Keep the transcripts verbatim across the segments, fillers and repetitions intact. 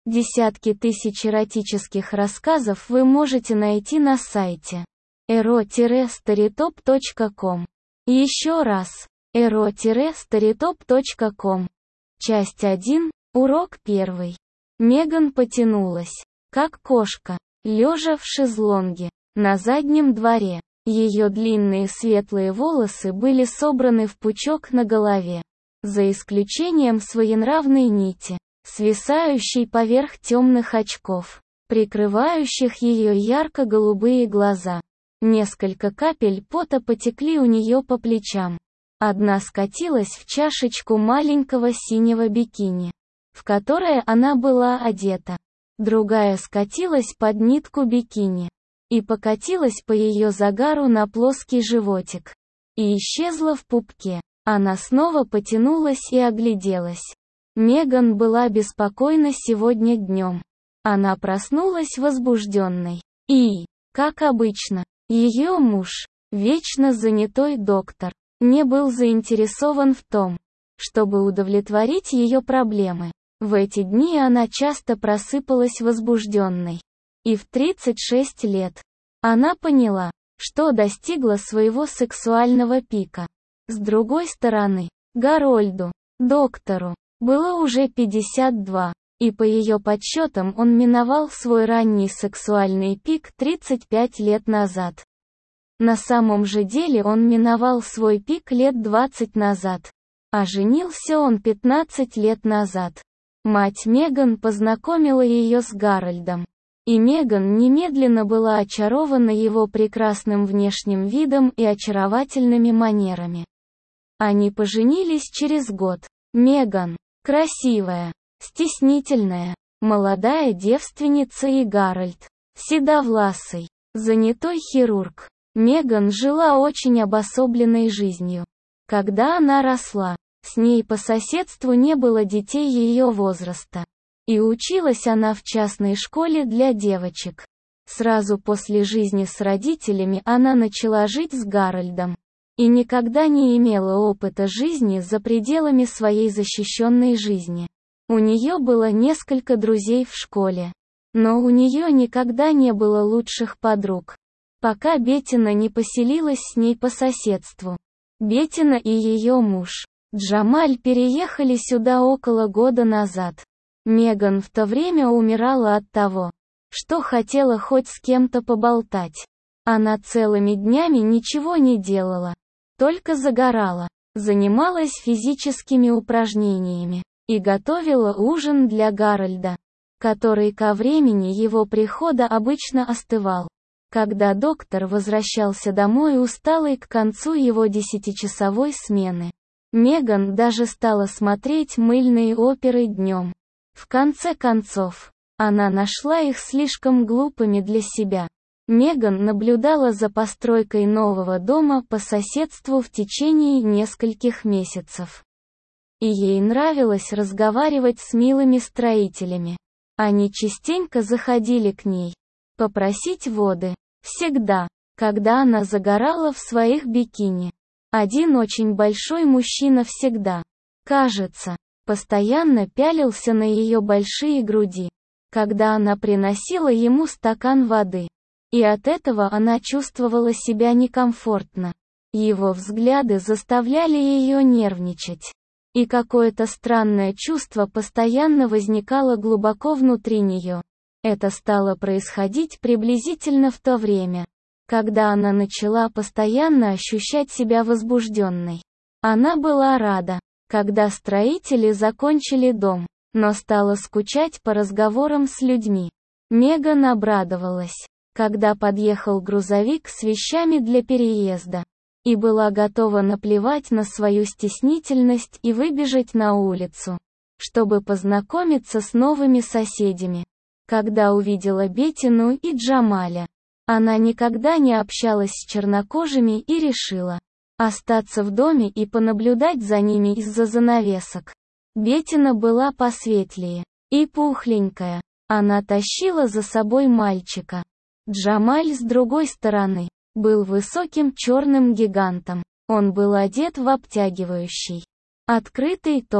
Десятки тысяч эротических рассказов вы можете найти на сайте эро старитоп точка ком. Еще раз. эро старитоп точка ком. Часть один. Урок первый. Меган потянулась, как кошка, лежа в шезлонге, на заднем дворе. Ее длинные светлые волосы были собраны в пучок на голове, за исключением своенравной нити, свисающей поверх темных очков, прикрывающих ее ярко-голубые глаза. Несколько капель пота потекли у нее по плечам. Одна скатилась в чашечку маленького синего бикини, в которое она была одета. Другая скатилась под нитку бикини и покатилась по ее загару на плоский животик. И исчезла в пупке. Она снова потянулась и огляделась. Меган была беспокойна сегодня днем. Она проснулась возбужденной. И, как обычно, ее муж, вечно занятой доктор, не был заинтересован в том, чтобы удовлетворить ее проблемы. В эти дни она часто просыпалась возбужденной. И в тридцать шесть лет она поняла, что достигла своего сексуального пика. С другой стороны, Гарольду, доктору, было уже пятьдесят два, и по ее подсчетам он миновал свой ранний сексуальный пик тридцать пять лет назад. На самом же деле он миновал свой пик лет двадцать назад, а женился он пятнадцать лет назад. Мать Меган познакомила ее с Гарольдом, и Меган немедленно была очарована его прекрасным внешним видом и очаровательными манерами. Они поженились через год. Меган, красивая, стеснительная, молодая девственница, и Гарольд, седовласый, занятой хирург. Меган жила очень обособленной жизнью. Когда она росла, с ней по соседству не было детей ее возраста. И училась она в частной школе для девочек. Сразу после жизни с родителями она начала жить с Гарольдом. И никогда не имела опыта жизни за пределами своей защищенной жизни. У нее было несколько друзей в школе. Но у нее никогда не было лучших подруг, пока Беттина не поселилась с ней по соседству. Беттина и ее муж, Джамаль, переехали сюда около года назад. Меган в то время умирала от того, что хотела хоть с кем-то поболтать. Она целыми днями ничего не делала, только загорала, занималась физическими упражнениями и готовила ужин для Гарольда, который ко времени его прихода обычно остывал. Когда доктор возвращался домой усталый к концу его десятичасовой смены, Меган даже стала смотреть мыльные оперы днем. В конце концов, она нашла их слишком глупыми для себя. Меган наблюдала за постройкой нового дома по соседству в течение нескольких месяцев. И ей нравилось разговаривать с милыми строителями. Они частенько заходили к ней попросить воды. Всегда, когда она загорала в своих бикини. Один очень большой мужчина всегда, кажется, постоянно пялился на ее большие груди, когда она приносила ему стакан воды. И от этого она чувствовала себя некомфортно. Его взгляды заставляли ее нервничать. И какое-то странное чувство постоянно возникало глубоко внутри нее. Это стало происходить приблизительно в то время, когда она начала постоянно ощущать себя возбужденной. Она была рада, когда строители закончили дом, но стала скучать по разговорам с людьми. Меган обрадовалась, когда подъехал грузовик с вещами для переезда, и была готова наплевать на свою стеснительность и выбежать на улицу, чтобы познакомиться с новыми соседями. Когда увидела Беттину и Джамаля, она никогда не общалась с чернокожими и решила остаться в доме и понаблюдать за ними из-за занавесок. Беттина была посветлее и пухленькая. Она тащила за собой мальчика. Джамаль, с другой стороны, был высоким черным гигантом. Он был одет в обтягивающий, открытый топ,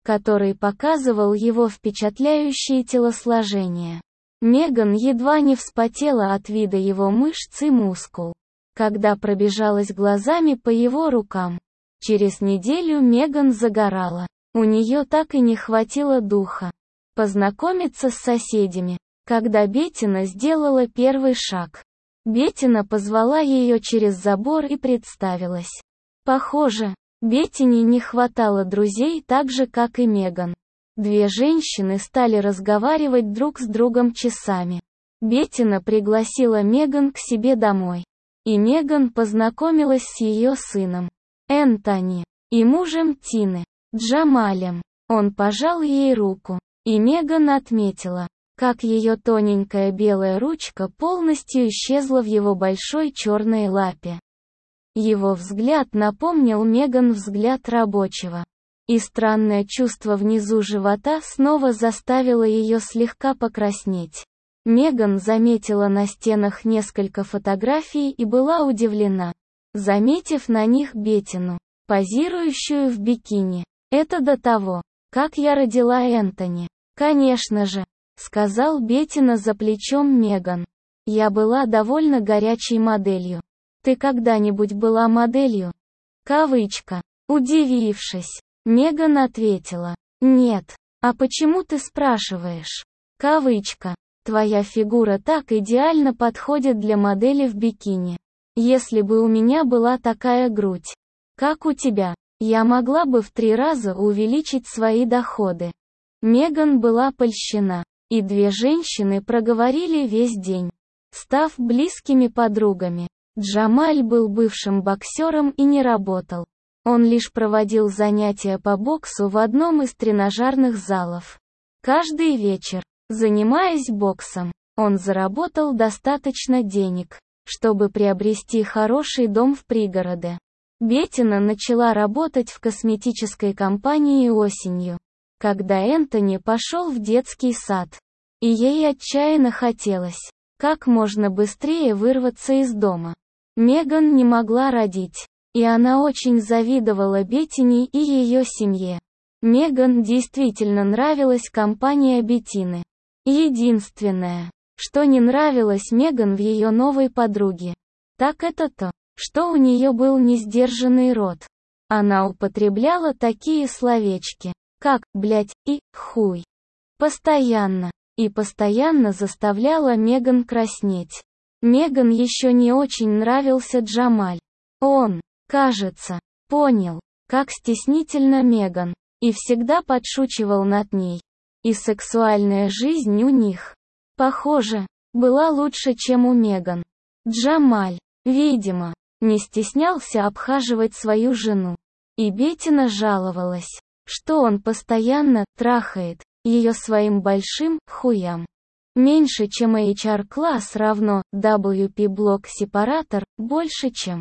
который показывал его впечатляющее телосложение. Меган едва не вспотела от вида его мышц и мускул, когда пробежалась глазами по его рукам. Через неделю Меган загорала. У нее так и не хватило духа познакомиться с соседями, когда Беттина сделала первый шаг. Беттина позвала ее через забор и представилась. Похоже, Беттине не хватало друзей так же, как и Меган. Две женщины стали разговаривать друг с другом часами. Беттина пригласила Меган к себе домой. И Меган познакомилась с ее сыном, Энтони, и мужем Тины, Джамалем. Он пожал ей руку, и Меган отметила, как ее тоненькая белая ручка полностью исчезла в его большой черной лапе. Его взгляд напомнил Меган взгляд рабочего. И странное чувство внизу живота снова заставило ее слегка покраснеть. Меган заметила на стенах несколько фотографий и была удивлена, заметив на них Беттину, позирующую в бикини. «Это до того, как я родила Энтони». «Конечно же», — сказал Беттина за плечом Меган. «Я была довольно горячей моделью». «Ты когда-нибудь была моделью?» Кавычка. Удивившись, Меган ответила. «Нет». «А почему ты спрашиваешь?» Кавычка. «Твоя фигура так идеально подходит для модели в бикини. Если бы у меня была такая грудь, как у тебя, я могла бы в три раза увеличить свои доходы». Меган была польщена, и две женщины проговорили весь день, став близкими подругами. Джамаль был бывшим боксером и не работал. Он лишь проводил занятия по боксу в одном из тренажерных залов. Каждый вечер, занимаясь боксом, он заработал достаточно денег, чтобы приобрести хороший дом в пригороде. Беттина начала работать в косметической компании осенью, когда Энтони пошел в детский сад. И ей отчаянно хотелось как можно быстрее вырваться из дома. Меган не могла родить, и она очень завидовала Беттине и ее семье. Меган действительно нравилась компания Беттины. Единственное, что не нравилось Меган в ее новой подруге, так это то, что у нее был несдержанный рот. Она употребляла такие словечки, как «блядь» и «хуй». Постоянно. И постоянно заставляла Меган краснеть. Меган еще не очень нравился Джамаль. Он, кажется, понял, как стеснительна Меган, и всегда подшучивал над ней. И сексуальная жизнь у них, похоже, была лучше, чем у Меган. Джамаль, видимо, не стеснялся обхаживать свою жену. И Беттина жаловалась, что он постоянно трахает ее своим большим хуям. Меньше, чем эйч ар-класс равно дабл ю пи-блок-сепаратор, больше, чем.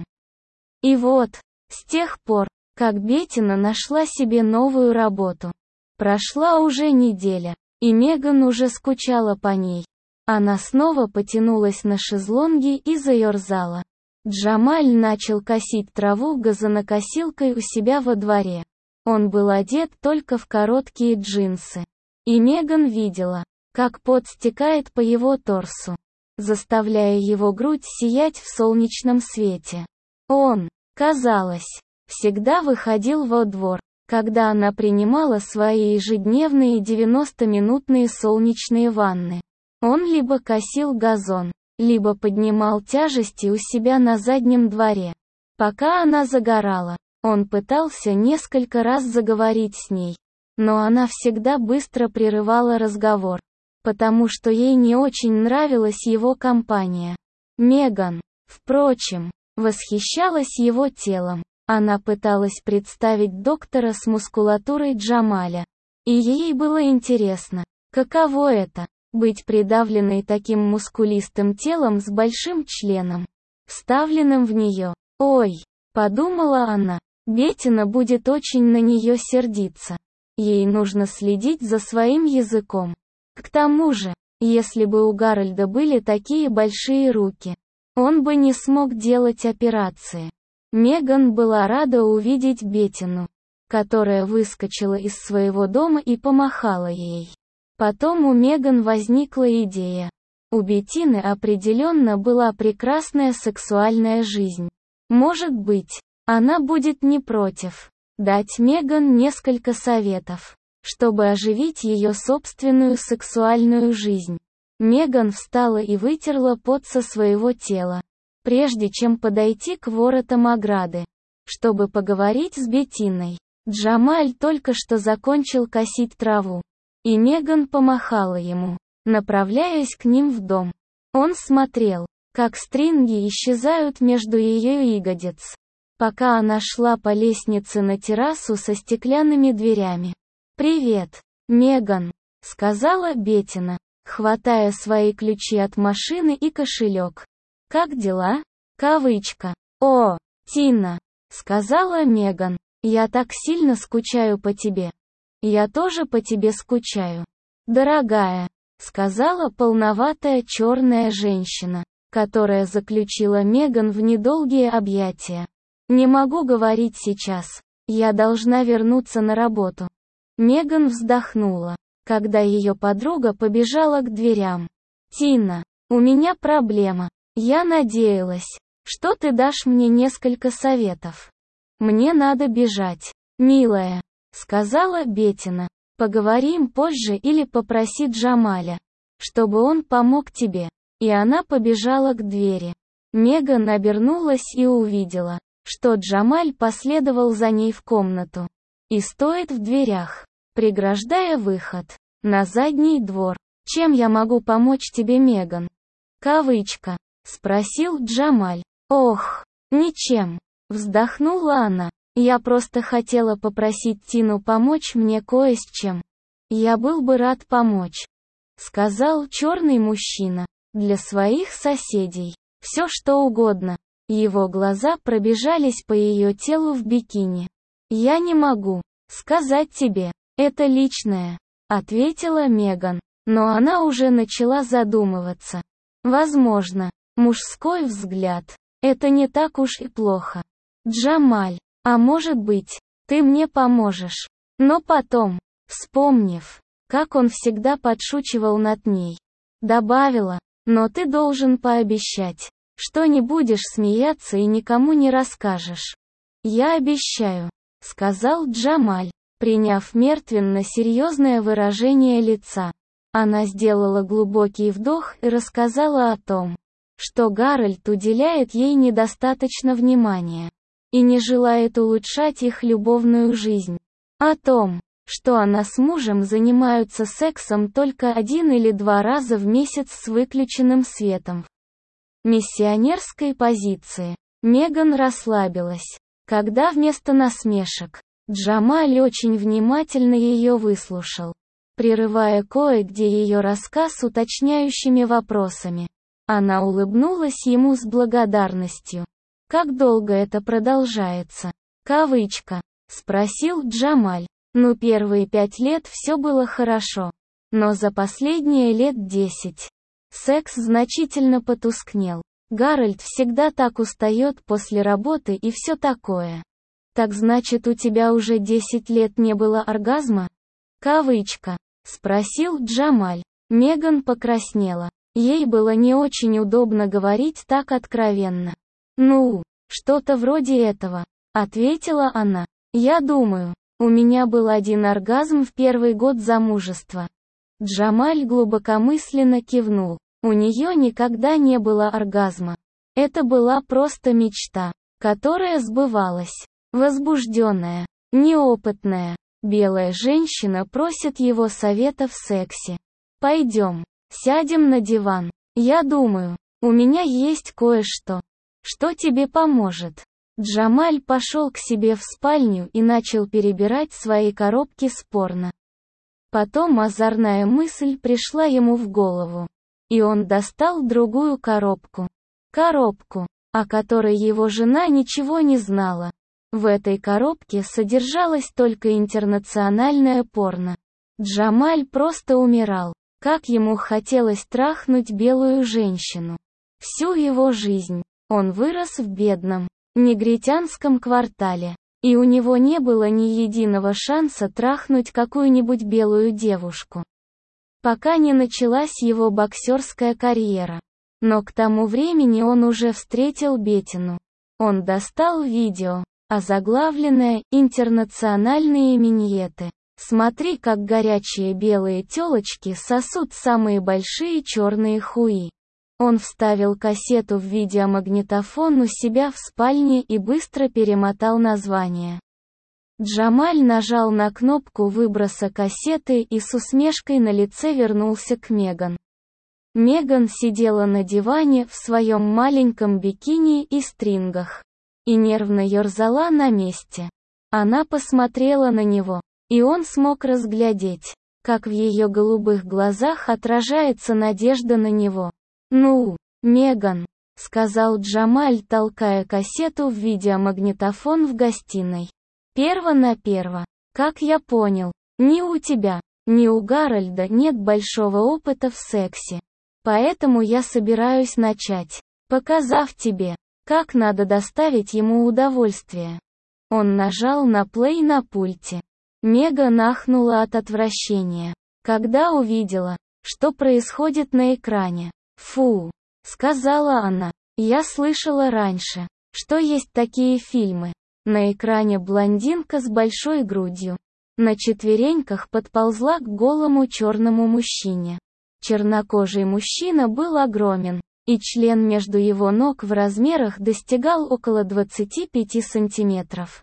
И вот, с тех пор, как Беттина нашла себе новую работу, прошла уже неделя, и Меган уже скучала по ней. Она снова потянулась на шезлонги и заерзала. Джамаль начал косить траву газонокосилкой у себя во дворе. Он был одет только в короткие джинсы. И Меган видела, как пот стекает по его торсу, заставляя его грудь сиять в солнечном свете. Он, казалось, всегда выходил во двор, когда она принимала свои ежедневные девяностоминутные солнечные ванны. Он либо косил газон, либо поднимал тяжести у себя на заднем дворе. Пока она загорала, он пытался несколько раз заговорить с ней, но она всегда быстро прерывала разговор, потому что ей не очень нравилась его компания. Меган, впрочем, восхищалась его телом. Она пыталась представить доктора с мускулатурой Джамаля. И ей было интересно, каково это — быть придавленной таким мускулистым телом с большим членом, вставленным в нее. «Ой», — подумала она, — Беттина будет очень на нее сердиться. Ей нужно следить за своим языком. К тому же, если бы у Гарольда были такие большие руки, он бы не смог делать операции. Меган была рада увидеть Беттину. которая выскочила из своего дома и помахала ей. Потом у Меган возникла идея. У Беттины определенно была прекрасная сексуальная жизнь. Может быть, она будет не против дать Меган несколько советов, чтобы оживить ее собственную сексуальную жизнь. Меган встала и вытерла пот со своего тела, прежде чем подойти к воротам ограды, чтобы поговорить с Беттиной. Джамаль только что закончил косить траву, и Меган помахала ему, направляясь к ним в дом. Он смотрел, как стринги исчезают между ее ягодиц, пока она шла по лестнице на террасу со стеклянными дверями. «Привет, Меган», — сказала Беттина, хватая свои ключи от машины и кошелек. «Как дела?» Кавычка. «О, Тина», — сказала Меган, — «я так сильно скучаю по тебе». «Я тоже по тебе скучаю, дорогая», — сказала полноватая черная женщина, которая заключила Меган в недолгие объятия. «Не могу говорить сейчас. Я должна вернуться на работу». Меган вздохнула, когда ее подруга побежала к дверям. «Тина, у меня проблема. Я надеялась, что ты дашь мне несколько советов. Мне надо бежать, милая», — сказала Беттина. «Поговорим позже или попроси Джамаля, чтобы он помог тебе». И она побежала к двери. Меган обернулась и увидела, что Джамаль последовал за ней в комнату и стоит в дверях, преграждая выход на задний двор. «Чем я могу помочь тебе, Меган?» Кавычка. Спросил Джамаль. «Ох, ничем», — вздохнула она. «Я просто хотела попросить Тину помочь мне кое с чем». «Я был бы рад помочь», — сказал черный мужчина. «Для своих соседей. Все что угодно». Его глаза пробежались по ее телу в бикини. «Я не могу сказать тебе, это личное», — ответила Меган, но она уже начала задумываться. «Возможно, мужской взгляд — это не так уж и плохо. Джамаль, а может быть, ты мне поможешь?» Но потом, вспомнив, как он всегда подшучивал над ней, добавила: «Но ты должен пообещать, что не будешь смеяться и никому не расскажешь». «Я обещаю», — сказал Джамаль, приняв мертвенно-серьезное выражение лица. Она сделала глубокий вдох и рассказала о том, что Гарольд уделяет ей недостаточно внимания и не желает улучшать их любовную жизнь. О том, что она с мужем занимаются сексом только один или два раза в месяц с выключенным светом. В миссионерской позиции Меган расслабилась, когда вместо насмешек Джамаль очень внимательно ее выслушал, прерывая кое-где ее рассказ уточняющими вопросами. Она улыбнулась ему с благодарностью. «Как долго это продолжается?» Кавычка. Спросил Джамаль. «Ну, первые пять лет все было хорошо. Но за последние лет десять секс значительно потускнел. Гарольд всегда так устает после работы и все такое». «Так значит, у тебя уже десять лет не было оргазма?» Кавычка. Спросил Джамаль. Меган покраснела. Ей было не очень удобно говорить так откровенно. «Ну, что-то вроде этого», — ответила она. «Я думаю, у меня был один оргазм в первый год замужества». Джамаль глубокомысленно кивнул. У нее никогда не было оргазма. Это была просто мечта, которая сбывалась. Возбужденная, неопытная, белая женщина просит его совета в сексе. «Пойдем, сядем на диван. Я думаю, у меня есть кое-что, что тебе поможет». Джамаль пошел к себе в спальню и начал перебирать свои коробки с порно. Потом озорная мысль пришла ему в голову, и он достал другую коробку. Коробку, о которой его жена ничего не знала. В этой коробке содержалось только интернациональное порно. Джамаль просто умирал, как ему хотелось трахнуть белую женщину. Всю его жизнь он вырос в бедном, негритянском квартале, И у него не было ни единого шанса трахнуть какую-нибудь белую девушку, пока не началась его боксерская карьера. Но к тому времени он уже встретил Беттину. Он достал видео, озаглавленное «Интернациональные миньеты». Смотри, как горячие белые тёлочки сосут самые большие черные хуи. Он вставил кассету в видеомагнитофон у себя в спальне и быстро перемотал название. Джамаль нажал на кнопку выброса кассеты и с усмешкой на лице вернулся к Меган. Меган сидела на диване в своем маленьком бикини и стрингах и нервно ерзала на месте. Она посмотрела на него, и он смог разглядеть, как в ее голубых глазах отражается надежда на него. «Ну, Меган», — сказал Джамаль, толкая кассету в видеомагнитофон в гостиной. «Перво-наперво, как я понял, ни у тебя, ни у Гарольда нет большого опыта в сексе. Поэтому я собираюсь начать, показав тебе, как надо доставить ему удовольствие». Он нажал на плей на пульте. Меган ахнула от отвращения, когда увидела, что происходит на экране. «Фу», — сказала она, — «я слышала раньше, что есть такие фильмы». На экране блондинка с большой грудью на четвереньках подползла к голому черному мужчине. Чернокожий мужчина был огромен, и член между его ног в размерах достигал около двадцати пяти сантиметров.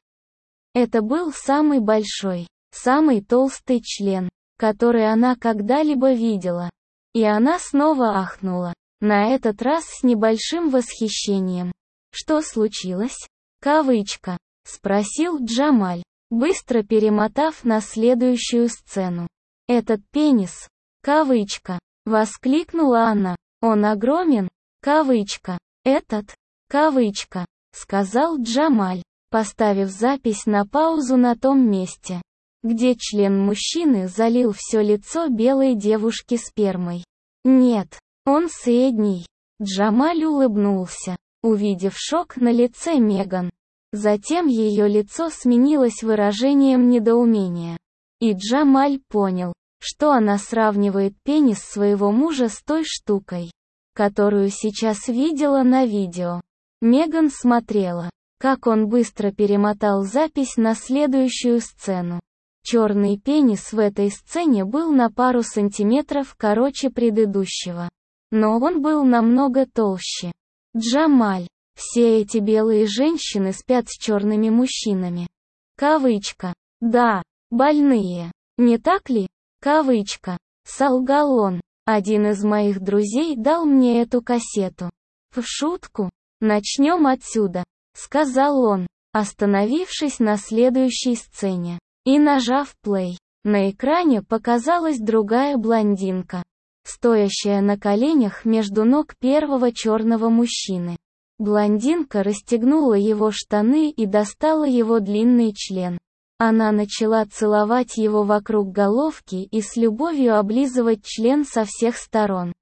Это был самый большой, самый толстый член, который она когда-либо видела. И она снова ахнула, на этот раз с небольшим восхищением. «Что случилось?» «Кавычка», — спросил Джамаль, быстро перемотав на следующую сцену. «Этот пенис», «кавычка», — воскликнула она, «он огромен», «кавычка», «этот», «кавычка», — сказал Джамаль, поставив запись на паузу на том месте, где член мужчины залил все лицо белой девушки спермой. «Нет, он средний». Джамаль улыбнулся, увидев шок на лице Меган. Затем ее лицо сменилось выражением недоумения. И Джамаль понял, что она сравнивает пенис своего мужа с той штукой, которую сейчас видела на видео. Меган смотрела, как он быстро перемотал запись на следующую сцену. Черный пенис в этой сцене был на пару сантиметров короче предыдущего. Но он был намного толще. «Джамаль, все эти белые женщины спят с черными мужчинами». Кавычка. «Да, больные. Не так ли?» Кавычка. Солгал он. «Один из моих друзей дал мне эту кассету. В шутку. Начнем отсюда», — сказал он, остановившись на следующей сцене. И нажав плей, на экране показалась другая блондинка, стоящая на коленях между ног первого черного мужчины. Блондинка расстегнула его штаны и достала его длинный член. Она начала целовать его вокруг головки и с любовью облизывать член со всех сторон.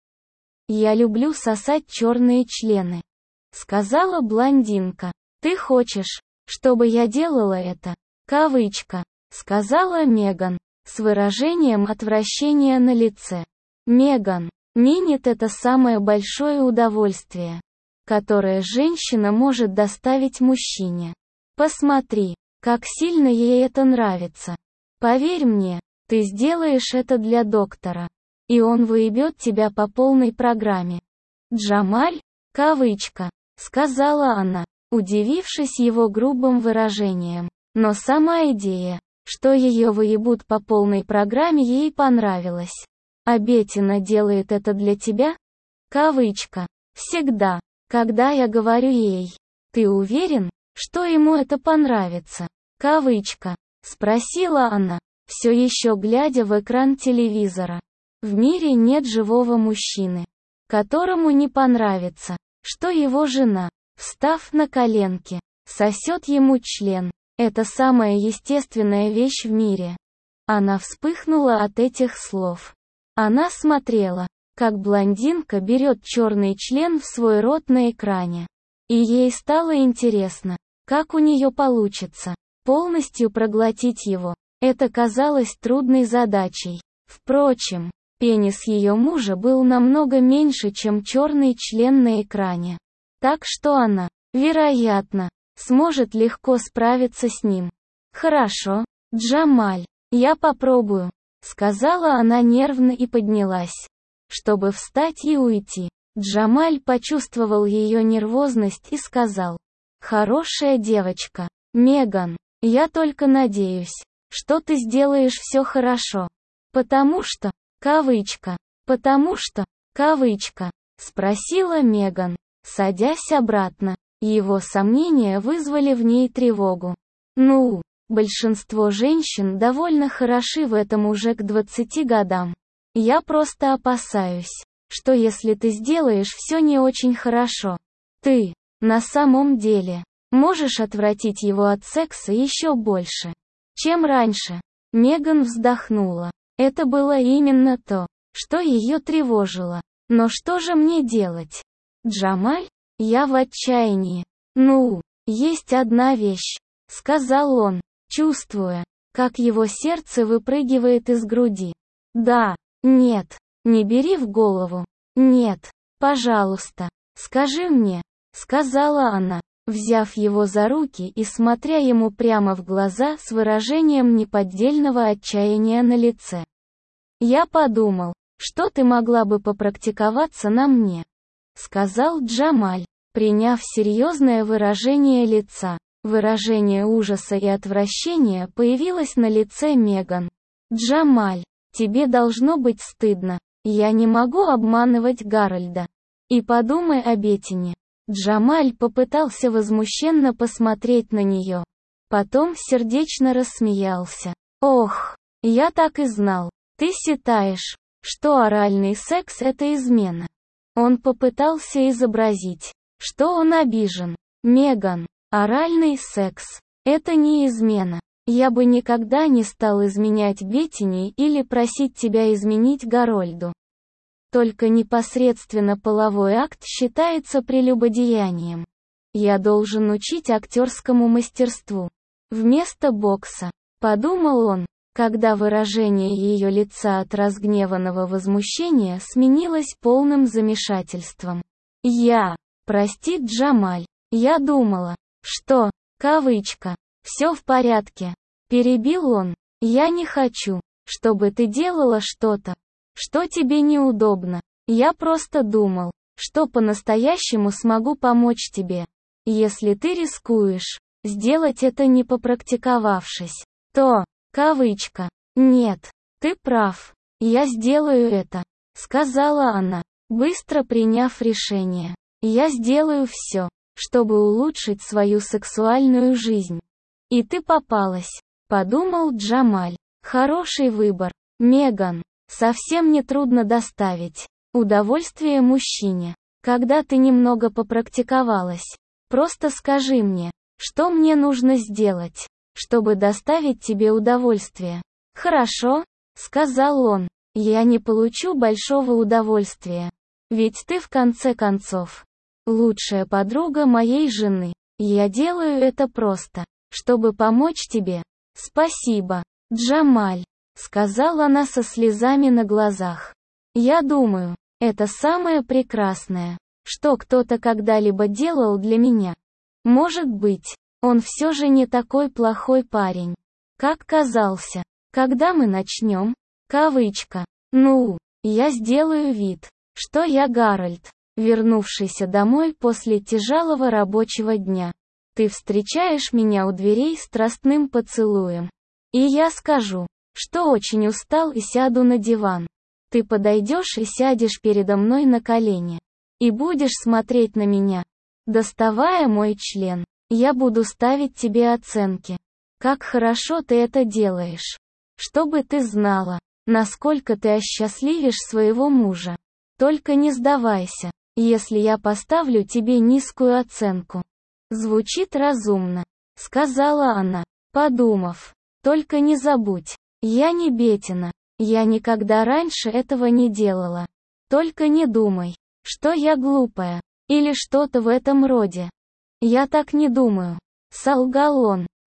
«Я люблю сосать черные члены», — сказала блондинка. «Ты хочешь, чтобы я делала это?» Кавычка. Сказала Меган, с выражением отвращения на лице. Меган, минет — это самое большое удовольствие, которое женщина может доставить мужчине. Посмотри, как сильно ей это нравится. Поверь мне, ты сделаешь это для доктора, и он выебет тебя по полной программе. Джамаль, кавычка, сказала она, удивившись его грубым выражением. Но сама идея, что ее выебут по полной программе, ей понравилась. «А Беттина делает это для тебя?» Кавычка. «Всегда, когда я говорю ей, ты уверен, что ему это понравится?» Кавычка. Спросила она, все еще глядя в экран телевизора. В мире нет живого мужчины, которому не понравится, что его жена, встав на коленки, сосет ему член. Это самая естественная вещь в мире. Она вспыхнула от этих слов. Она смотрела, как блондинка берет черный член в свой рот на экране. И ей стало интересно, как у нее получится. Полностью проглотить его – это казалось трудной задачей. Впрочем, пенис ее мужа был намного меньше, чем черный член на экране. Так что она, вероятно, сможет легко справиться с ним. «Хорошо, Джамаль, я попробую», — сказала она нервно и поднялась, чтобы встать и уйти. Джамаль почувствовал ее нервозность и сказал: «Хорошая девочка, Меган, я только надеюсь, что ты сделаешь все хорошо. Потому что, кавычка, потому что, кавычка», — спросила Меган, садясь обратно. Его сомнения вызвали в ней тревогу. «Ну, большинство женщин довольно хороши в этом уже к двадцати годам. Я просто опасаюсь, что если ты сделаешь все не очень хорошо, ты, на самом деле, можешь отвратить его от секса еще больше, чем раньше». Меган вздохнула. Это было именно то, что ее тревожило. «Но что же мне делать? Джамаль, я в отчаянии. Ну, есть одна вещь», — сказал он, чувствуя, как его сердце выпрыгивает из груди. «Да, нет, не бери в голову. Нет, пожалуйста, скажи мне», — сказала она, взяв его за руки и смотря ему прямо в глаза с выражением неподдельного отчаяния на лице. «Я подумал, что ты могла бы попрактиковаться на мне», — сказал Джамаль, приняв серьезное выражение лица. Выражение ужаса и отвращения появилось на лице Меган. «Джамаль, тебе должно быть стыдно. Я не могу обманывать Гарольда. И подумай о Беттине». Джамаль попытался возмущенно посмотреть на нее. Потом сердечно рассмеялся. «Ох, я так и знал. Ты считаешь, что оральный секс — это измена?» Он попытался изобразить, что он обижен. «Меган, оральный секс — это не измена. Я бы никогда не стал изменять Беттине или просить тебя изменить Гарольду. Только непосредственно половой акт считается прелюбодеянием. Я должен учить актерскому мастерству. Вместо бокса», — подумал он, когда выражение ее лица от разгневанного возмущения сменилось полным замешательством. «Я, прости, Джамаль, я думала, что, кавычка, все в порядке», — перебил он. «Я не хочу, чтобы ты делала что-то, что тебе неудобно. Я просто думал, что по-настоящему смогу помочь тебе. Если ты рискуешь сделать это не попрактиковавшись, то, кавычка, нет, ты прав, я сделаю это», — сказала она, быстро приняв решение. «Я сделаю все, чтобы улучшить свою сексуальную жизнь». «И ты попалась», — подумал Джамаль. «Хороший выбор, Меган. Совсем не трудно доставить удовольствие мужчине, когда ты немного попрактиковалась. Просто скажи мне, что мне нужно сделать, чтобы доставить тебе удовольствие». «Хорошо», — сказал он, — «я не получу большого удовольствия. Ведь ты в конце концов лучшая подруга моей жены. Я делаю это просто, чтобы помочь тебе». «Спасибо, Джамаль», — сказала она со слезами на глазах. «Я думаю, это самое прекрасное, что кто-то когда-либо делал для меня. Может быть, он все же не такой плохой парень, как казался. Когда мы начнем?» Кавычка. «Ну, я сделаю вид, что я Гарольд, вернувшийся домой после тяжелого рабочего дня. Ты встречаешь меня у дверей страстным поцелуем. И я скажу, что очень устал и сяду на диван. Ты подойдешь и сядешь передо мной на колени. И будешь смотреть на меня, доставая мой член. Я буду ставить тебе оценки. Как хорошо ты это делаешь. Чтобы ты знала, насколько ты осчастливишь своего мужа. Только не сдавайся, если я поставлю тебе низкую оценку». «Звучит разумно», — сказала она, подумав. «Только не забудь, я не Беттина. Я никогда раньше этого не делала. Только не думай, что я глупая, или что-то в этом роде. Я так не думаю», — солгал он.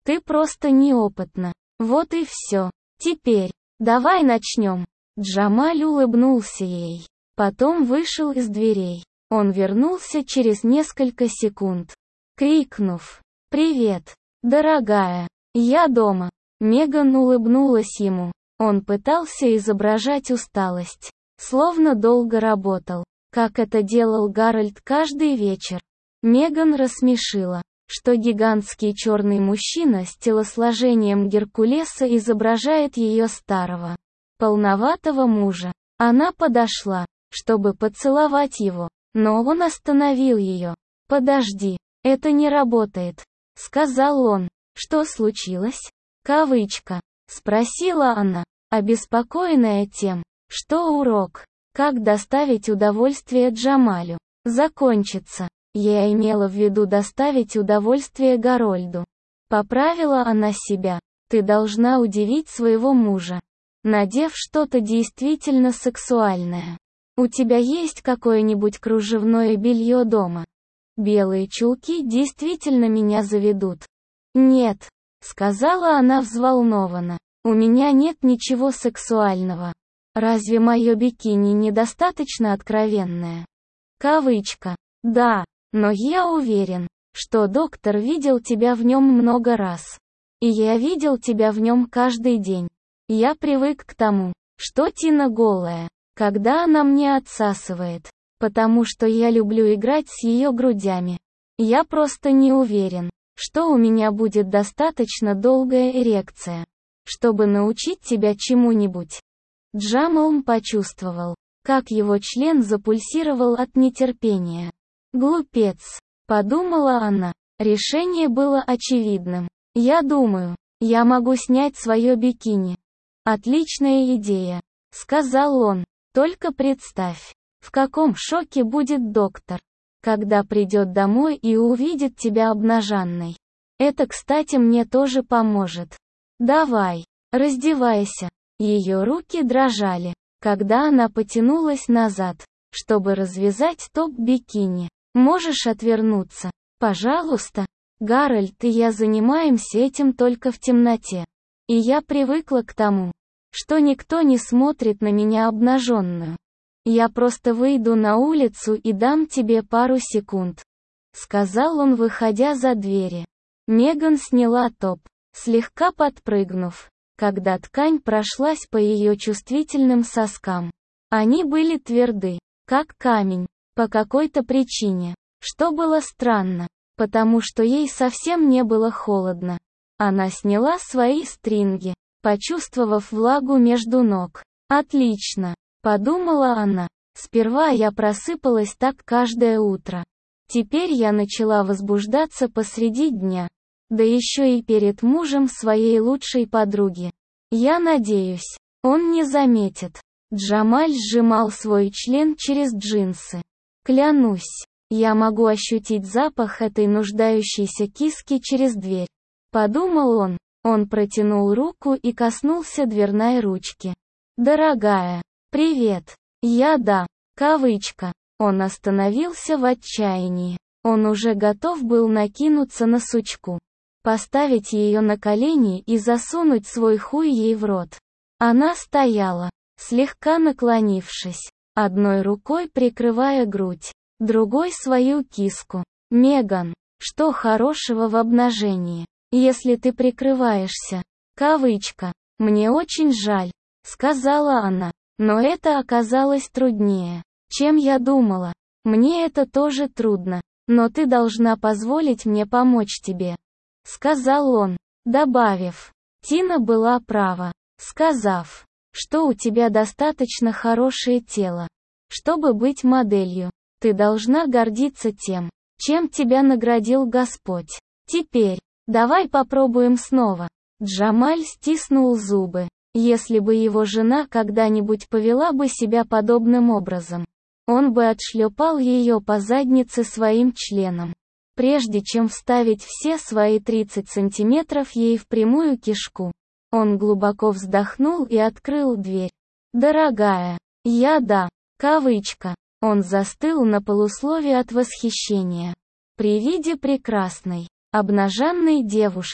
Ты просто неопытна. Вот и все. Теперь, давай начнем. Джамаль улыбнулся ей. Потом вышел из дверей. Он вернулся через несколько секунд, крикнув: «Привет, дорогая, я дома». Меган улыбнулась ему. Он пытался изображать усталость, словно долго работал, как это делал Гарольд каждый вечер. Меган рассмешила, что гигантский черный мужчина с телосложением Геркулеса изображает ее старого, полноватого мужа. Она подошла, чтобы поцеловать его, но он остановил ее. «Подожди, это не работает», — сказал он. «Что случилось?» «Кавычка», — спросила она, обеспокоенная тем, что урок, как доставить удовольствие Джамалю, закончится. Я имела в виду доставить удовольствие Гарольду. Поправила она себя. Ты должна удивить своего мужа, надев что-то действительно сексуальное. У тебя есть какое-нибудь кружевное белье дома? Белые чулки действительно меня заведут. Нет, сказала она взволнованно. У меня нет ничего сексуального. Разве мое бикини недостаточно откровенное? Кавычка. Да, но я уверен, что доктор видел тебя в нем много раз. И я видел тебя в нем каждый день. Я привык к тому, что Тина голая, когда она мне отсасывает, потому что я люблю играть с ее грудями. Я просто не уверен, что у меня будет достаточно долгая эрекция, чтобы научить тебя чему-нибудь. Джамал почувствовал, как его член запульсировал от нетерпения. «Глупец», — подумала она. Решение было очевидным. «Я думаю, я могу снять свое бикини». «Отличная идея», — сказал он. «Только представь, в каком шоке будет доктор, когда придет домой и увидит тебя обнаженной. Это, кстати, мне тоже поможет. Давай, раздевайся». Ее руки дрожали, когда она потянулась назад, чтобы развязать топ-бикини. «Можешь отвернуться, пожалуйста? Гарольд и я занимаемся этим только в темноте. И я привыкла к тому, что никто не смотрит на меня обнаженную. Я просто выйду на улицу и дам тебе пару секунд», — сказал он, выходя за двери. Меган сняла топ, слегка подпрыгнув, когда ткань прошлась по ее чувствительным соскам. Они были тверды, как камень, по какой-то причине, что было странно, потому что ей совсем не было холодно. Она сняла свои стринги, почувствовав влагу между ног. «Отлично», — подумала она. «Сперва я просыпалась так каждое утро. Теперь я начала возбуждаться посреди дня. Да еще и перед мужем своей лучшей подруги. Я надеюсь, он не заметит». Джамаль сжимал свой член через джинсы. «Клянусь, я могу ощутить запах этой нуждающейся киски через дверь», — подумал он. Он протянул руку и коснулся дверной ручки. «Дорогая, привет. Я да». Кавычка. Он остановился в отчаянии. Он уже готов был накинуться на сучку, поставить ее на колени и засунуть свой хуй ей в рот. Она стояла, слегка наклонившись, одной рукой прикрывая грудь, другой свою киску. «Меган, что хорошего в обнажении, если ты прикрываешься?» Кавычка. «Мне очень жаль», — сказала она, но это оказалось труднее, чем я думала. Мне это тоже трудно, но ты должна позволить мне помочь тебе», — сказал он, добавив. Тина была права, сказав, что у тебя достаточно хорошее тело, чтобы быть моделью. Ты должна гордиться тем, чем тебя наградил Господь. Теперь, давай попробуем снова. Джамаль стиснул зубы. Если бы его жена когда-нибудь повела бы себя подобным образом, он бы отшлепал ее по заднице своим членом, прежде чем вставить все свои тридцать сантиметров ей в прямую кишку. Он глубоко вздохнул и открыл дверь. «Дорогая, я да». Кавычка. Он застыл на полуслове от восхищения при виде прекрасной, обнаженной девушки.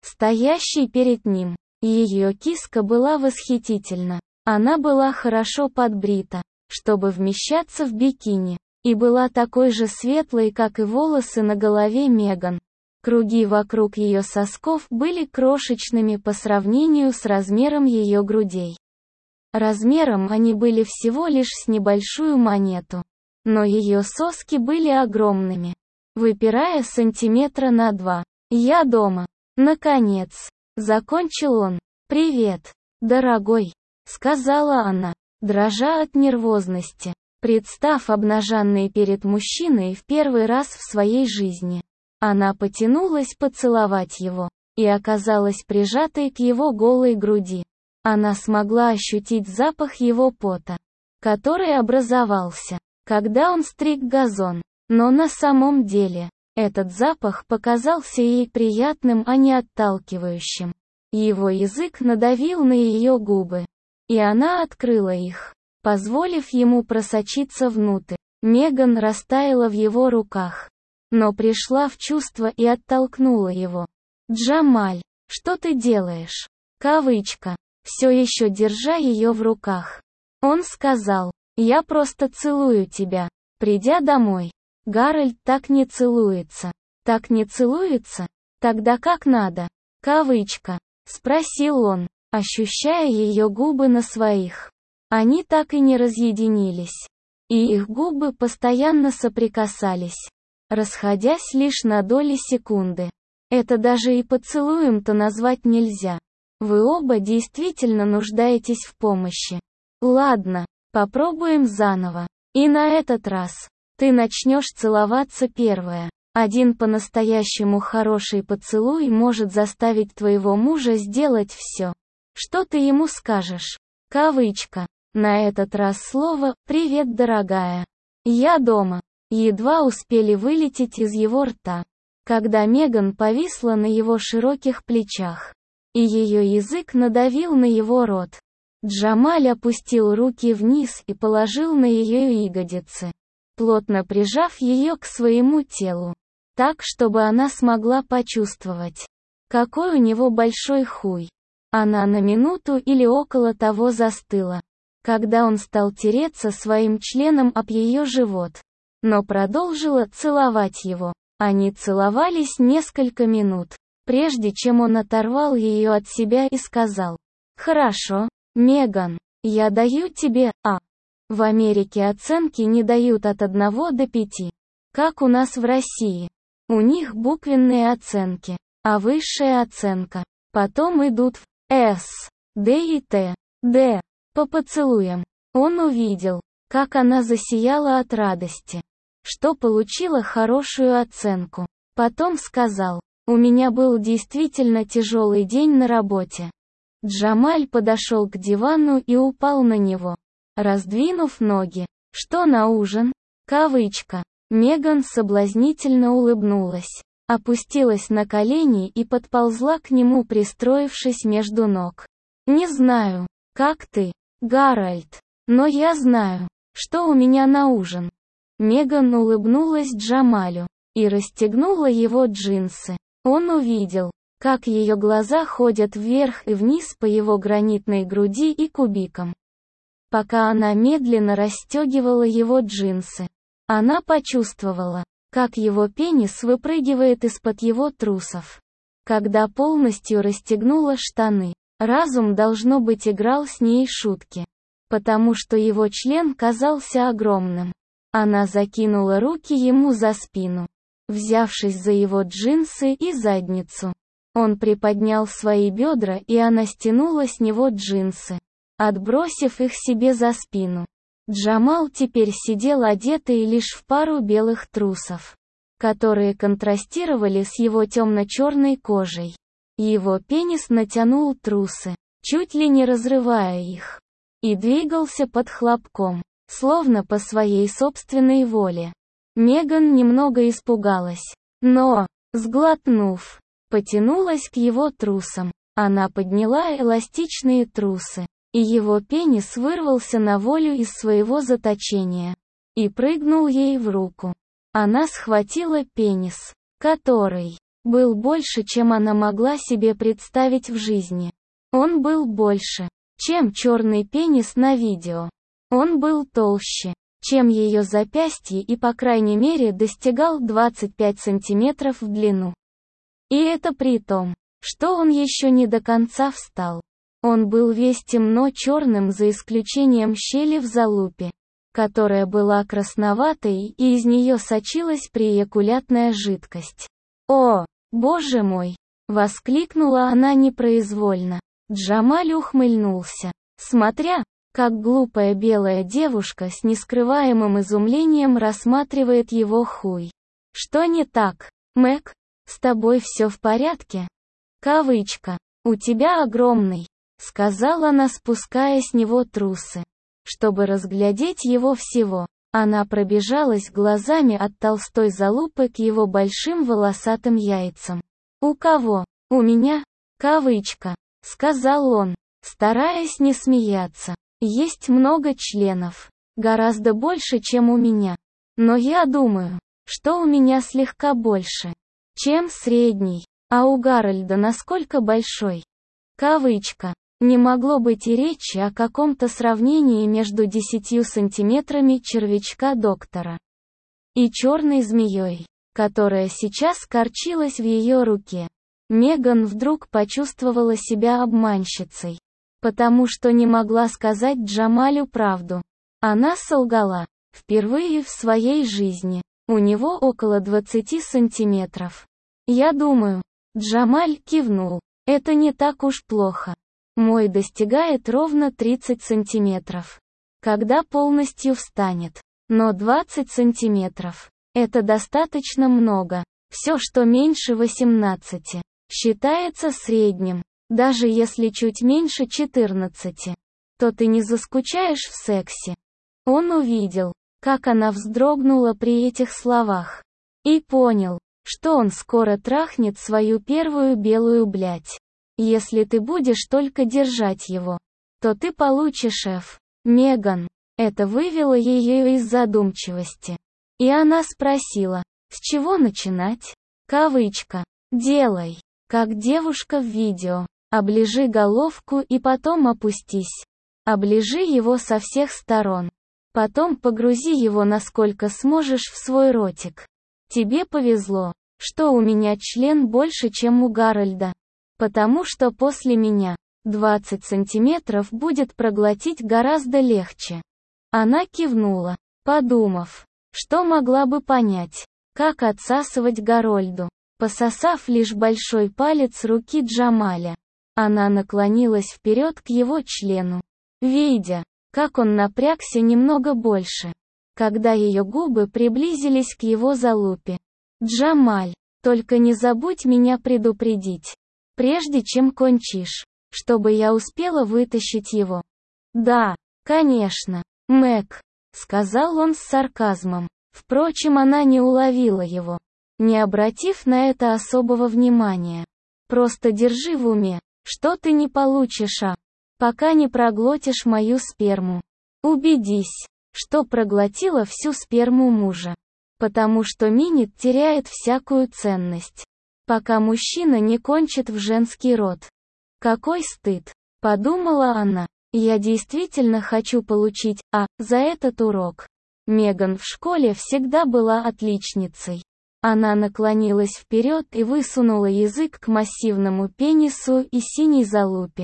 стоящий перед ним. Ее киска была восхитительна. Она была хорошо подбрита, чтобы вмещаться в бикини, и была такой же светлой, как и волосы на голове Меган. Круги вокруг ее сосков были крошечными по сравнению с размером ее грудей. Размером они были всего лишь с небольшую монету. Но ее соски были огромными, выпирая сантиметра на два. «Я дома. Наконец!» Закончил он. «Привет, дорогой», — сказала она, дрожа от нервозности, представ обнаженной перед мужчиной в первый раз в своей жизни. Она потянулась поцеловать его, и оказалась прижатой к его голой груди. Она смогла ощутить запах его пота, который образовался, когда он стриг газон. Но на самом деле, этот запах показался ей приятным, а не отталкивающим. Его язык надавил на ее губы, и она открыла их, позволив ему просочиться внутрь. Меган растаяла в его руках, но пришла в чувство и оттолкнула его. «Джамаль, что ты делаешь?» Кавычка. Все еще держа ее в руках. Он сказал: «Я просто целую тебя, придя домой». Гарольд так не целуется. Так не целуется? Тогда как надо? Кавычка. Спросил он, ощущая ее губы на своих. Они так и не разъединились. И их губы постоянно соприкасались, расходясь лишь на доли секунды. Это даже и поцелуем-то назвать нельзя. Вы оба действительно нуждаетесь в помощи. Ладно, попробуем заново. И на этот раз ты начнешь целоваться первая. Один по-настоящему хороший поцелуй может заставить твоего мужа сделать все, что ты ему скажешь. Кавычка. На этот раз слово «привет, дорогая». «Я дома» едва успели вылететь из его рта, когда Меган повисла на его широких плечах, и ее язык надавил на его рот. Джамаль опустил руки вниз и положил на ее ягодицы, плотно прижав ее к своему телу, так, чтобы она смогла почувствовать, какой у него большой хуй. Она на минуту или около того застыла, когда он стал тереться своим членом об ее живот, но продолжила целовать его. Они целовались несколько минут, прежде чем он оторвал ее от себя и сказал: «Хорошо, Меган, я даю тебе А». В Америке оценки не дают от одного до пяти, как у нас в России. У них буквенные оценки, а высшая оценка. Потом идут в С, Д и Т. Д. По поцелуям. Он увидел, как она засияла от радости, что получила хорошую оценку. Потом сказал: «У меня был действительно тяжелый день на работе». Джамаль подошел к дивану и упал на него, раздвинув ноги. «Что на ужин?» Кавычка. Меган соблазнительно улыбнулась, опустилась на колени и подползла к нему, пристроившись между ног. «Не знаю, как ты, Гарольд, но я знаю, что у меня на ужин». Меган улыбнулась Джамалю и расстегнула его джинсы. Он увидел, как ее глаза ходят вверх и вниз по его гранитной груди и кубикам. Пока она медленно расстегивала его джинсы, она почувствовала, как его пенис выпрыгивает из-под его трусов. Когда полностью расстегнула штаны, разум, должно быть, играл с ней шутки, потому что его член казался огромным. Она закинула руки ему за спину, взявшись за его джинсы и задницу. Он приподнял свои бедра, и она стянула с него джинсы, отбросив их себе за спину. Джамал теперь сидел одетый лишь в пару белых трусов, которые контрастировали с его темно-черной кожей. Его пенис натянул трусы, чуть ли не разрывая их, и двигался под хлопком, словно по своей собственной воле. Меган немного испугалась, но, сглотнув, потянулась к его трусам. Она подняла эластичные трусы, и его пенис вырвался на волю из своего заточения и прыгнул ей в руку. Она схватила пенис, который был больше, чем она могла себе представить в жизни. Он был больше, чем черный пенис на видео. Он был толще, чем ее запястье и по крайней мере достигал двадцать пять сантиметров в длину. И это при том, что он еще не до конца встал. Он был весь темно-черным за исключением щели в залупе, которая была красноватой, и из нее сочилась преякулятная жидкость. «О, боже мой!» — воскликнула она непроизвольно. Джамаль ухмыльнулся, смотря, как глупая белая девушка с нескрываемым изумлением рассматривает его хуй. «Что не так, Мэг? С тобой все в порядке?» «Кавычка. У тебя огромный», — сказала она, спуская с него трусы. Чтобы разглядеть его всего, она пробежалась глазами от толстой залупы к его большим волосатым яйцам. «У кого? У меня?» «Кавычка», — сказал он, стараясь не смеяться. «Есть много членов. Гораздо больше, чем у меня. Но я думаю, что у меня слегка больше, чем средний. А у Гарольда насколько большой?» Кавычка. Не могло быть и речи о каком-то сравнении между десятью сантиметрами червячка доктора и черной змеей, которая сейчас корчилась в ее руке. Меган вдруг почувствовала себя обманщицей, потому что не могла сказать Джамалю правду. Она солгала. Впервые в своей жизни. У него около двадцати сантиметров. «Я думаю». Джамаль кивнул. «Это не так уж плохо. Мой достигает ровно тридцать сантиметров. Когда полностью встанет. Но двадцать сантиметров. Это достаточно много. Все, что меньше восемнадцати, считается средним. Даже если чуть меньше четырнадцати, то ты не заскучаешь в сексе». Он увидел, как она вздрогнула при этих словах. И понял, что он скоро трахнет свою первую белую блядь. «Если ты будешь только держать его, то ты получишь F». Меган. Это вывело ее из задумчивости. И она спросила, с чего начинать? Кавычка. «Делай, как девушка в видео. Оближи головку и потом опустись. Оближи его со всех сторон. Потом погрузи его насколько сможешь в свой ротик. Тебе повезло, что у меня член больше, чем у Гарольда. Потому что после меня двадцать сантиметров будет проглотить гораздо легче». Она кивнула, подумав, что могла бы понять, как отсасывать Гарольду. Пососав лишь большой палец руки Джамаля, она наклонилась вперед к его члену, видя, как он напрягся немного больше, когда ее губы приблизились к его залупе. «Джамаль, только не забудь меня предупредить, прежде чем кончишь, чтобы я успела вытащить его». «Да, конечно, Мэг», — сказал он с сарказмом. Впрочем, она не уловила его, не обратив на это особого внимания. «Просто держи в уме, что ты не получишь, а, пока не проглотишь мою сперму. Убедись, что проглотила всю сперму мужа. Потому что минет теряет всякую ценность, пока мужчина не кончит в женский род». «Какой стыд», — подумала она. «Я действительно хочу получить А за этот урок». Меган в школе всегда была отличницей. Она наклонилась вперед и высунула язык к массивному пенису и синей залупе,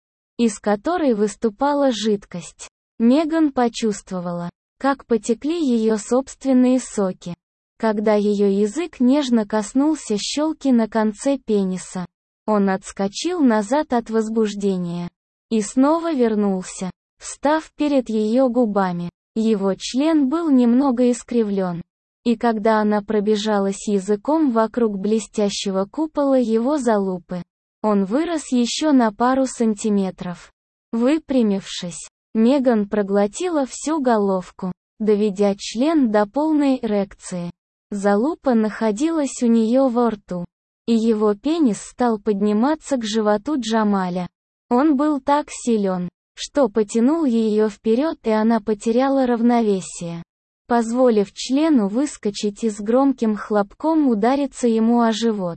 из которой выступала жидкость. Меган почувствовала, как потекли ее собственные соки, когда ее язык нежно коснулся щелки на конце пениса. Он отскочил назад от возбуждения и снова вернулся, встав перед ее губами. Его член был немного искривлен, и когда она пробежалась языком вокруг блестящего купола его залупы, он вырос еще на пару сантиметров. Выпрямившись, Меган проглотила всю головку, доведя член до полной эрекции. Залупа находилась у нее во рту, и его пенис стал подниматься к животу Джамаля. Он был так силен, что потянул ее вперед, и она потеряла равновесие, позволив члену выскочить и с громким хлопком удариться ему о живот.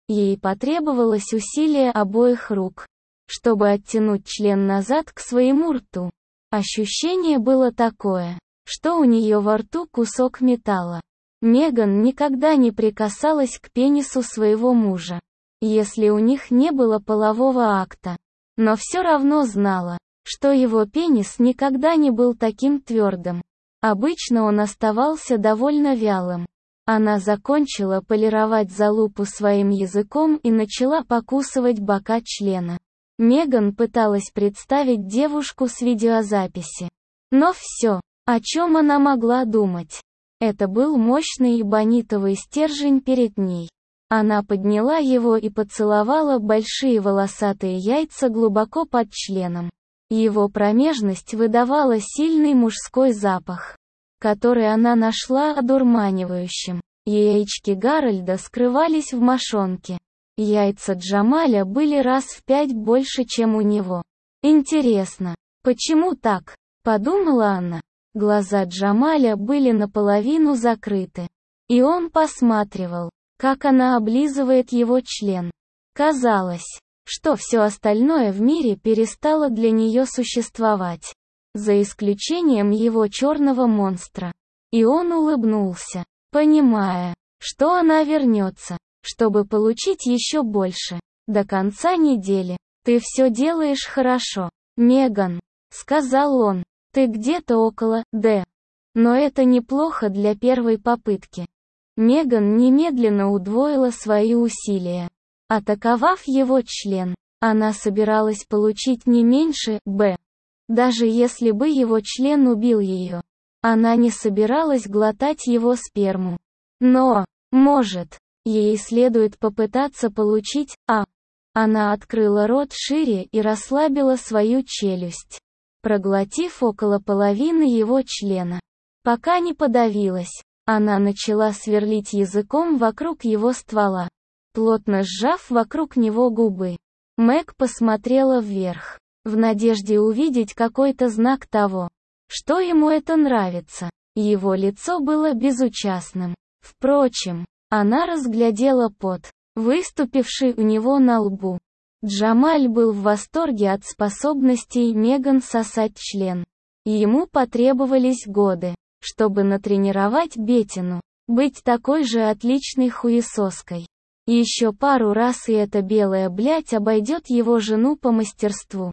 Ей потребовалось усилие обоих рук, чтобы оттянуть член назад к своему рту. Ощущение было такое, что у нее во рту кусок металла. Меган никогда не прикасалась к пенису своего мужа, если у них не было полового акта. Но все равно знала, что его пенис никогда не был таким твердым. Обычно он оставался довольно вялым. Она закончила полировать залупу своим языком и начала покусывать бока члена. Меган пыталась представить девушку с видеозаписи. Но все, о чем она могла думать, это был мощный эбонитовый стержень перед ней. Она подняла его и поцеловала большие волосатые яйца глубоко под членом. Его промежность выдавала сильный мужской запах, который она нашла одурманивающим. Яички Гарольда скрывались в мошонке. Яйца Джамаля были раз в пять больше, чем у него. «Интересно, почему так?» – подумала она. Глаза Джамаля были наполовину закрыты. И он посматривал, как она облизывает его член. Казалось, что все остальное в мире перестало для нее существовать, за исключением его черного монстра. И он улыбнулся, понимая, что она вернется, чтобы получить еще больше. До конца недели. «Ты все делаешь хорошо, Меган», — сказал он. «Ты где-то около «Д». Но это неплохо для первой попытки». Меган немедленно удвоила свои усилия. Атаковав его член, она собиралась получить не меньше «Б». Даже если бы его член убил ее, она не собиралась глотать его сперму. Но, может, ей следует попытаться получить «А». Она открыла рот шире и расслабила свою челюсть, проглотив около половины его члена. Пока не подавилась, она начала сверлить языком вокруг его ствола, плотно сжав вокруг него губы. Мэг посмотрела вверх, в надежде увидеть какой-то знак того, что ему это нравится. Его лицо было безучастным. Впрочем, она разглядела пот, выступивший у него на лбу. Джамаль был в восторге от способностей Меган сосать член. Ему потребовались годы, чтобы натренировать Беттину быть такой же отличной хуесоской. Еще пару раз, и эта белая блядь обойдет его жену по мастерству.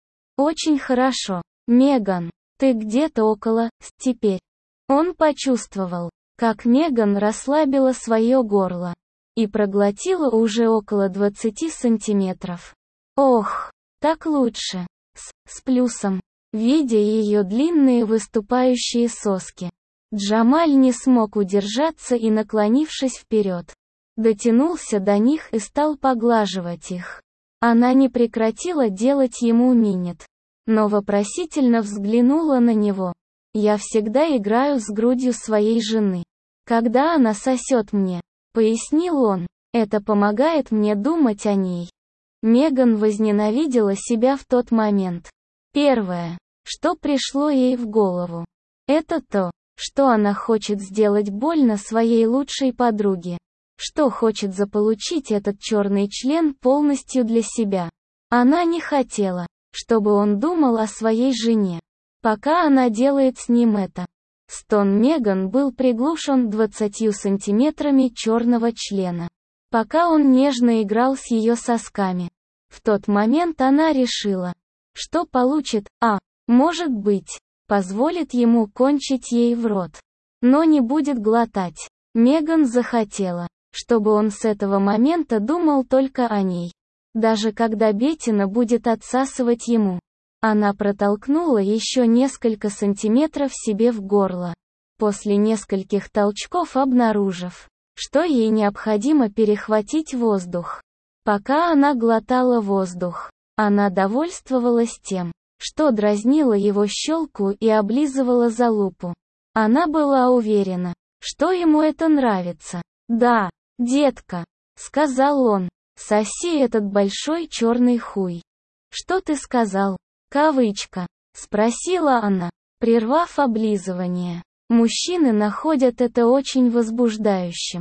Очень хорошо, Меган, ты где-то около «С» теперь. Он почувствовал, как Меган расслабила свое горло и проглотила уже около двадцати сантиметров. Ох, так лучше. С, с плюсом. Видя ее длинные выступающие соски, Джамаль не смог удержаться и, наклонившись вперед, дотянулся до них и стал поглаживать их. Она не прекратила делать ему минет, но вопросительно взглянула на него. «Я всегда играю с грудью своей жены, когда она сосет мне», — пояснил он. «Это помогает мне думать о ней». Меган возненавидела себя в тот момент. Первое, что пришло ей в голову, это то, что она хочет сделать больно своей лучшей подруге, что хочет заполучить этот черный член полностью для себя. Она не хотела, чтобы он думал о своей жене, пока она делает с ним это. Стон Меган был приглушен двадцатью сантиметрами черного члена, пока он нежно играл с ее сосками. В тот момент она решила, что получит «А», может быть, позволит ему кончить ей в рот, но не будет глотать. Меган захотела, чтобы он с этого момента думал только о ней. Даже когда Беттина будет отсасывать ему. Она протолкнула еще несколько сантиметров себе в горло, после нескольких толчков обнаружив, что ей необходимо перехватить воздух. Пока она глотала воздух, она довольствовалась тем, что дразнила его щелку и облизывала залупу. Она была уверена, что ему это нравится. «Да, детка», — сказал он, — «соси этот большой черный хуй». «Что ты сказал?» «Кавычка», — спросила она, прервав облизывание. Мужчины находят это очень возбуждающим.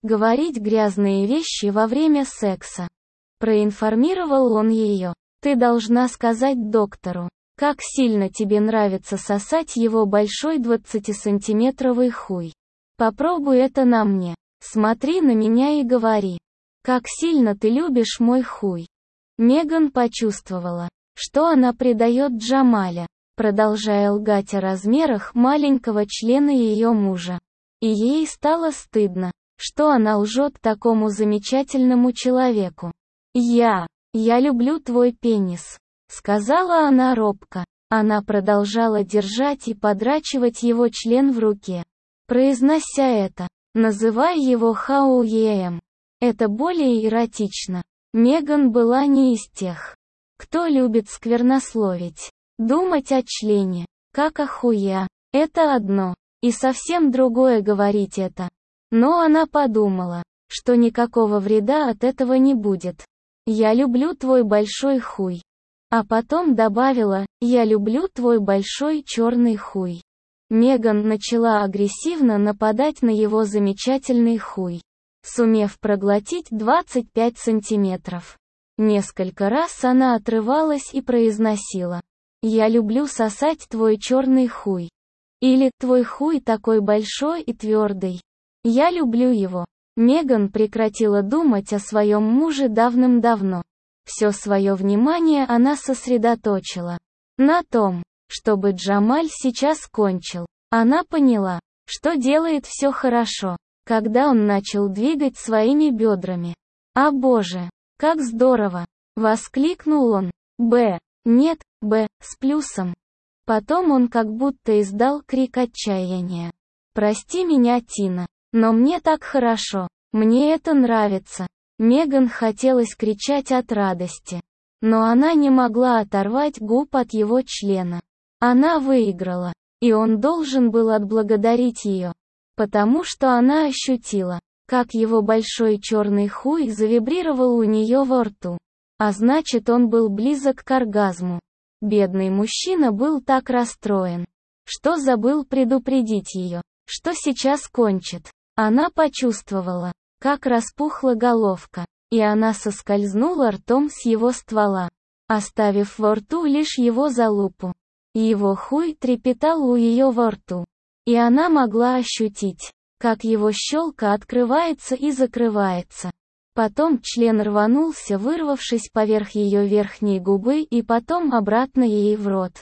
говорить грязные вещи во время секса. Проинформировал он ее. Ты должна сказать доктору, как сильно тебе нравится сосать его большой двадцатисантиметровый хуй. Попробуй это на мне. Смотри на меня и говори, как сильно ты любишь мой хуй. Меган почувствовала, что она предает Джамаля, продолжая лгать о размерах маленького члена ее мужа. И ей стало стыдно, что она лжет такому замечательному человеку. «Я, я люблю твой пенис», — сказала она робко. Она продолжала держать и подрачивать его член в руке, произнося это, называя его хауеем. Это более эротично. Меган была не из тех, кто любит сквернословить. Думать о члене, как о хуя, это одно, и совсем другое говорить это. Но она подумала, что никакого вреда от этого не будет. «Я люблю твой большой хуй». А потом добавила, «Я люблю твой большой черный хуй». Меган начала агрессивно нападать на его замечательный хуй, сумев проглотить двадцать пять сантиметров. Несколько раз она отрывалась и произносила: «Я люблю сосать твой черный хуй». Или «Твой хуй такой большой и твердый. Я люблю его». Меган прекратила думать о своем муже давным-давно. Все свое внимание она сосредоточила на том, чтобы Джамаль сейчас кончил. Она поняла, что делает все хорошо, когда он начал двигать своими бедрами. «А боже, как здорово!» — воскликнул он. «Б. Нет, Б. С плюсом». Потом он как будто издал крик отчаяния. «Прости меня, Тина, но мне так хорошо, мне это нравится». Меган хотелось кричать от радости, но она не могла оторвать губ от его члена. Она выиграла, и он должен был отблагодарить ее, потому что она ощутила, как его большой черный хуй завибрировал у нее во рту. А значит, он был близок к оргазму. Бедный мужчина был так расстроен, что забыл предупредить ее, что сейчас кончит. Она почувствовала, как распухла головка, и она соскользнула ртом с его ствола, оставив во рту лишь его залупу. Его хуй трепетал у ее во рту, и она могла ощутить, как его щелка открывается и закрывается. Потом член рванулся, вырвавшись поверх ее верхней губы и потом обратно ей в рот.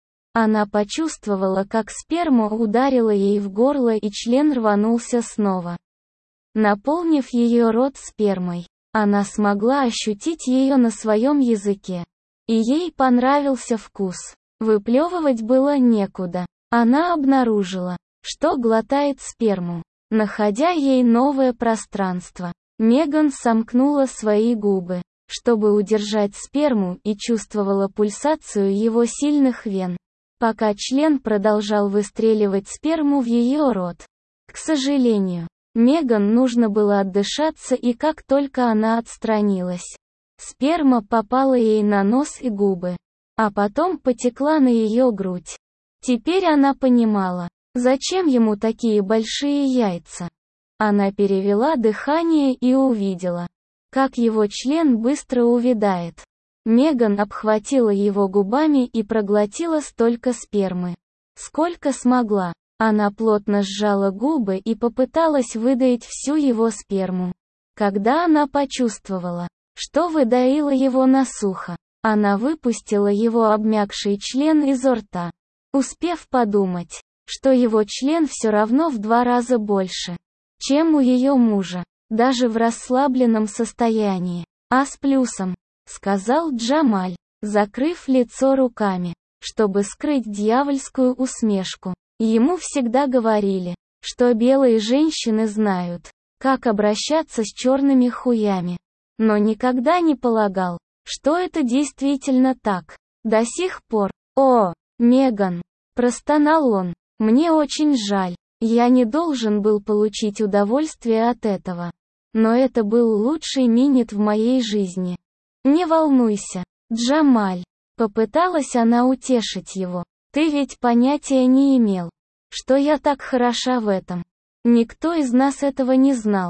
Она почувствовала, как сперма ударила ей в горло и член рванулся снова. Наполнив ее рот спермой, она смогла ощутить ее на своем языке. И ей понравился вкус. Выплевывать было некуда. Она обнаружила, что глотает сперму, находя ей новое пространство. Меган сомкнула свои губы, чтобы удержать сперму, и чувствовала пульсацию его сильных вен, пока член продолжал выстреливать сперму в ее рот. К сожалению, Меган нужно было отдышаться, и как только она отстранилась, сперма попала ей на нос и губы, а потом потекла на ее грудь. Теперь она понимала, зачем ему такие большие яйца. Она перевела дыхание и увидела, как его член быстро увядает. Меган обхватила его губами и проглотила столько спермы, сколько смогла. Она плотно сжала губы и попыталась выдоить всю его сперму. Когда она почувствовала, что выдоила его насухо, она выпустила его обмякший член изо рта, успев подумать, что его член все равно в два раза больше, чем у ее мужа, даже в расслабленном состоянии. «А с плюсом», — сказал Джамаль, закрыв лицо руками, чтобы скрыть дьявольскую усмешку. Ему всегда говорили, что белые женщины знают, как обращаться с черными хуями. Но никогда не полагал, что это действительно так. До сих пор. «О, Меган!» — простонал он. «Мне очень жаль. Я не должен был получить удовольствие от этого. Но это был лучший минет в моей жизни. Не волнуйся, Джамаль». Попыталась она утешить его. «Ты ведь понятия не имел, что я так хороша в этом. Никто из нас этого не знал.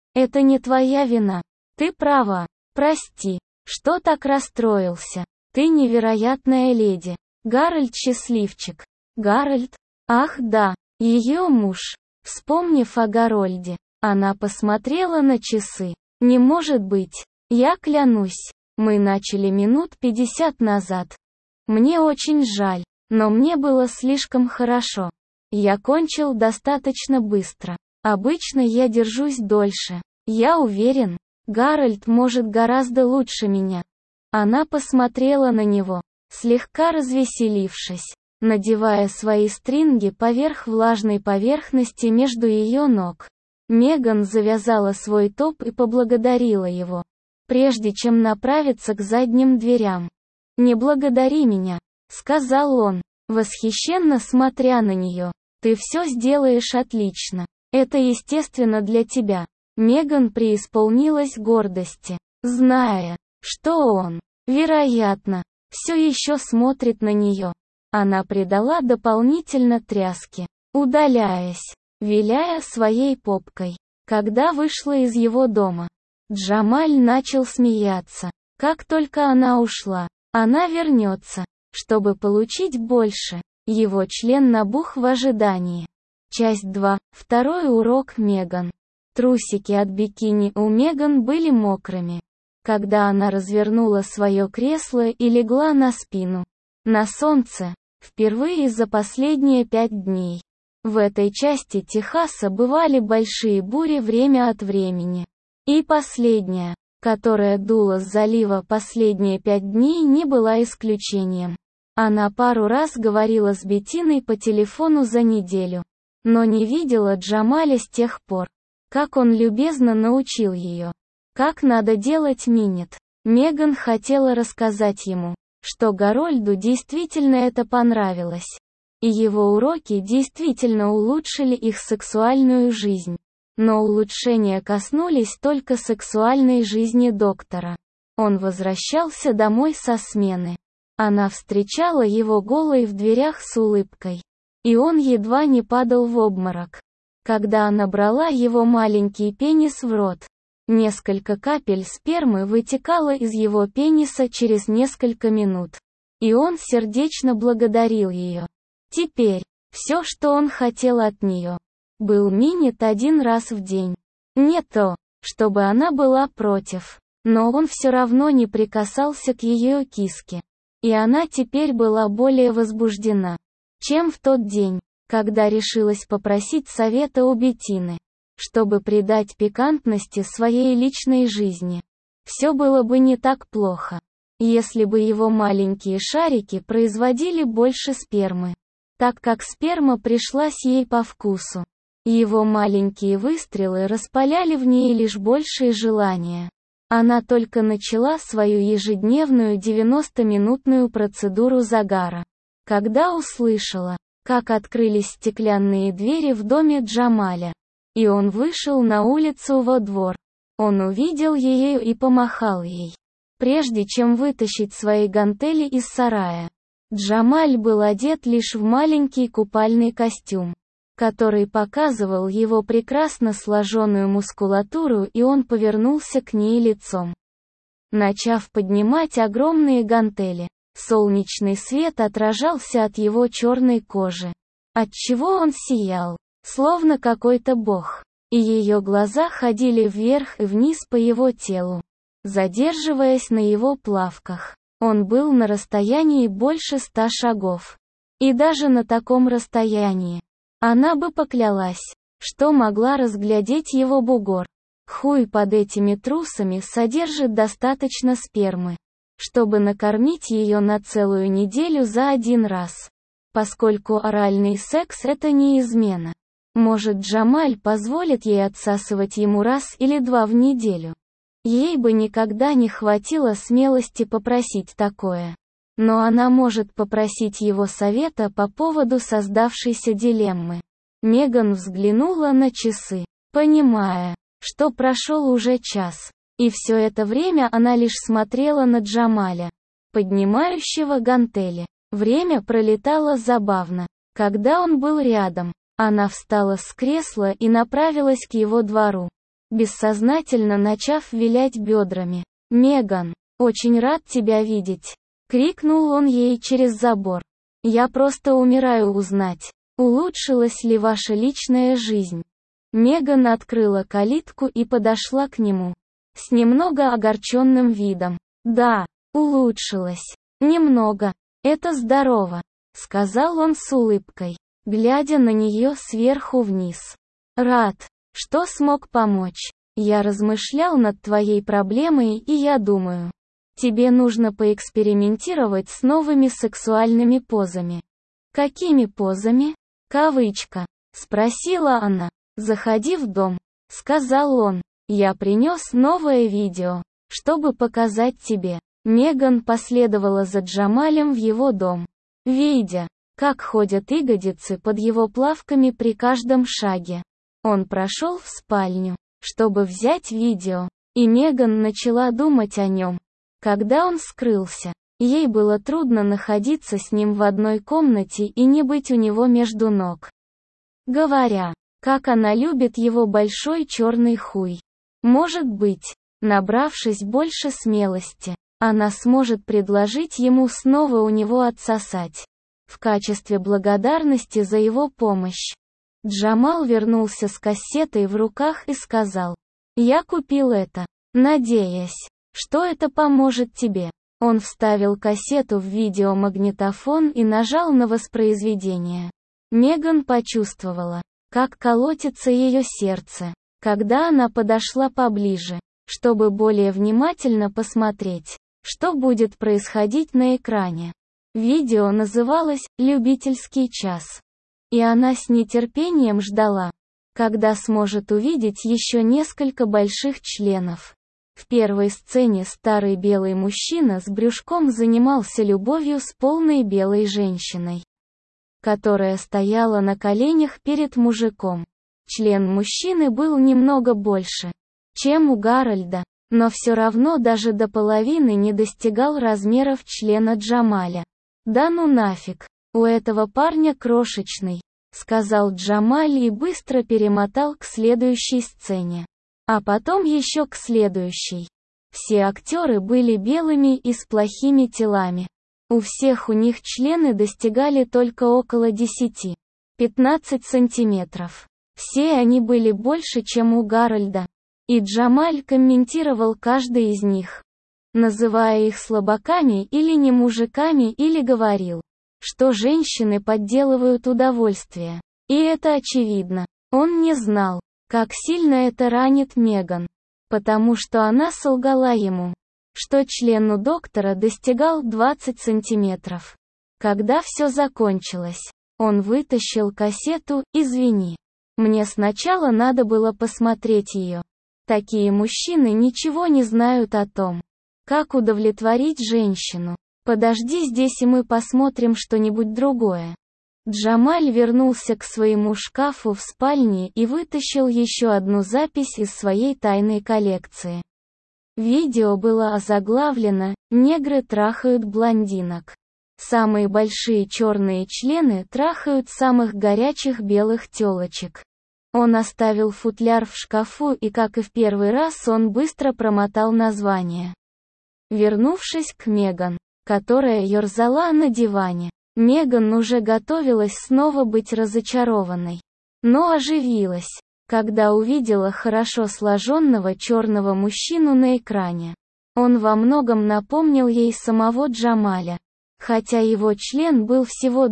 Это не твоя вина. Ты права. Прости, что так расстроился. Ты невероятная леди. Гарольд счастливчик. Гарольд? Ах да, ее муж. Вспомнив о Гарольде, она посмотрела на часы. Не может быть. Я клянусь. Мы начали минут пятьдесят назад. Мне очень жаль, но мне было слишком хорошо. Я кончил достаточно быстро. Обычно я держусь дольше. Я уверен, Гарольд может гораздо лучше меня. Она посмотрела на него, слегка развеселившись, надевая свои стринги поверх влажной поверхности между ее ног. Меган завязала свой топ и поблагодарила его, прежде чем направиться к задним дверям. «Не благодари меня», — сказал он, восхищенно смотря на нее. «Ты все сделаешь отлично. Это естественно для тебя». Меган преисполнилась гордости, зная, что он, вероятно, все еще смотрит на нее. Она придала дополнительно тряски, удаляясь, виляя своей попкой. Когда вышла из его дома, Джамаль начал смеяться. Как только она ушла, она вернется, чтобы получить больше. Его член набух в ожидании. Часть два. Второй урок Меган. Трусики от бикини у Меган были мокрыми. Когда она развернула свое кресло и легла на спину. На солнце. Впервые за последние пять дней. В этой части Техаса бывали большие бури время от времени. И последняя, которая дула с залива последние пять дней, не была исключением. Она пару раз говорила с Беттиной по телефону за неделю, но не видела Джамаля с тех пор. Как он любезно научил ее, как надо делать минет. Меган хотела рассказать ему, что Гарольду действительно это понравилось. И его уроки действительно улучшили их сексуальную жизнь. Но улучшения коснулись только сексуальной жизни доктора. Он возвращался домой со смены. Она встречала его голой в дверях с улыбкой. И он едва не падал в обморок. Когда она брала его маленький пенис в рот, несколько капель спермы вытекало из его пениса через несколько минут. И он сердечно благодарил ее. Теперь, все, что он хотел от нее, был минет один раз в день. Не то, чтобы она была против, но он все равно не прикасался к ее киске. И она теперь была более возбуждена, чем в тот день, когда решилась попросить совета у Беттины, чтобы придать пикантности своей личной жизни. Все было бы не так плохо, если бы его маленькие шарики производили больше спермы, так как сперма пришлась ей по вкусу. Его маленькие выстрелы распаляли в ней лишь большее желание. Она только начала свою ежедневную девяностоминутную процедуру загара, когда услышала, как открылись стеклянные двери в доме Джамаля. И он вышел на улицу во двор. Он увидел ее и помахал ей, прежде чем вытащить свои гантели из сарая. Джамаль был одет лишь в маленький купальный костюм, который показывал его прекрасно сложенную мускулатуру, и он повернулся к ней лицом. Начав поднимать огромные гантели, солнечный свет отражался от его черной кожи, отчего он сиял, словно какой-то бог, и ее глаза ходили вверх и вниз по его телу, задерживаясь на его плавках. Он был на расстоянии больше ста шагов. И даже на таком расстоянии, она бы поклялась, что могла разглядеть его бугор. Хуй под этими трусами содержит достаточно спермы, чтобы накормить ее на целую неделю за один раз. Поскольку оральный секс — это не измена, может, Джамаль позволит ей отсасывать ему раз или два в неделю. Ей бы никогда не хватило смелости попросить такое. Но она может попросить его совета по поводу создавшейся дилеммы. Меган взглянула на часы, понимая, что прошел уже час. И все это время она лишь смотрела на Джамаля, поднимающего гантели. Время пролетало забавно. Когда он был рядом, она встала с кресла и направилась к его двору. бессознательно начав вилять бедрами. «Меган, очень рад тебя видеть!» — крикнул он ей через забор. «Я просто умираю узнать, улучшилась ли ваша личная жизнь?» Меган открыла калитку и подошла к нему. С немного огорченным видом. «Да, улучшилась. Немного. Это здорово», — сказал он с улыбкой, глядя на нее сверху вниз. «Рад, что смог помочь. Я размышлял над твоей проблемой, и я думаю, тебе нужно поэкспериментировать с новыми сексуальными позами». «Какими позами?» «Кавычка», — спросила она. «Заходи в дом», — сказал он. «Я принес новое видео, чтобы показать тебе». Меган последовала за Джамалем в его дом, видя, как ходят ягодицы под его плавками при каждом шаге. Он прошел в спальню, чтобы взять видео, и Меган начала думать о нем. Когда он скрылся, ей было трудно находиться с ним в одной комнате и не быть у него между ног. Говоря, как она любит его большой черный хуй. Может быть, набравшись больше смелости, она сможет предложить ему снова у него отсосать. В качестве благодарности за его помощь. Джамал вернулся с кассетой в руках и сказал: «Я купил это, надеясь, что это поможет тебе». Он вставил кассету в видеомагнитофон и нажал на воспроизведение. Меган почувствовала, как колотится ее сердце, когда она подошла поближе, чтобы более внимательно посмотреть, что будет происходить на экране. Видео называлось «Любительский час». И она с нетерпением ждала, когда сможет увидеть еще несколько больших членов. В первой сцене старый белый мужчина с брюшком занимался любовью с полной белой женщиной, которая стояла на коленях перед мужиком. Член мужчины был немного больше, чем у Гарольда, но все равно даже до половины не достигал размеров члена Джамаля. «Да ну нафиг, у этого парня крошечный», — сказал Джамаль и быстро перемотал к следующей сцене. А потом еще к следующей. Все актеры были белыми и с плохими телами. У всех у них члены достигали только около десяти-пятнадцати сантиметров. Все они были больше, чем у Гарольда. И Джамаль комментировал каждый из них, называя их слабаками или не мужиками, или говорил, что женщины подделывают удовольствие. И это очевидно. Он не знал, как сильно это ранит Меган, потому что она солгала ему, что член у доктора достигал двадцати сантиметров. Когда все закончилось, он вытащил кассету. «Извини, мне сначала надо было посмотреть ее. Такие мужчины ничего не знают о том, как удовлетворить женщину. Подожди здесь, и мы посмотрим что-нибудь другое». Джамаль вернулся к своему шкафу в спальне и вытащил еще одну запись из своей тайной коллекции. Видео было озаглавлено «Негры трахают блондинок». Самые большие черные члены трахают самых горячих белых телочек. Он оставил футляр в шкафу, и как и в первый раз, он быстро промотал название. Вернувшись к Меган, которая ерзала на диване, Меган уже готовилась снова быть разочарованной. Но оживилась, когда увидела хорошо сложенного черного мужчину на экране. Он во многом напомнил ей самого Джамаля, хотя его член был всего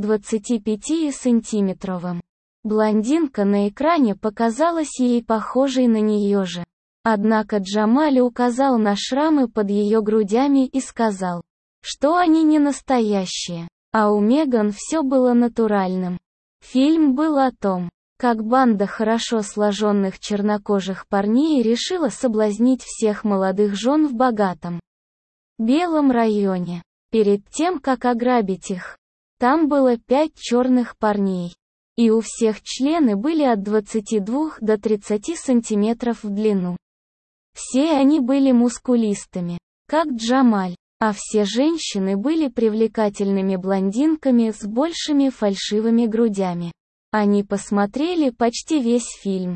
двадцатипятисантиметровым. Блондинка на экране показалась ей похожей на нее же. Однако Джамаль указал на шрамы под ее грудями и сказал, что они не настоящие. А у Меган все было натуральным. Фильм был о том, как банда хорошо сложенных чернокожих парней решила соблазнить всех молодых жен в богатом белом районе. Перед тем, как ограбить их, там было пять черных парней. И у всех члены были от двадцати двух до тридцати сантиметров в длину. Все они были мускулистыми, как Джамаль. А все женщины были привлекательными блондинками с большими фальшивыми грудями. Они посмотрели почти весь фильм.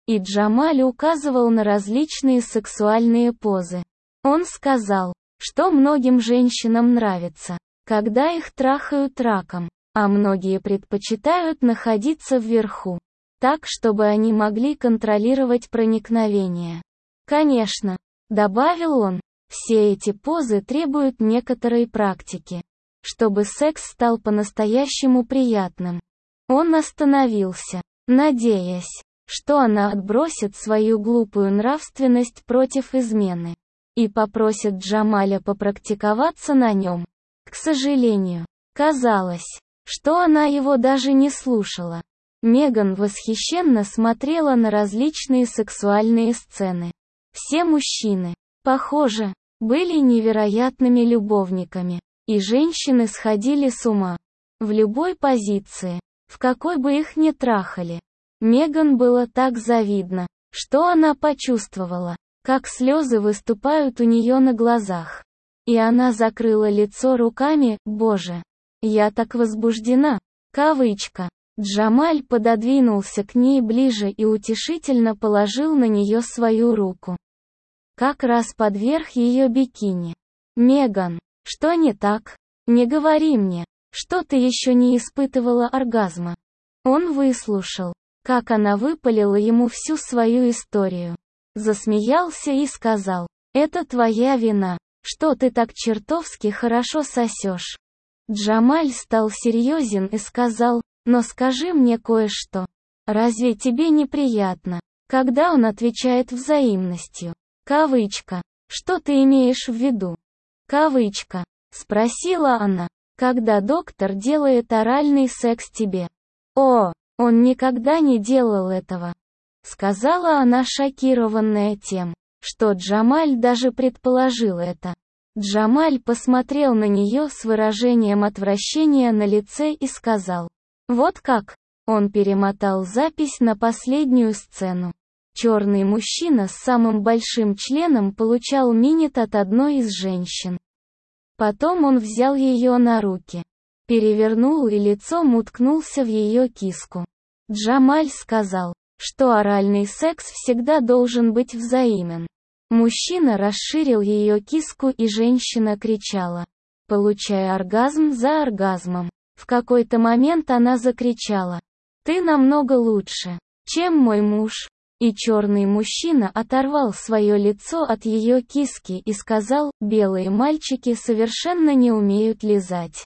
И Джамаль указывал на различные сексуальные позы. Он сказал, что многим женщинам нравится, когда их трахают раком, а многие предпочитают находиться вверху, так чтобы они могли контролировать проникновение. Конечно, добавил он, все эти позы требуют некоторой практики, чтобы секс стал по-настоящему приятным. Он остановился, надеясь, что она отбросит свою глупую нравственность против измены и попросит Джамаля попрактиковаться на нем. К сожалению, казалось, что она его даже не слушала. Меган восхищенно смотрела на различные сексуальные сцены. Все мужчины, похоже, были невероятными любовниками, и женщины сходили с ума. В любой позиции, в какой бы их ни трахали. Меган было так завидно, что она почувствовала, как слезы выступают у нее на глазах. И она закрыла лицо руками. «Боже, я так возбуждена!» Кавычка. Джамаль пододвинулся к ней ближе и утешительно положил на нее свою руку. Как раз под верх ее бикини. «Меган, что не так? Не говори мне, что ты еще не испытывала оргазма». Он выслушал, как она выпалила ему всю свою историю. Засмеялся и сказал, «Это твоя вина, что ты так чертовски хорошо сосешь». Джамаль стал серьезен и сказал, «Но скажи мне кое-что. Разве тебе неприятно, когда он отвечает взаимностью?» Кавычка. «Что ты имеешь в виду?» Кавычка. Спросила она, когда доктор делает оральный секс тебе. «О, он никогда не делал этого», сказала она, шокированная тем, что Джамаль даже предположил это. Джамаль посмотрел на нее с выражением отвращения на лице и сказал, «Вот как?» Он перемотал запись на последнюю сцену. Черный мужчина с самым большим членом получал минет от одной из женщин. Потом он взял ее на руки, перевернул и лицом уткнулся в ее киску. Джамаль сказал, что оральный секс всегда должен быть взаимен. Мужчина расширил ее киску, и женщина кричала, получая оргазм за оргазмом. В какой-то момент она закричала, «Ты намного лучше, чем мой муж». И черный мужчина оторвал свое лицо от ее киски и сказал, «Белые мальчики совершенно не умеют лизать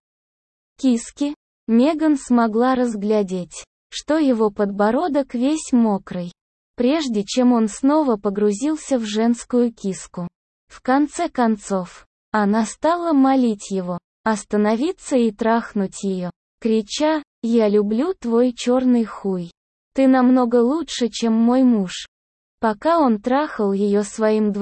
киски». Меган смогла разглядеть, что его подбородок весь мокрый, прежде чем он снова погрузился в женскую киску. В конце концов, она стала молить его остановиться и трахнуть ее, крича, «Я люблю твой черный хуй. Ты намного лучше, чем мой муж». Пока он трахал ее своим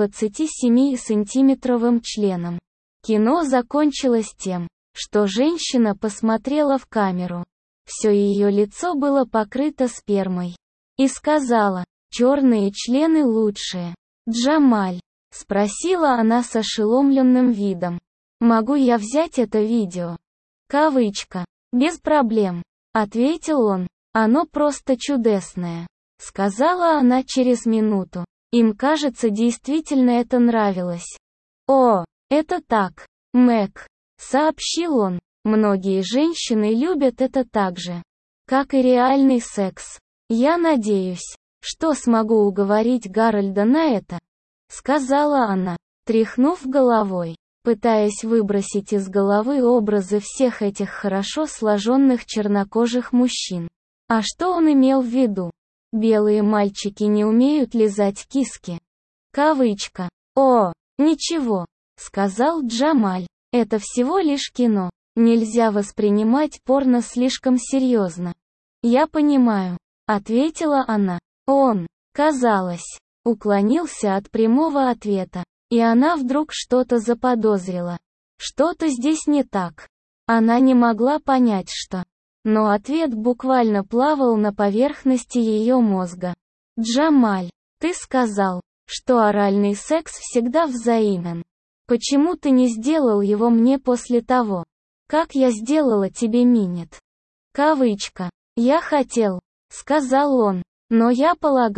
двадцатисемисантиметровым членом. Кино закончилось тем, что женщина посмотрела в камеру. Все ее лицо было покрыто спермой. И сказала, «Черные члены лучшие». «Джамаль?» — спросила она с ошеломленным видом. «Могу я взять это видео?» Кавычка. «Без проблем», — ответил он. «Оно просто чудесное», — сказала она через минуту. Им, кажется, действительно это нравилось. «О, это так, Мэг», — сообщил он. «Многие женщины любят это так же, как и реальный секс. Я надеюсь, что смогу уговорить Гарольда на это», — сказала она, тряхнув головой, пытаясь выбросить из головы образы всех этих хорошо сложенных чернокожих мужчин. А что он имел в виду? Белые мальчики не умеют лизать киски. Кавычка. «О, ничего», — сказал Джамаль. «Это всего лишь кино. Нельзя воспринимать порно слишком серьезно». «Я понимаю», — ответила она. Он, казалось, уклонился от прямого ответа, и она вдруг что-то заподозрила. Что-то здесь не так. Она не могла понять, что. Но ответ буквально плавал на поверхности ее мозга. «Джамаль, ты сказал, что оральный секс всегда взаимен. Почему ты не сделал его мне после того, как я сделала тебе минет?» Кавычка. «Я хотел», — сказал он, — «но я полагал,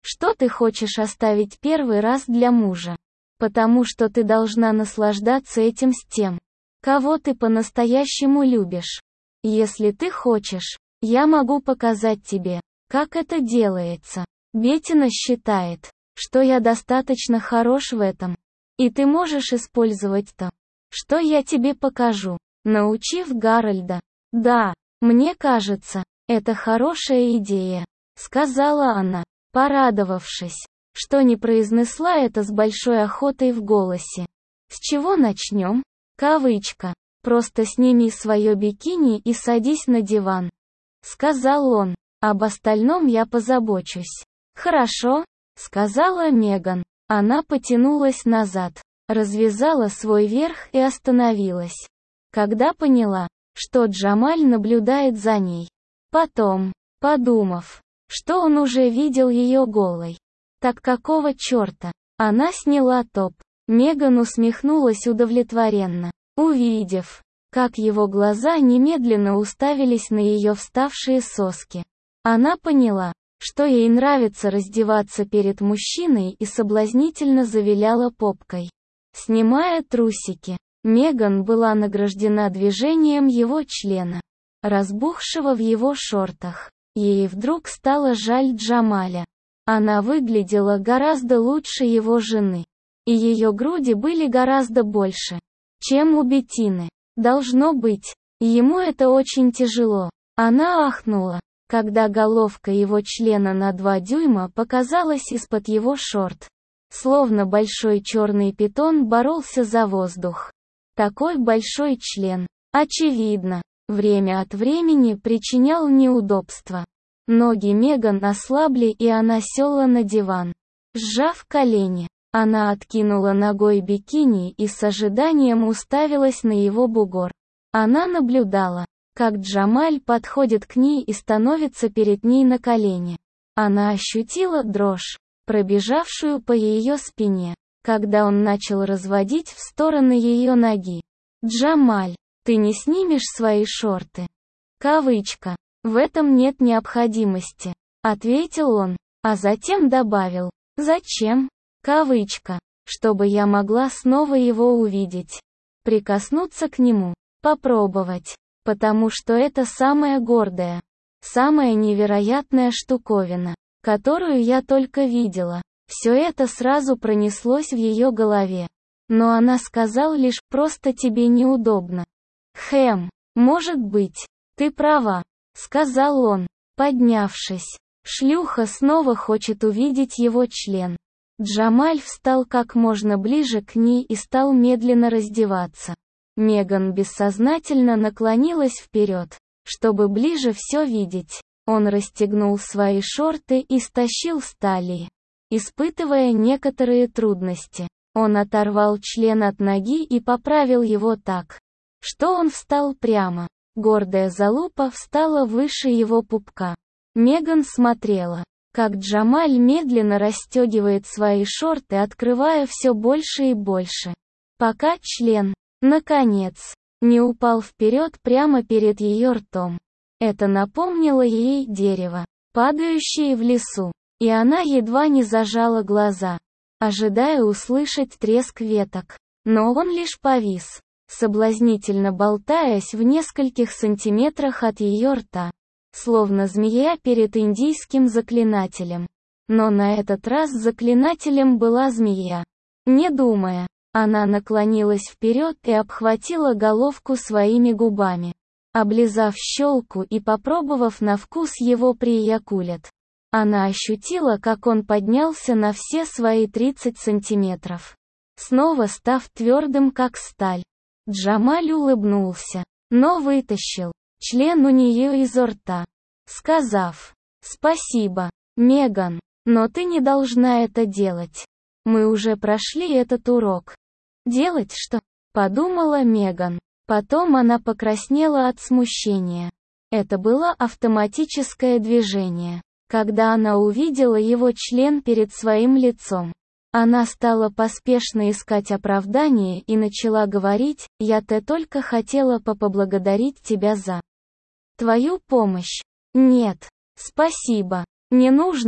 что ты хочешь оставить первый раз для мужа. Потому что ты должна наслаждаться этим с тем, кого ты по-настоящему любишь. Если ты хочешь, я могу показать тебе, как это делается. Беттина считает, что я достаточно хорош в этом. И ты можешь использовать то, что я тебе покажу, научив Гарольда. Да, мне кажется, это хорошая идея, сказала она, порадовавшись, что не произнесла это с большой охотой в голосе. С чего начнем? Кавычка. Просто сними свое бикини и садись на диван. Сказал он. Об остальном я позабочусь. Хорошо, сказала Меган. Она потянулась назад, развязала свой верх и остановилась. Когда поняла, что Джамаль наблюдает за ней. Потом, подумав, что он уже видел ее голой. Так какого черта? Она сняла топ. Меган усмехнулась удовлетворенно, увидев, как его глаза немедленно уставились на ее вставшие соски. Она поняла, что ей нравится раздеваться перед мужчиной, и соблазнительно завиляла попкой. Снимая трусики, Меган была награждена движением его члена, разбухшего в его шортах. Ей вдруг стало жаль Джамаля. Она выглядела гораздо лучше его жены. И ее груди были гораздо больше, чем у Беттины. Должно быть, ему это очень тяжело. Она ахнула, когда головка его члена на два дюйма показалась из-под его шорт. Словно большой черный питон боролся за воздух. Такой большой член, очевидно, время от времени причинял неудобства. Ноги Меган ослабли, и она села на диван. Сжав колени, она откинула ногой бикини и с ожиданием уставилась на его бугор. Она наблюдала, как Джамаль подходит к ней и становится перед ней на колени. Она ощутила дрожь, пробежавшую по ее спине, когда он начал разводить в стороны ее ноги. «Джамаль, ты не снимешь свои шорты?» Кавычка. «В этом нет необходимости», — ответил он, а затем добавил. «Зачем?» Кавычка. «Чтобы я могла снова его увидеть. Прикоснуться к нему. Попробовать. Потому что это самая гордая, самая невероятная штуковина, которую я только видела». Все это сразу пронеслось в ее голове. Но она сказала лишь: «Просто тебе неудобно». «Хэм, может быть, ты права», — сказал он, поднявшись. Шлюха снова хочет увидеть его член. Джамаль встал как можно ближе к ней и стал медленно раздеваться. Меган бессознательно наклонилась вперед, чтобы ближе все видеть. Он расстегнул свои шорты и стащил с талии. Испытывая некоторые трудности, он оторвал член от ноги и поправил его так, что он встал прямо. Гордая залупа встала выше его пупка. Меган смотрела, как Джамаль медленно расстегивает свои шорты, открывая все больше и больше, пока член, наконец, не упал вперед прямо перед ее ртом. Это напомнило ей дерево, падающее в лесу, и она едва не зажала глаза, ожидая услышать треск веток. Но он лишь повис, соблазнительно болтаясь в нескольких сантиметрах от ее рта, словно змея перед индийским заклинателем. Но на этот раз заклинателем была змея. Не думая, она наклонилась вперед и обхватила головку своими губами, облизав щелку и попробовав на вкус его приякулет. Она ощутила, как он поднялся на все свои тридцать сантиметров, снова став твердым как сталь. Джамаль улыбнулся, но вытащил член у нее изо рта, сказав: «Спасибо, Меган, но ты не должна это делать. Мы уже прошли этот урок». «Делать что?» — подумала Меган. Потом она покраснела от смущения. Это было автоматическое движение. Когда она увидела его член перед своим лицом, она стала поспешно искать оправдание и начала говорить: «Я-то только хотела поблагодарить тебя за твою помощь». «Нет, спасибо, не нужно»,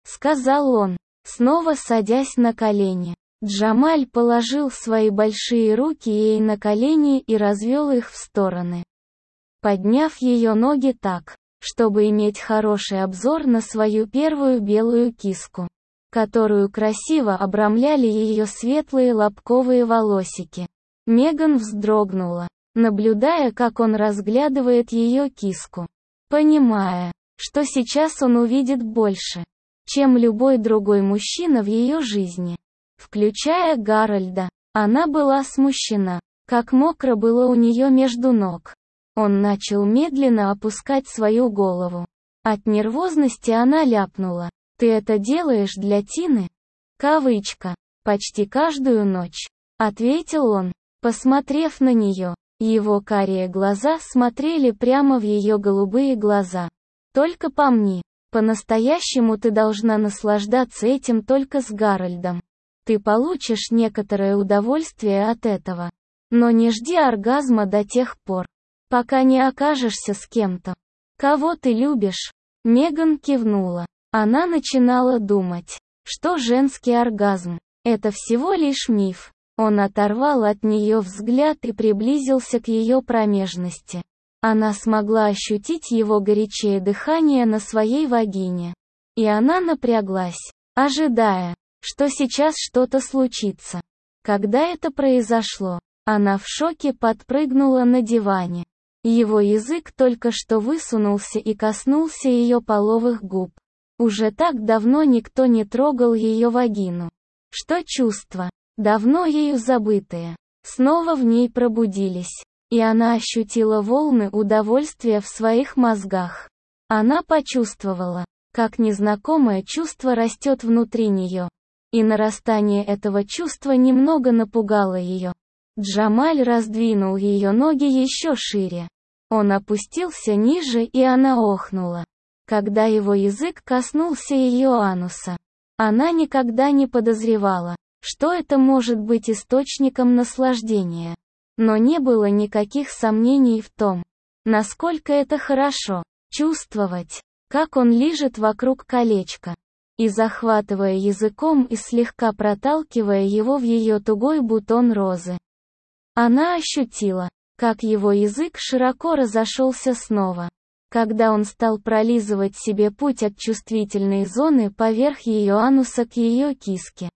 сказал он, снова садясь на колени. Джамаль положил свои большие руки ей на колени и развел их в стороны, подняв ее ноги так, чтобы иметь хороший обзор на свою первую белую киску, которую красиво обрамляли ее светлые лобковые волосики. Меган вздрогнула, наблюдая, как он разглядывает ее киску, понимая, что сейчас он увидит больше, чем любой другой мужчина в ее жизни, включая Гарольда. Она была смущена, как мокро было у нее между ног. Он начал медленно опускать свою голову. От нервозности она ляпнула: «Ты это делаешь для Тины?» Кавычка. «Почти каждую ночь», — ответил он, посмотрев на нее. Его карие глаза смотрели прямо в ее голубые глаза. «Только помни, по-настоящему ты должна наслаждаться этим только с Гарольдом. Ты получишь некоторое удовольствие от этого. Но не жди оргазма до тех пор, пока не окажешься с кем-то, кого ты любишь». Меган кивнула. Она начинала думать, что женский оргазм – это всего лишь миф. Он оторвал от нее взгляд и приблизился к ее промежности. Она смогла ощутить его горячее дыхание на своей вагине. И она напряглась, ожидая, что сейчас что-то случится. Когда это произошло, она в шоке подпрыгнула на диване. Его язык только что высунулся и коснулся ее половых губ. Уже так давно никто не трогал ее вагину. Что чувства, давно ею забытые, снова в ней пробудились. И она ощутила волны удовольствия в своих мозгах. Она почувствовала, как незнакомое чувство растет внутри нее. И нарастание этого чувства немного напугало ее. Джамаль раздвинул ее ноги еще шире. Он опустился ниже, и она охнула, когда его язык коснулся ее ануса. Она никогда не подозревала, что это может быть источником наслаждения. Но не было никаких сомнений в том, насколько это хорошо чувствовать, как он лижет вокруг колечка, и захватывая языком и слегка проталкивая его в ее тугой бутон розы. Она ощутила, как его язык широко разошелся снова, когда он стал пролизывать себе путь от чувствительной зоны поверх ее ануса к ее киске.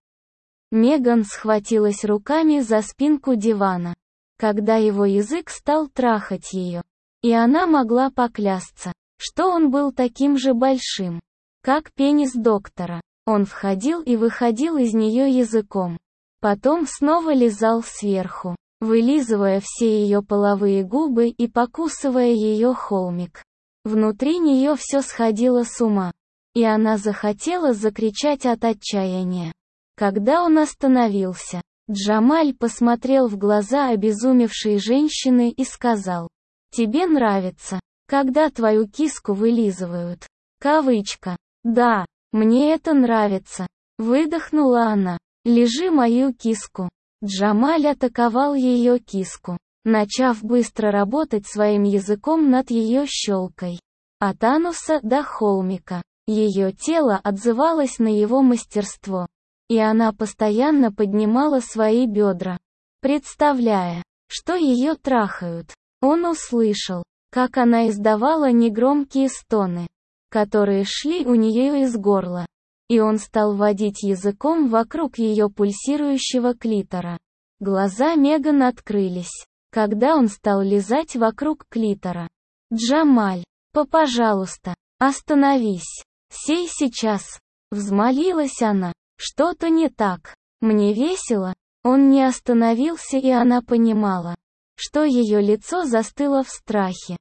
Меган схватилась руками за спинку дивана, когда его язык стал трахать ее. И она могла поклясться, что он был таким же большим, как пенис доктора. Он входил и выходил из нее языком. Потом снова лизал сверху, вылизывая все ее половые губы и покусывая ее холмик. Внутри нее все сходило с ума. И она захотела закричать от отчаяния. Когда он остановился, Джамаль посмотрел в глаза обезумевшей женщины и сказал: «Тебе нравится, когда твою киску вылизывают?» Кавычка. «Да, мне это нравится», — выдохнула она. «Лижи мою киску». Джамаль атаковал ее киску, начав быстро работать своим языком над ее щелкой. От ануса до холмика. Ее тело отзывалось на его мастерство. И она постоянно поднимала свои бедра, представляя, что ее трахают. Он услышал, как она издавала негромкие стоны, которые шли у нее из горла. И он стал водить языком вокруг ее пульсирующего клитора. Глаза Меган открылись, когда он стал лизать вокруг клитора. «Джамаль, пожалуйста, остановись. Сей сейчас», — взмолилась она. «Что-то не так. Мне весело». Он не остановился, и она понимала, что ее лицо застыло в страхе.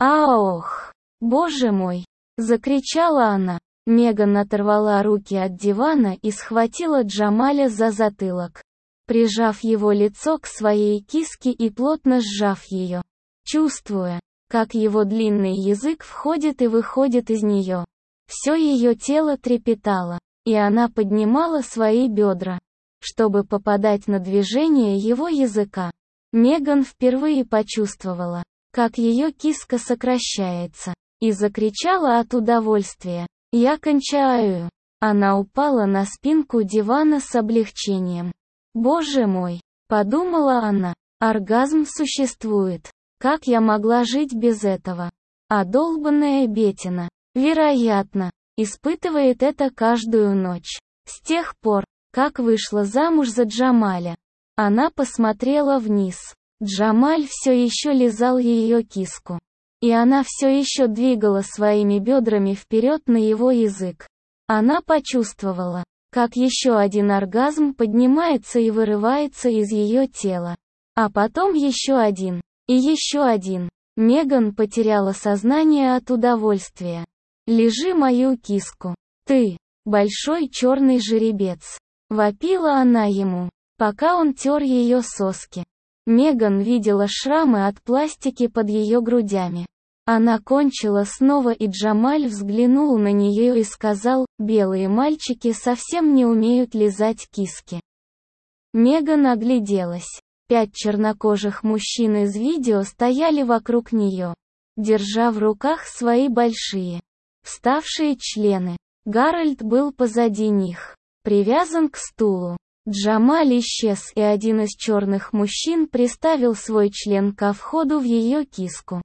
«Аох! Боже мой!» — закричала она. Меган оторвала руки от дивана и схватила Джамаля за затылок, прижав его лицо к своей киске и плотно сжав ее, чувствуя, как его длинный язык входит и выходит из нее. Все ее тело трепетало, и она поднимала свои бедра, чтобы попадать на движение его языка. Меган впервые почувствовала, как ее киска сокращается, и закричала от удовольствия. «Я кончаю!» Она упала на спинку дивана с облегчением. «Боже мой!» — подумала она. «Оргазм существует. Как я могла жить без этого?» А долбанная Беттина, вероятно, испытывает это каждую ночь. С тех пор, как вышла замуж за Джамаля. Она посмотрела вниз. Джамаль все еще лизал ее киску. И она все еще двигала своими бедрами вперед на его язык. Она почувствовала, как еще один оргазм поднимается и вырывается из ее тела. А потом еще один. И еще один. Меган потеряла сознание от удовольствия. «Лижи мою киску. Ты, большой черный жеребец!» Вопила она ему, пока он тер ее соски. Меган видела шрамы от пластики под ее грудями. Она кончила снова, и Джамаль взглянул на нее и сказал: «Белые мальчики совсем не умеют лизать киски». Меган огляделась. Пять чернокожих мужчин из видео стояли вокруг нее, держа в руках свои большие, вставшие члены. Гарольд был позади них, привязан к стулу. Джамаль исчез, и один из черных мужчин приставил свой член ко входу в ее киску.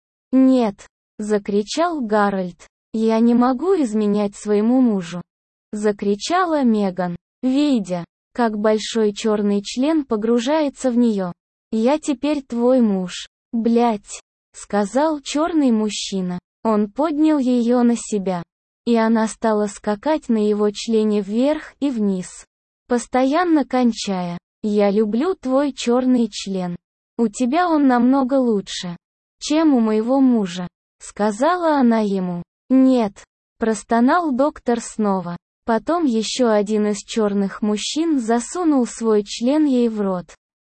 «Нет!» — закричал Гарольд. «Я не могу изменять своему мужу!» — закричала Меган, видя, как большой черный член погружается в нее. «Я теперь твой муж, блядь!» — сказал черный мужчина. Он поднял ее на себя, и она стала скакать на его члене вверх и вниз, постоянно кончая. «Я люблю твой черный член. У тебя он намного лучше, чем у моего мужа», — сказала она ему. «Нет», — простонал доктор снова. Потом еще один из черных мужчин засунул свой член ей в рот.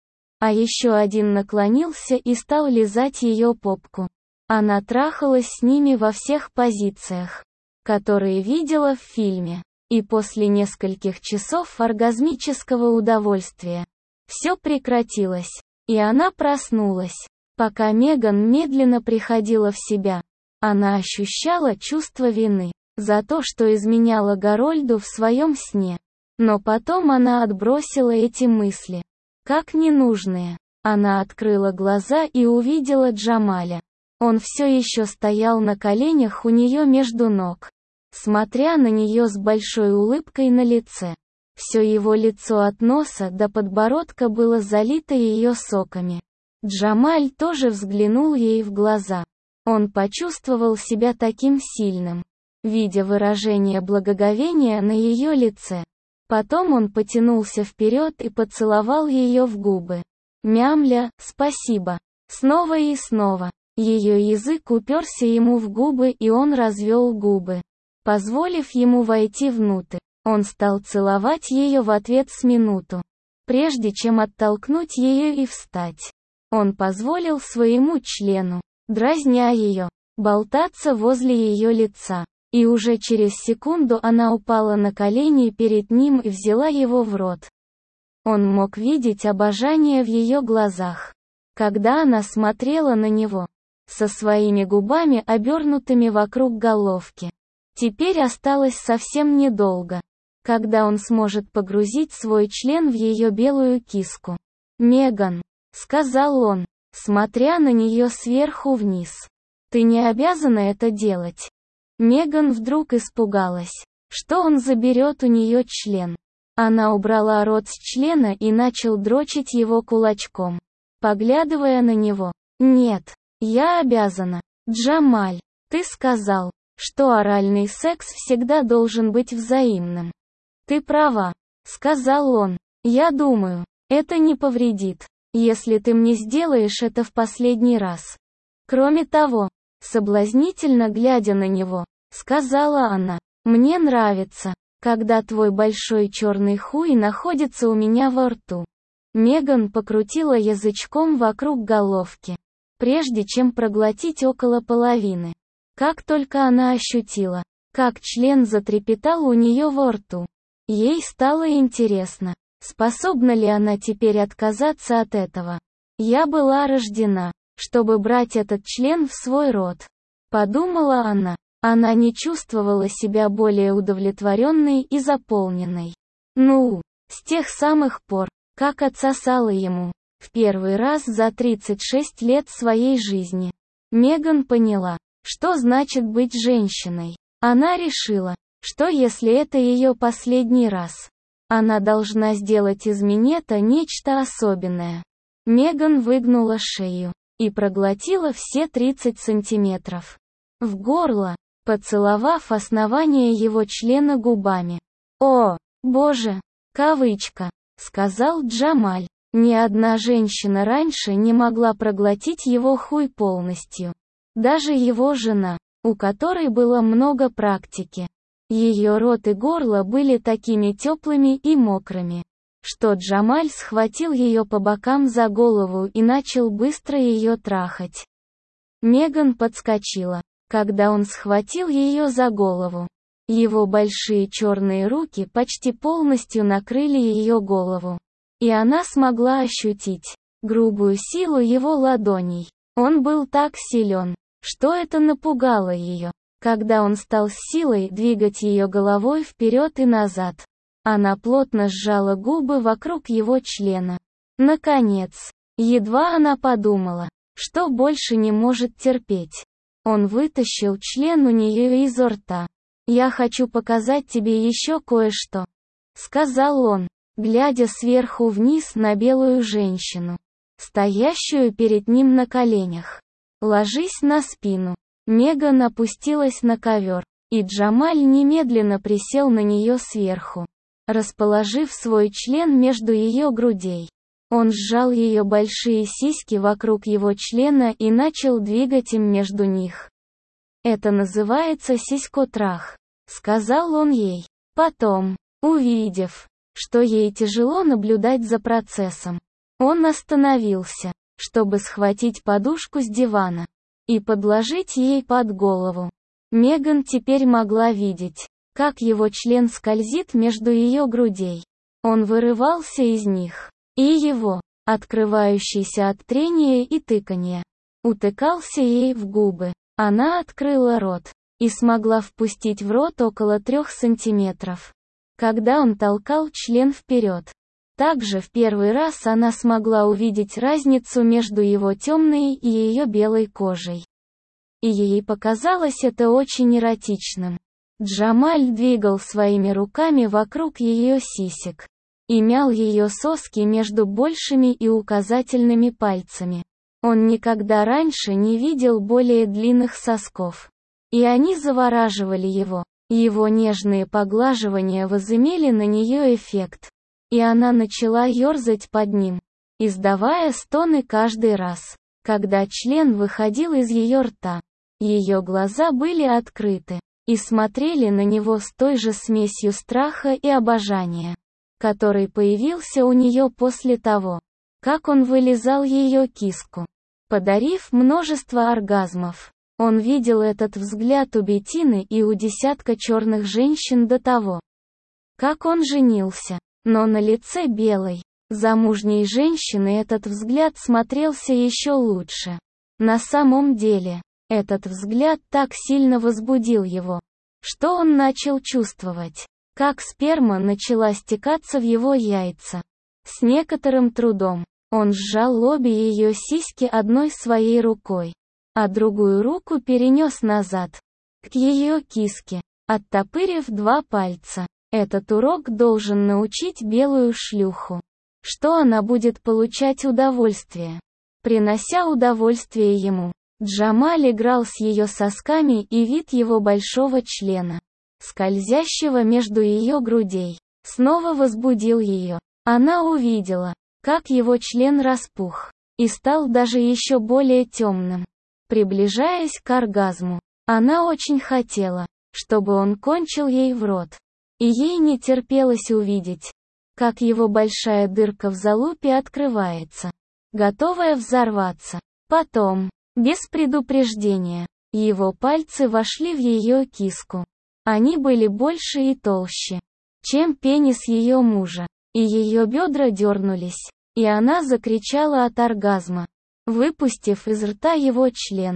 А еще один наклонился и стал лизать ее попку. Она трахалась с ними во всех позициях, которые видела в фильме. И после нескольких часов оргазмического удовольствия все прекратилось, и она проснулась. Пока Меган медленно приходила в себя, она ощущала чувство вины за то, что изменяла Гарольду в своем сне. Но потом она отбросила эти мысли как ненужные. Она открыла глаза и увидела Джамаля. Он все еще стоял на коленях у нее между ног, смотря на нее с большой улыбкой на лице. Все его лицо от носа до подбородка было залито ее соками. Джамаль тоже взглянул ей в глаза. Он почувствовал себя таким сильным, видя выражение благоговения на ее лице. Потом он потянулся вперед и поцеловал ее в губы, мямля «спасибо» снова и снова. Ее язык уперся ему в губы, и он развел губы, позволив ему войти внутрь. Он стал целовать ее в ответ с минуту, прежде чем оттолкнуть ее и встать. Он позволил своему члену, дразня ее, болтаться возле ее лица. И уже через секунду она упала на колени перед ним и взяла его в рот. Он мог видеть обожание в ее глазах, когда она смотрела на него, со своими губами обернутыми вокруг головки. Теперь осталось совсем недолго, когда он сможет погрузить свой член в ее белую киску. «Меган», — сказал он, смотря на нее сверху вниз, — «ты не обязана это делать». Меган вдруг испугалась, что он заберет у нее член. Она убрала рот с члена и начал дрочить его кулачком, поглядывая на него. «Нет, я обязана. Джамаль, ты сказал, что оральный секс всегда должен быть взаимным». «Ты права», — сказал он. «Я думаю, это не повредит, если ты мне сделаешь это в последний раз. Кроме того», соблазнительно глядя на него, сказала она, «мне нравится, когда твой большой черный хуй находится у меня во рту». Меган покрутила язычком вокруг головки, прежде чем проглотить около половины. Как только она ощутила, как член затрепетал у нее во рту, ей стало интересно, способна ли она теперь отказаться от этого. «Я была рождена, чтобы брать этот член в свой рот», — подумала она. Она не чувствовала себя более удовлетворенной и заполненной. Ну, с тех самых пор, как отсосала ему, в первый раз за тридцать шесть лет своей жизни. Меган поняла, что значит быть женщиной. Она решила, что если это ее последний раз, она должна сделать из минета нечто особенное. Меган выгнула шею и проглотила все тридцать сантиметров. В горло, поцеловав основание его члена губами. «О, боже!» Кавычка, сказал Джамаль. Ни одна женщина раньше не могла проглотить его хуй полностью. Даже его жена, у которой было много практики. Ее рот и горло были такими теплыми и мокрыми, что Джамаль схватил ее по бокам за голову и начал быстро ее трахать. Меган подскочила, когда он схватил ее за голову. Его большие черные руки почти полностью накрыли ее голову. И она смогла ощутить грубую силу его ладоней. Он был так силен, что это напугало ее. Когда он стал с силой двигать ее головой вперед и назад, она плотно сжала губы вокруг его члена. Наконец, едва она подумала, что больше не может терпеть, он вытащил член у нее изо рта. «Я хочу показать тебе еще кое-что», — сказал он, глядя сверху вниз на белую женщину, стоящую перед ним на коленях. «Ложись на спину». Меган опустилась на ковер, и Джамаль немедленно присел на нее сверху, расположив свой член между ее грудей. Он сжал ее большие сиськи вокруг его члена и начал двигать им между них. «Это называется сиськотрах», — сказал он ей. Потом, увидев, что ей тяжело наблюдать за процессом, он остановился, чтобы схватить подушку с дивана и подложить ей под голову. Меган теперь могла видеть, как его член скользит между ее грудей. Он вырывался из них, и его, открывающийся от трения и тыканья, утыкался ей в губы. Она открыла рот и смогла впустить в рот около трех сантиметров, когда он толкал член вперед. Также в первый раз она смогла увидеть разницу между его темной и ее белой кожей. И ей показалось это очень эротичным. Джамаль двигал своими руками вокруг ее сисек и мял ее соски между большими и указательными пальцами. Он никогда раньше не видел более длинных сосков. И они завораживали его. Его нежные поглаживания возымели на нее эффект. И она начала ерзать под ним, издавая стоны каждый раз, когда член выходил из ее рта. Ее глаза были открыты и смотрели на него с той же смесью страха и обожания, который появился у нее после того, как он вылизал ее киску, подарив множество оргазмов. Он видел этот взгляд у Беттины и у десятка черных женщин до того, как он женился. Но на лице белой, замужней женщины этот взгляд смотрелся еще лучше. На самом деле, этот взгляд так сильно возбудил его, что он начал чувствовать, как сперма начала стекаться в его яйца. С некоторым трудом, он сжал обе ее сиськи одной своей рукой, а другую руку перенес назад, к ее киске, оттопырив два пальца. Этот урок должен научить белую шлюху, что она будет получать удовольствие, принося удовольствие ему. Джамаль играл с ее сосками, и вид его большого члена, скользящего между ее грудей, снова возбудил ее. Она увидела, как его член распух и стал даже еще более темным, приближаясь к оргазму. Она очень хотела, чтобы он кончил ей в рот. И ей не терпелось увидеть, как его большая дырка в залупе открывается, готовая взорваться. Потом, без предупреждения, его пальцы вошли в ее киску. Они были больше и толще, чем пенис ее мужа, и ее бедра дернулись, и она закричала от оргазма, выпустив из рта его член.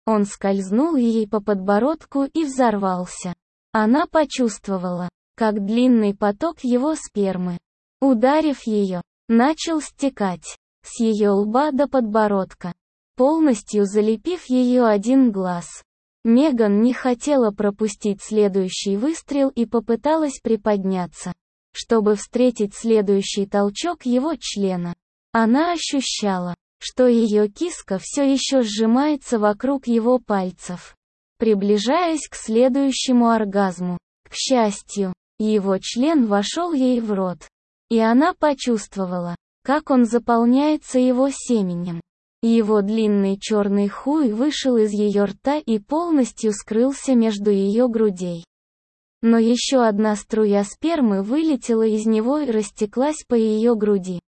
Он скользнул ей по подбородку и взорвался. Она почувствовала, как длинный поток его спермы, ударив ее, начал стекать с ее лба до подбородка, полностью залепив ее один глаз. Меган не хотела пропустить следующий выстрел и попыталась приподняться, чтобы встретить следующий толчок его члена. Она ощущала, что ее киска все еще сжимается вокруг его пальцев, приближаясь к следующему оргазму. К счастью, его член вошел ей в рот, и она почувствовала, как он заполняется его семенем. Его длинный черный хуй вышел из ее рта и полностью скрылся между ее грудей. Но еще одна струя спермы вылетела из него и растеклась по ее груди.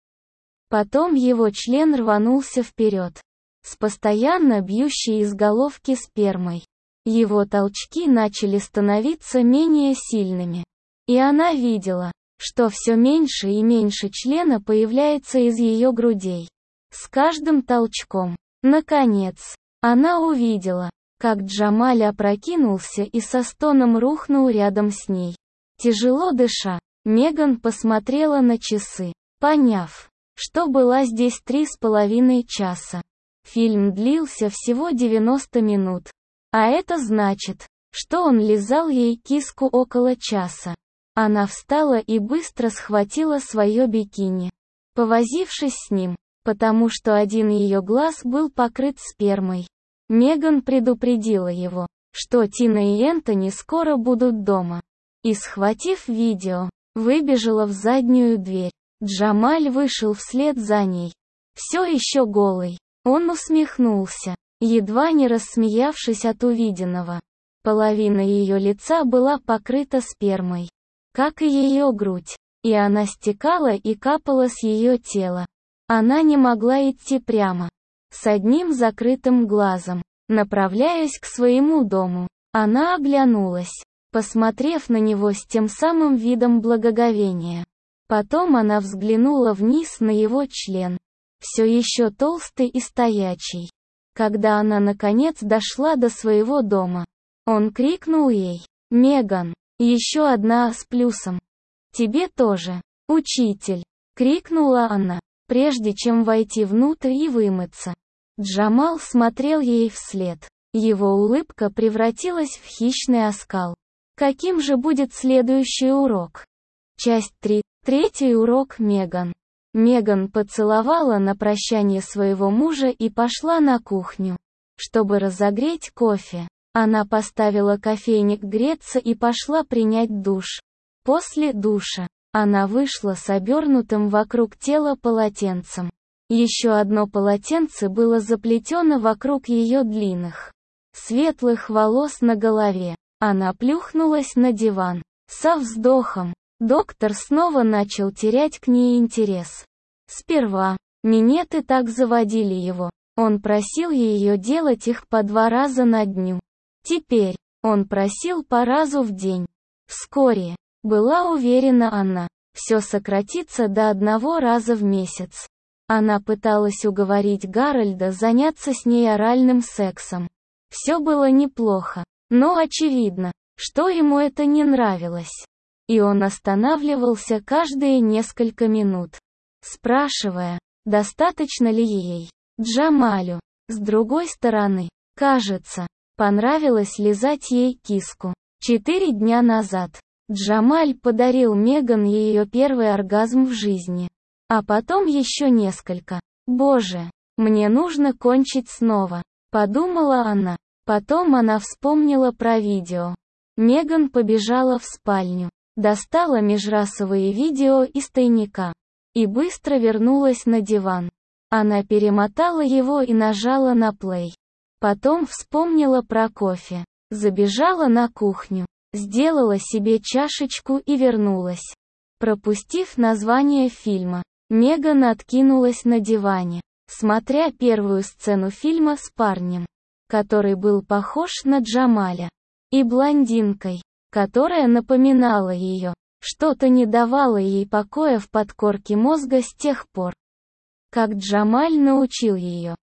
Потом его член рванулся вперед, с постоянно бьющей из головки спермой. Его толчки начали становиться менее сильными. И она видела, что все меньше и меньше члена появляется из ее грудей. С каждым толчком, наконец, она увидела, как Джамаль опрокинулся и со стоном рухнул рядом с ней. Тяжело дыша, Меган посмотрела на часы, поняв, что была здесь три с половиной часа. Фильм длился всего девяносто минут. А это значит, что он лизал ей киску около часа. Она встала и быстро схватила свое бикини, повозившись с ним, потому что один ее глаз был покрыт спермой. Меган предупредила его, что Тина и Энтони скоро будут дома. И, схватив видео, выбежала в заднюю дверь. Джамаль вышел вслед за ней. Все еще голый. Он усмехнулся, едва не рассмеявшись от увиденного. Половина ее лица была покрыта спермой, как и ее грудь, и она стекала и капала с ее тела. Она не могла идти прямо, с одним закрытым глазом, направляясь к своему дому. Она оглянулась, посмотрев на него с тем самым видом благоговения. Потом она взглянула вниз на его член, все еще толстый и стоячий. Когда она наконец дошла до своего дома, он крикнул ей: «Меган, еще одна с плюсом. Тебе тоже, учитель!» — крикнула она, прежде чем войти внутрь и вымыться. Джамал смотрел ей вслед. Его улыбка превратилась в хищный оскал. Каким же будет следующий урок? Часть три. Третий урок Меган. Меган поцеловала на прощание своего мужа и пошла на кухню, чтобы разогреть кофе. Она поставила кофейник греться и пошла принять душ. После душа, она вышла с обернутым вокруг тела полотенцем. Еще одно полотенце было заплетено вокруг ее длинных, светлых волос на голове. Она плюхнулась на диван. Со вздохом, доктор снова начал терять к ней интерес. Сперва, минеты так заводили его. Он просил ее делать их по два раза на дню. Теперь, он просил по разу в день. Вскоре, была уверена она, все сократится до одного раза в месяц. Она пыталась уговорить Гарольда заняться с ней оральным сексом. Все было неплохо, но очевидно, что ему это не нравилось. И он останавливался каждые несколько минут, спрашивая, достаточно ли ей. Джамалю, с другой стороны, кажется, понравилось лизать ей киску. Четыре дня назад, Джамаль подарил Меган ее первый оргазм в жизни. А потом еще несколько. «Боже, мне нужно кончить снова», — подумала она. Потом она вспомнила про видео. Меган побежала в спальню, достала межрасовые видео из тайника и быстро вернулась на диван. Она перемотала его и нажала на плей. Потом вспомнила про кофе, забежала на кухню, сделала себе чашечку и вернулась. Пропустив название фильма, Меган откинулась на диване, смотря первую сцену фильма с парнем, который был похож на Джамаля, и блондинкой, которая напоминала ее. Что-то не давало ей покоя в подкорке мозга с тех пор, как Джамаль научил ее.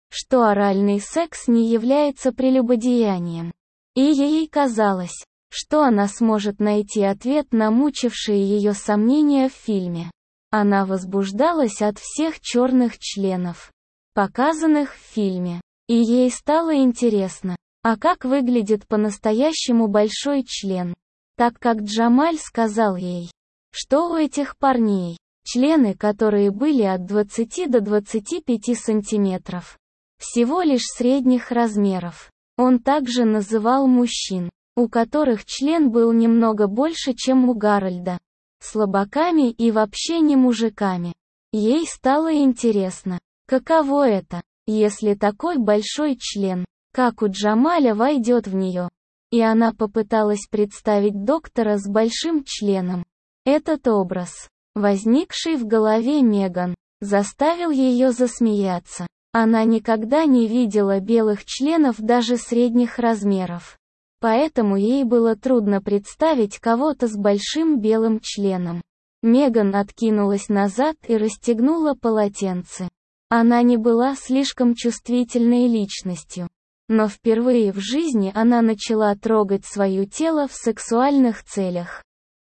что оральный секс не является прелюбодеянием. И ей казалось, что она сможет найти ответ на мучившие ее сомнения в фильме. Она возбуждалась от всех черных членов, показанных в фильме. И ей стало интересно, а как выглядит по-настоящему большой член, так как Джамаль сказал ей, что у этих парней члены, которые были от двадцати до двадцати пяти сантиметров, всего лишь средних размеров. Он также называл мужчин, у которых член был немного больше, чем у Гарольда, слабаками и вообще не мужиками. Ей стало интересно, каково это, если такой большой член, как у Джамаля, войдет в нее. И она попыталась представить доктора с большим членом. Этот образ, возникший в голове Меган, заставил ее засмеяться. Она никогда не видела белых членов даже средних размеров. Поэтому ей было трудно представить кого-то с большим белым членом. Меган откинулась назад и расстегнула полотенце. Она не была слишком чувствительной личностью. Но впервые в жизни она начала трогать свое тело в сексуальных целях.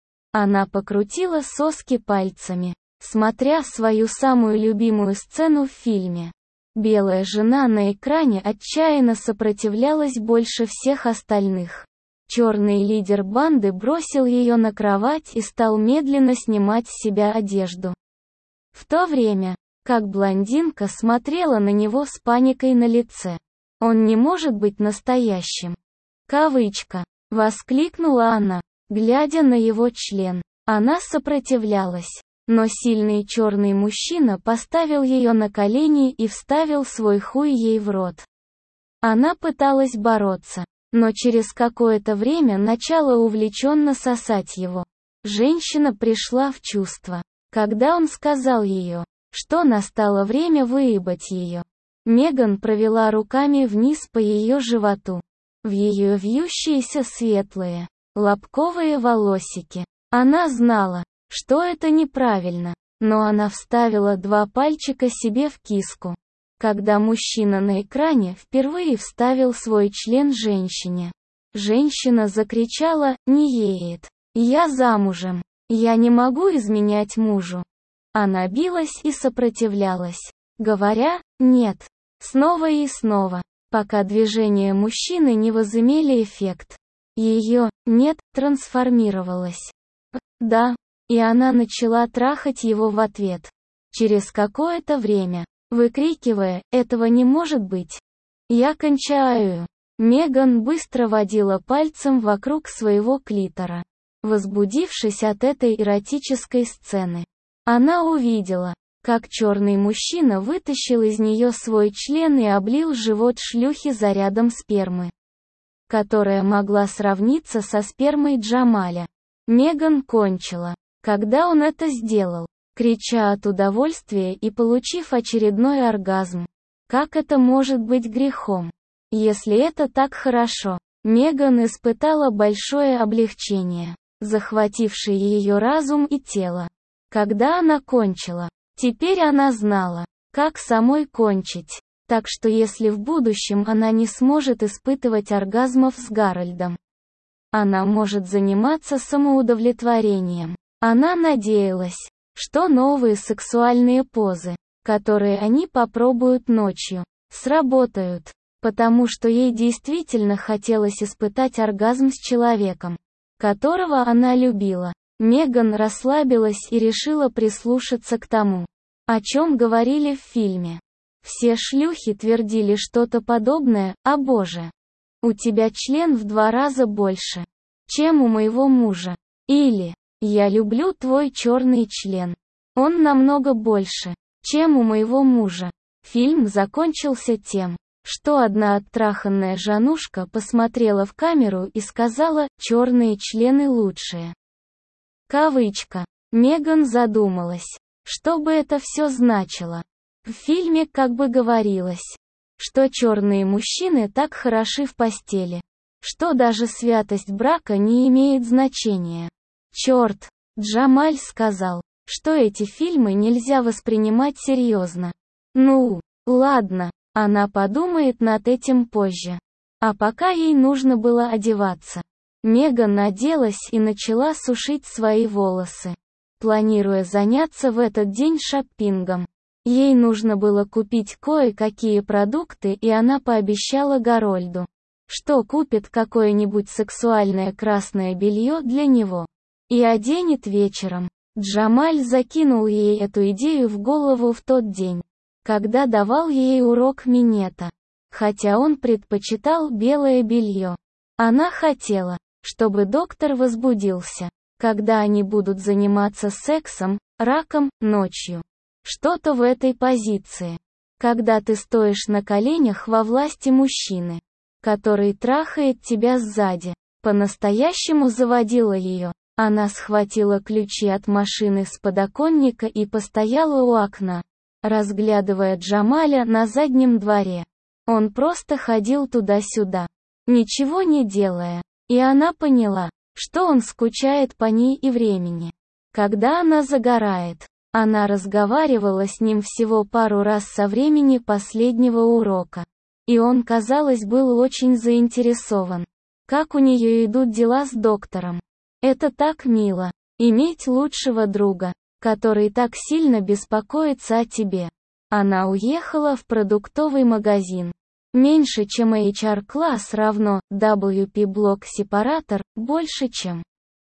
Она покрутила соски пальцами, смотря свою самую любимую сцену в фильме. Белая жена на экране отчаянно сопротивлялась больше всех остальных. Черный лидер банды бросил ее на кровать и стал медленно снимать с себя одежду. В то время, как блондинка смотрела на него с паникой на лице. «Он не может быть настоящим!» Кавычка. Воскликнула она, глядя на его член. Она сопротивлялась. Но сильный черный мужчина поставил ее на колени и вставил свой хуй ей в рот. Она пыталась бороться, но через какое-то время начала увлеченно сосать его. Женщина пришла в чувство, когда он сказал ее, что настало время выебать ее. Меган провела руками вниз по ее животу. В ее вьющиеся светлые, лобковые волосики. Она знала, что это неправильно, но она вставила два пальчика себе в киску. Когда мужчина на экране впервые вставил свой член женщине, женщина закричала: «Не еет! Я замужем! Я не могу изменять мужу!» Она билась и сопротивлялась, говоря «нет» снова и снова, пока движения мужчины не возымели эффект. Ее «нет» трансформировалось в «да», и она начала трахать его в ответ. Через какое-то время, выкрикивая «этого не может быть! Я кончаю!», Меган быстро водила пальцем вокруг своего клитора. Возбудившись от этой эротической сцены, она увидела, как черный мужчина вытащил из нее свой член и облил живот шлюхи зарядом спермы, которая могла сравниться со спермой Джамаля. Меган кончила, когда он это сделал, крича от удовольствия и получив очередной оргазм. Как это может быть грехом? Если это так хорошо, Меган испытала большое облегчение, захватившее ее разум и тело. Когда она кончила, теперь она знала, как самой кончить. Так что если в будущем она не сможет испытывать оргазмов с Гарольдом, она может заниматься самоудовлетворением. Она надеялась, что новые сексуальные позы, которые они попробуют ночью, сработают, потому что ей действительно хотелось испытать оргазм с человеком, которого она любила. Меган расслабилась и решила прислушаться к тому, о чем говорили в фильме. Все шлюхи твердили что-то подобное: «О боже, у тебя член в два раза больше, чем у моего мужа». Или «Я люблю твой черный член. Он намного больше, чем у моего мужа». Фильм закончился тем, что одна оттраханная жанушка посмотрела в камеру и сказала: «Черные члены лучшие». Кавычка. Меган задумалась, что бы это все значило. В фильме как бы говорилось, что черные мужчины так хороши в постели, что даже святость брака не имеет значения. Черт, Джамаль сказал, что эти фильмы нельзя воспринимать серьезно. Ну, ладно, Она подумает над этим позже. А пока ей нужно было одеваться. Меган оделась и начала сушить свои волосы, планируя заняться в этот день шоппингом. Ей нужно было купить кое-какие продукты, и она пообещала Гарольду, что купит какое-нибудь сексуальное красное белье для него и оденет вечером. Джамаль закинул ей эту идею в голову в тот день, когда давал ей урок минета. Хотя он предпочитал белое белье. Она хотела, чтобы доктор возбудился, когда они будут заниматься сексом, раком, ночью. Что-то в этой позиции. Когда ты стоишь на коленях во власти мужчины, который трахает тебя сзади. По-настоящему заводила ее. Она схватила ключи от машины с подоконника и постояла у окна, разглядывая Джамаля на заднем дворе. Он просто ходил туда-сюда, ничего не делая. И она поняла, что он скучает по ней и времени, когда она загорает. Она разговаривала с ним всего пару раз со времени последнего урока. И он, казалось, был очень заинтересован. Как у нее идут дела с доктором. Это так мило, иметь лучшего друга, который так сильно беспокоится о тебе. Она уехала в продуктовый магазин. Меньше, чем эйч ар-класс равно дабл ю пи-блок-сепаратор, больше, чем.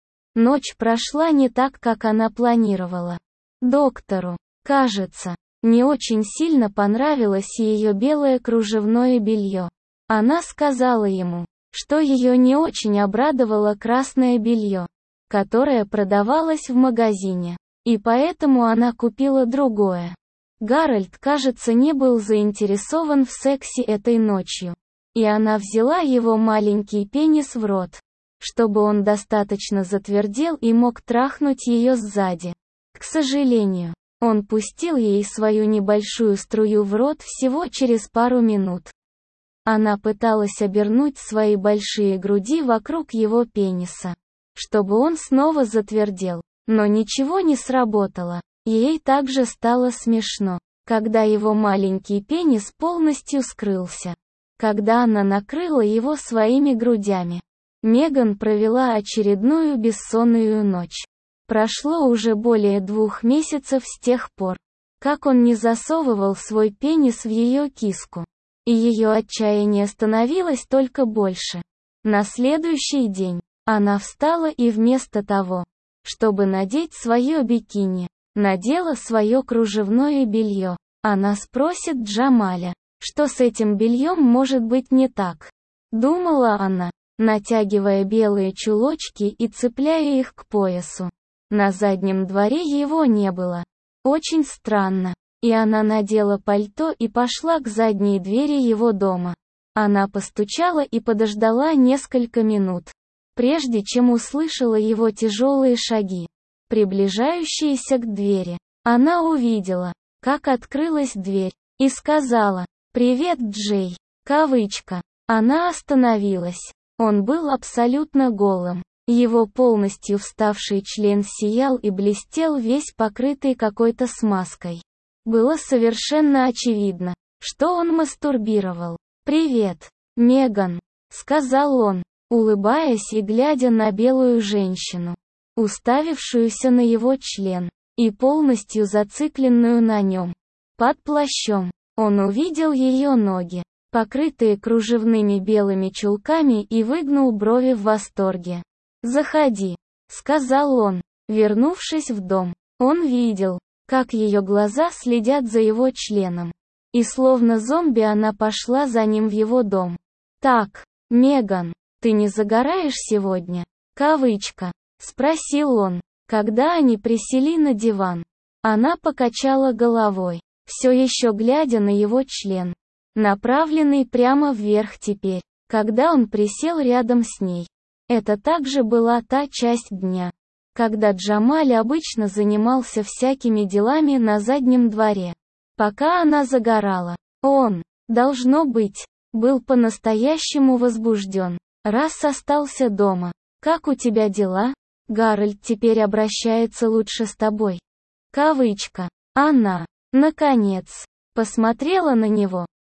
Ночь прошла не так, как она планировала. Доктору, кажется, не очень сильно понравилось ее белое кружевное белье. Она сказала ему, что ее не очень обрадовало красное белье, которое продавалось в магазине, и поэтому она купила другое. Гарольд, кажется, не был заинтересован в сексе этой ночью, и она взяла его маленький пенис в рот, чтобы он достаточно затвердел и мог трахнуть ее сзади. К сожалению, он пустил ей свою небольшую струю в рот всего через пару минут. Она пыталась обернуть свои большие груди вокруг его пениса, чтобы он снова затвердел, но ничего не сработало. Ей также стало смешно, когда его маленький пенис полностью скрылся, когда она накрыла его своими грудями. Меган провела очередную бессонную ночь. Прошло уже более двух месяцев с тех пор, как он не засовывал свой пенис в ее киску. И ее отчаяние становилось только больше. На следующий день, она встала и вместо того, чтобы надеть свое бикини, надела свое кружевное белье. Она спросит Джамаля, что с этим бельем может быть не так. Думала она, натягивая белые чулочки и цепляя их к поясу. На заднем дворе его не было. Очень странно. И она надела пальто и пошла к задней двери его дома. Она постучала и подождала несколько минут, прежде чем услышала его тяжелые шаги, приближающиеся к двери. Она увидела, как открылась дверь, и сказала: «Привет, Джей». Кавычка. Она остановилась. Он был абсолютно голым. Его полностью вставший член сиял и блестел, весь покрытый какой-то смазкой. Было совершенно очевидно, что он мастурбировал. «Привет, Меган», — сказал он, улыбаясь и глядя на белую женщину, уставившуюся на его член, и полностью зацикленную на нем. Под плащом он увидел ее ноги, покрытые кружевными белыми чулками, и выгнул брови в восторге. «Заходи», — сказал он, вернувшись в дом. Он видел, как ее глаза следят за его членом. И словно зомби она пошла за ним в его дом. «Так, Меган, ты не загораешь сегодня?» Кавычка. Спросил он, когда они присели на диван. Она покачала головой, все еще глядя на его член, направленный прямо вверх теперь, когда он присел рядом с ней. Это также была та часть дня, когда Джамаль обычно занимался всякими делами на заднем дворе. Пока она загорала, он, должно быть, был по-настоящему возбужден, раз остался дома. «Как у тебя дела? Гарольд теперь обращается лучше с тобой». Кавычка. Она, наконец, посмотрела на него.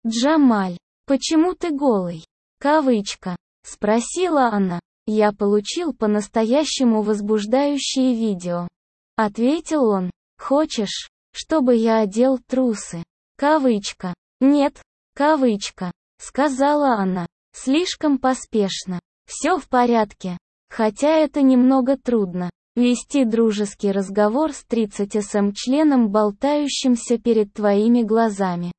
«Джамаль, почему ты голый?» Кавычка. Спросила она. «Я получил по-настоящему возбуждающее видео». Ответил он. «Хочешь, чтобы я одел трусы?» Кавычка. «Нет». Кавычка. Сказала она. Слишком поспешно. «Все в порядке. Хотя это немного трудно. Вести дружеский разговор с тридцать сантиметров членом, болтающимся перед твоими глазами».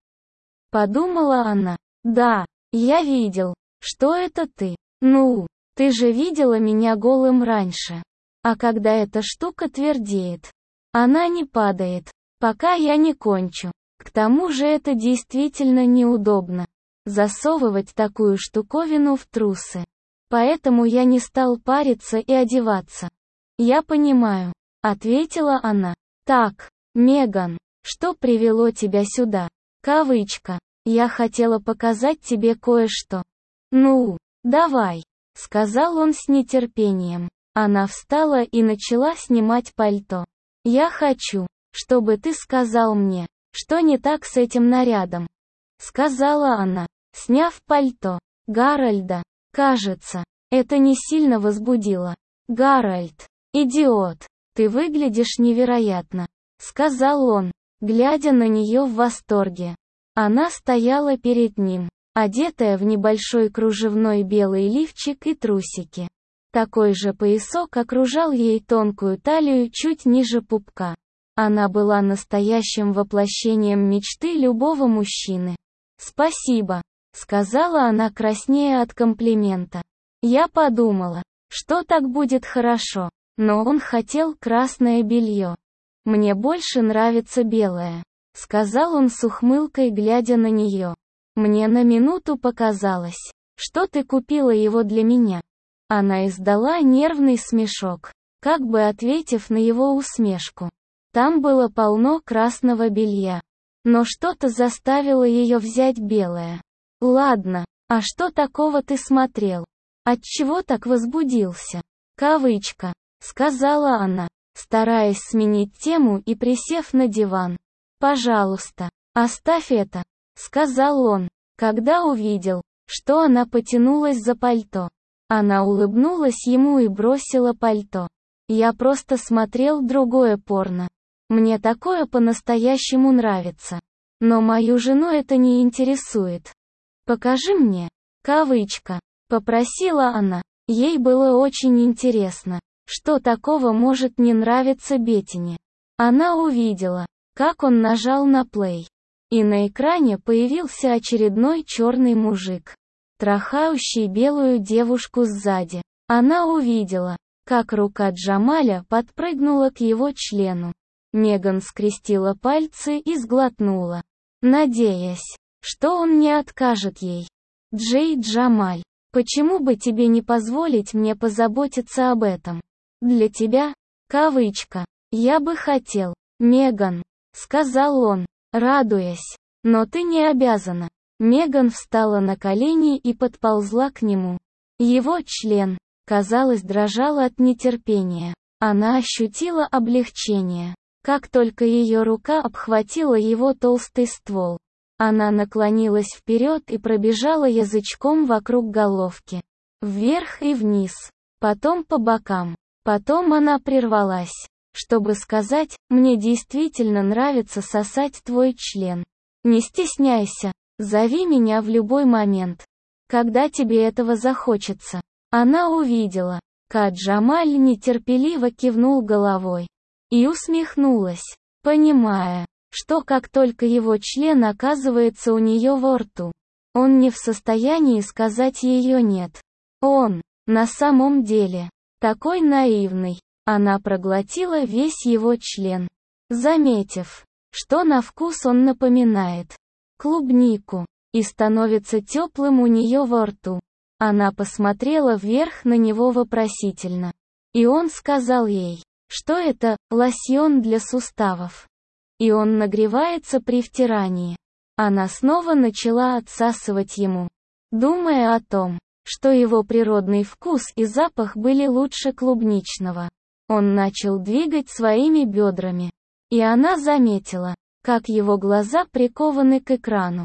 Подумала она. «Да, я видел. Что это ты? Ну, ты же видела меня голым раньше. А когда эта штука твердеет, она не падает, пока я не кончу. К тому же это действительно неудобно. Засовывать такую штуковину в трусы. Поэтому я не стал париться и одеваться». «Я понимаю», — ответила она. «Так, Меган, что привело тебя сюда?» Кавычка. «Я хотела показать тебе кое-что». «Ну, давай», — сказал он с нетерпением. Она встала и начала снимать пальто. «Я хочу, чтобы ты сказал мне, что не так с этим нарядом», — сказала она, сняв пальто. Гарольда, кажется, это не сильно возбудило. «Гарольд, идиот, ты выглядишь невероятно», — сказал он, глядя на нее в восторге. Она стояла перед ним, одетая в небольшой кружевной белый лифчик и трусики. Такой же поясок окружал ей тонкую талию чуть ниже пупка. Она была настоящим воплощением мечты любого мужчины. «Спасибо», — сказала она, краснея от комплимента. «Я подумала, что так будет хорошо, но он хотел красное белье. Мне больше нравится белое», — сказал он с ухмылкой, глядя на нее. «Мне на минуту показалось, что ты купила его для меня». Она издала нервный смешок, как бы ответив на его усмешку. Там было полно красного белья. Но что-то заставило ее взять белое. «Ладно, а что такого ты смотрел? Отчего так возбудился?» Кавычка. Сказала она, стараясь сменить тему и присев на диван. «Пожалуйста, оставь это», — сказал он, когда увидел, что она потянулась за пальто. Она улыбнулась ему и бросила пальто. «Я просто смотрел другое порно. Мне такое по-настоящему нравится. Но мою жену это не интересует. Покажи мне». Кавычка. Попросила она. Ей было очень интересно, что такого может не нравиться Беттине. Она увидела, как он нажал на плей. И на экране появился очередной черный мужик, трахающий белую девушку сзади. Она увидела, как рука Джамаля подпрыгнула к его члену. Меган скрестила пальцы и сглотнула, надеясь, что он не откажет ей. «Джей Джамаль, почему бы тебе не позволить мне позаботиться об этом? Для тебя?» Кавычка. «Я бы хотел, Меган», — сказал он, радуясь. «Но ты не обязана». Меган встала на колени и подползла к нему. Его член, казалось, дрожал от нетерпения. Она ощутила облегчение, как только ее рука обхватила его толстый ствол. Она наклонилась вперед и пробежала язычком вокруг головки. Вверх и вниз, потом по бокам. Потом она прервалась, чтобы сказать: «Мне действительно нравится сосать твой член. Не стесняйся, зови меня в любой момент, когда тебе этого захочется». Она увидела, как Джамаль нетерпеливо кивнул головой и усмехнулась, понимая, что как только его член оказывается у нее во рту, он не в состоянии сказать ее «нет». Он, на самом деле, такой наивный. Она проглотила весь его член, заметив, что на вкус он напоминает клубнику, и становится теплым у нее во рту. Она посмотрела вверх на него вопросительно. И он сказал ей, что это лосьон для суставов. И он нагревается при втирании. Она снова начала отсасывать ему, думая о том, что его природный вкус и запах были лучше клубничного. Он начал двигать своими бедрами. И она заметила, как его глаза прикованы к экрану.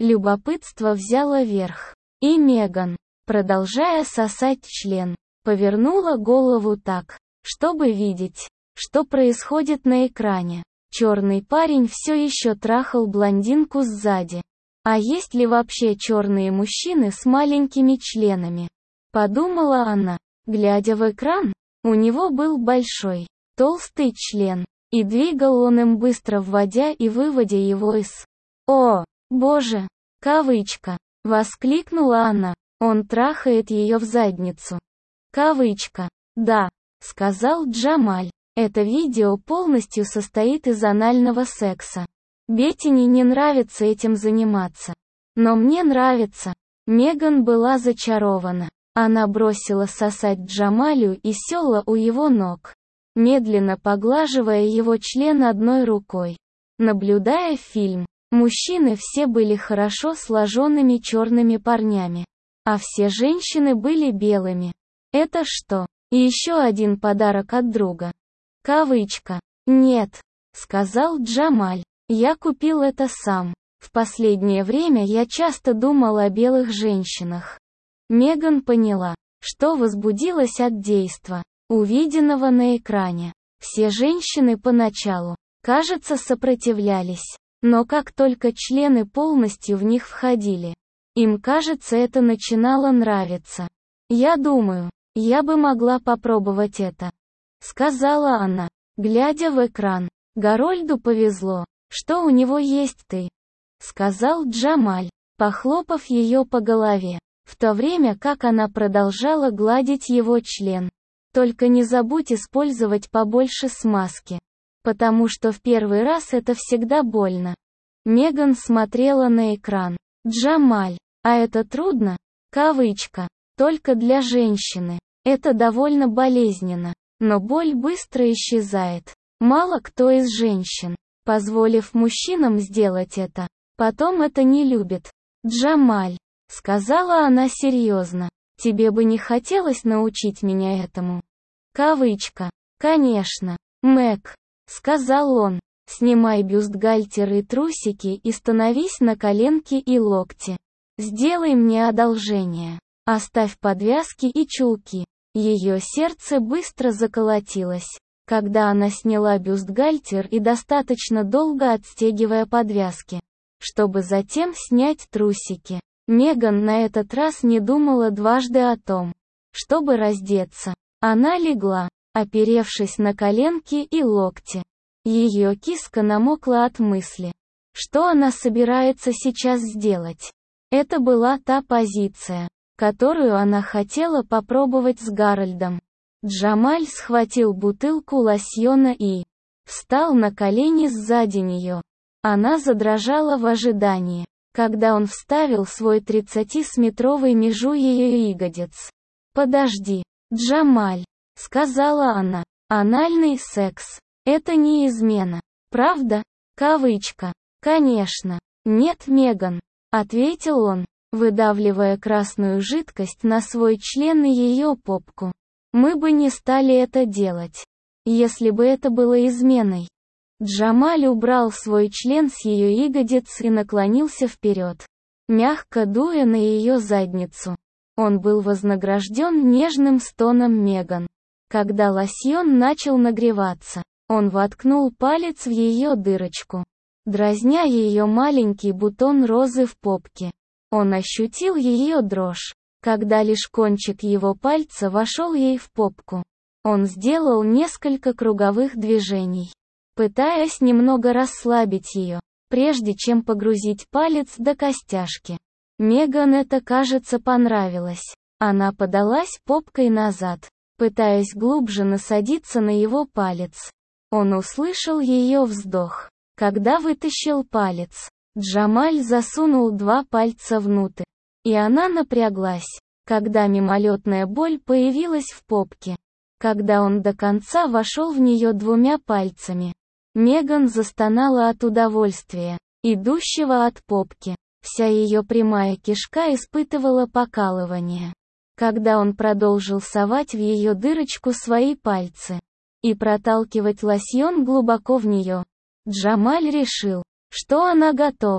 Любопытство взяло верх. И Меган, продолжая сосать член, повернула голову так, чтобы видеть, что происходит на экране. Черный парень все еще трахал блондинку сзади. А есть ли вообще черные мужчины с маленькими членами? Подумала она, глядя в экран. У него был большой, толстый член, и двигал он им быстро, вводя и выводя его из... «О, боже!» Кавычка. Воскликнула она. Он трахает ее в задницу. Кавычка. «Да», сказал Джамаль. Это видео полностью состоит из анального секса. Беттини не нравится этим заниматься. Но мне нравится. Меган была зачарована. Она бросила сосать Джамалю и села у его ног, медленно поглаживая его член одной рукой. Наблюдая фильм, мужчины все были хорошо сложенными черными парнями, а все женщины были белыми. Это что? И еще один подарок от друга. Кавычка. «Нет», сказал Джамаль. «Я купил это сам. В последнее время я часто думал о белых женщинах». Меган поняла, что возбудилась от действа, увиденного на экране. Все женщины поначалу, кажется, сопротивлялись, но как только члены полностью в них входили, им, кажется, это начинало нравиться. «Я думаю, я бы могла попробовать это», сказала она, глядя в экран. «Гарольду повезло, что у него есть ты», сказал Джамаль, похлопав ее по голове, в то время как она продолжала гладить его член. «Только не забудь использовать побольше смазки, потому что в первый раз это всегда больно». Меган смотрела на экран. Джамаль. «А это трудно?» Кавычка. «Только для женщины. Это довольно болезненно, но боль быстро исчезает. Мало кто из женщин, позволив мужчинам сделать это, потом это не любит». «Джамаль», сказала она серьезно, «тебе бы не хотелось научить меня этому?» Кавычка. «Конечно, Мэг», сказал он, «снимай бюстгальтер и трусики и становись на коленки и локти. Сделай мне одолжение. Оставь подвязки и чулки». Ее сердце быстро заколотилось, когда она сняла бюстгальтер и достаточно долго отстегивая подвязки, чтобы затем снять трусики. Меган на этот раз не думала дважды о том, чтобы раздеться. Она легла, оперевшись на коленки и локти. Ее киска намокла от мысли, что она собирается сейчас сделать. Это была та позиция, которую она хотела попробовать с Гарольдом. Джамаль схватил бутылку лосьона и встал на колени сзади нее. Она задрожала в ожидании, когда он вставил свой тридцатисантиметровый межу ее ягодиц. «Подожди, Джамаль», сказала она, «анальный секс – это не измена, правда?» Кавычка. «Конечно. Нет, Меган», ответил он, выдавливая красную жидкость на свой член и ее попку. «Мы бы не стали это делать, если бы это было изменой». Джамаль убрал свой член с ее ягодиц и наклонился вперед, мягко дуя на ее задницу. Он был вознагражден нежным стоном Меган. Когда лосьон начал нагреваться, он воткнул палец в ее дырочку, дразня ее маленький бутон розы в попке. Он ощутил ее дрожь, когда лишь кончик его пальца вошел ей в попку. Он сделал несколько круговых движений, пытаясь немного расслабить ее, прежде чем погрузить палец до костяшки. Меган это, кажется, понравилось. Она подалась попкой назад, пытаясь глубже насадиться на его палец. Он услышал ее вздох, когда вытащил палец. Джамаль засунул два пальца внутрь, и она напряглась, когда мимолетная боль появилась в попке. Когда он до конца вошел в нее двумя пальцами, Меган застонала от удовольствия, идущего от попки. Вся ее прямая кишка испытывала покалывание. Когда он продолжил совать в ее дырочку свои пальцы и проталкивать лосьон глубоко в нее, Джамаль решил, что она готова.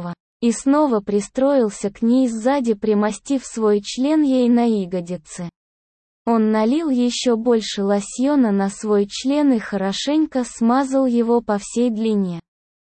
и снова пристроился к ней сзади, примостив свой член ей на ягодицы. Он налил еще больше лосьона на свой член и хорошенько смазал его по всей длине.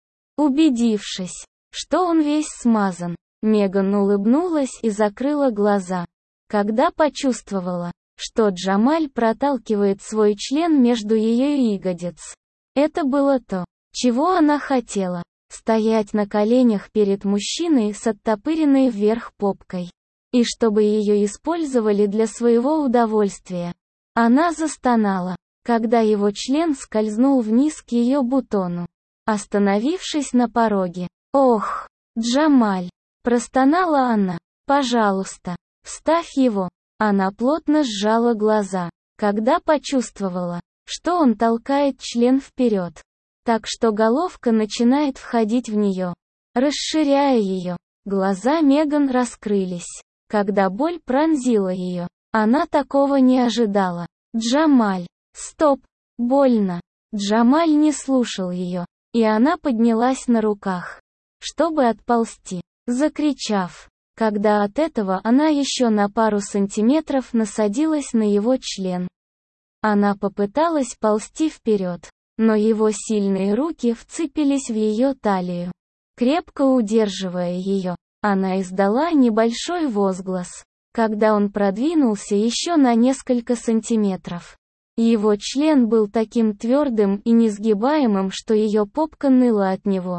Убедившись, что он весь смазан, Меган улыбнулась и закрыла глаза, когда почувствовала, что Джамаль проталкивает свой член между ее ягодиц. Это было то, чего она хотела. Стоять на коленях перед мужчиной с оттопыренной вверх попкой. И чтобы ее использовали для своего удовольствия. Она застонала, когда его член скользнул вниз к ее бутону, остановившись на пороге. «Ох, Джамаль!» – простонала она. «Пожалуйста, вставь его!» Она плотно сжала глаза, когда почувствовала, что он толкает член вперед, так что головка начинает входить в нее, расширяя ее. Глаза Меган раскрылись, когда боль пронзила ее. Она такого не ожидала. «Джамаль! Стоп! Больно!» Джамаль не слушал ее, и она поднялась на руках, чтобы отползти, закричав, когда от этого она еще на пару сантиметров насадилась на его член. Она попыталась ползти вперед, но его сильные руки вцепились в ее талию. Крепко удерживая ее, она издала небольшой возглас, когда он продвинулся еще на несколько сантиметров. Его член был таким твердым и несгибаемым, что ее попка ныла от него,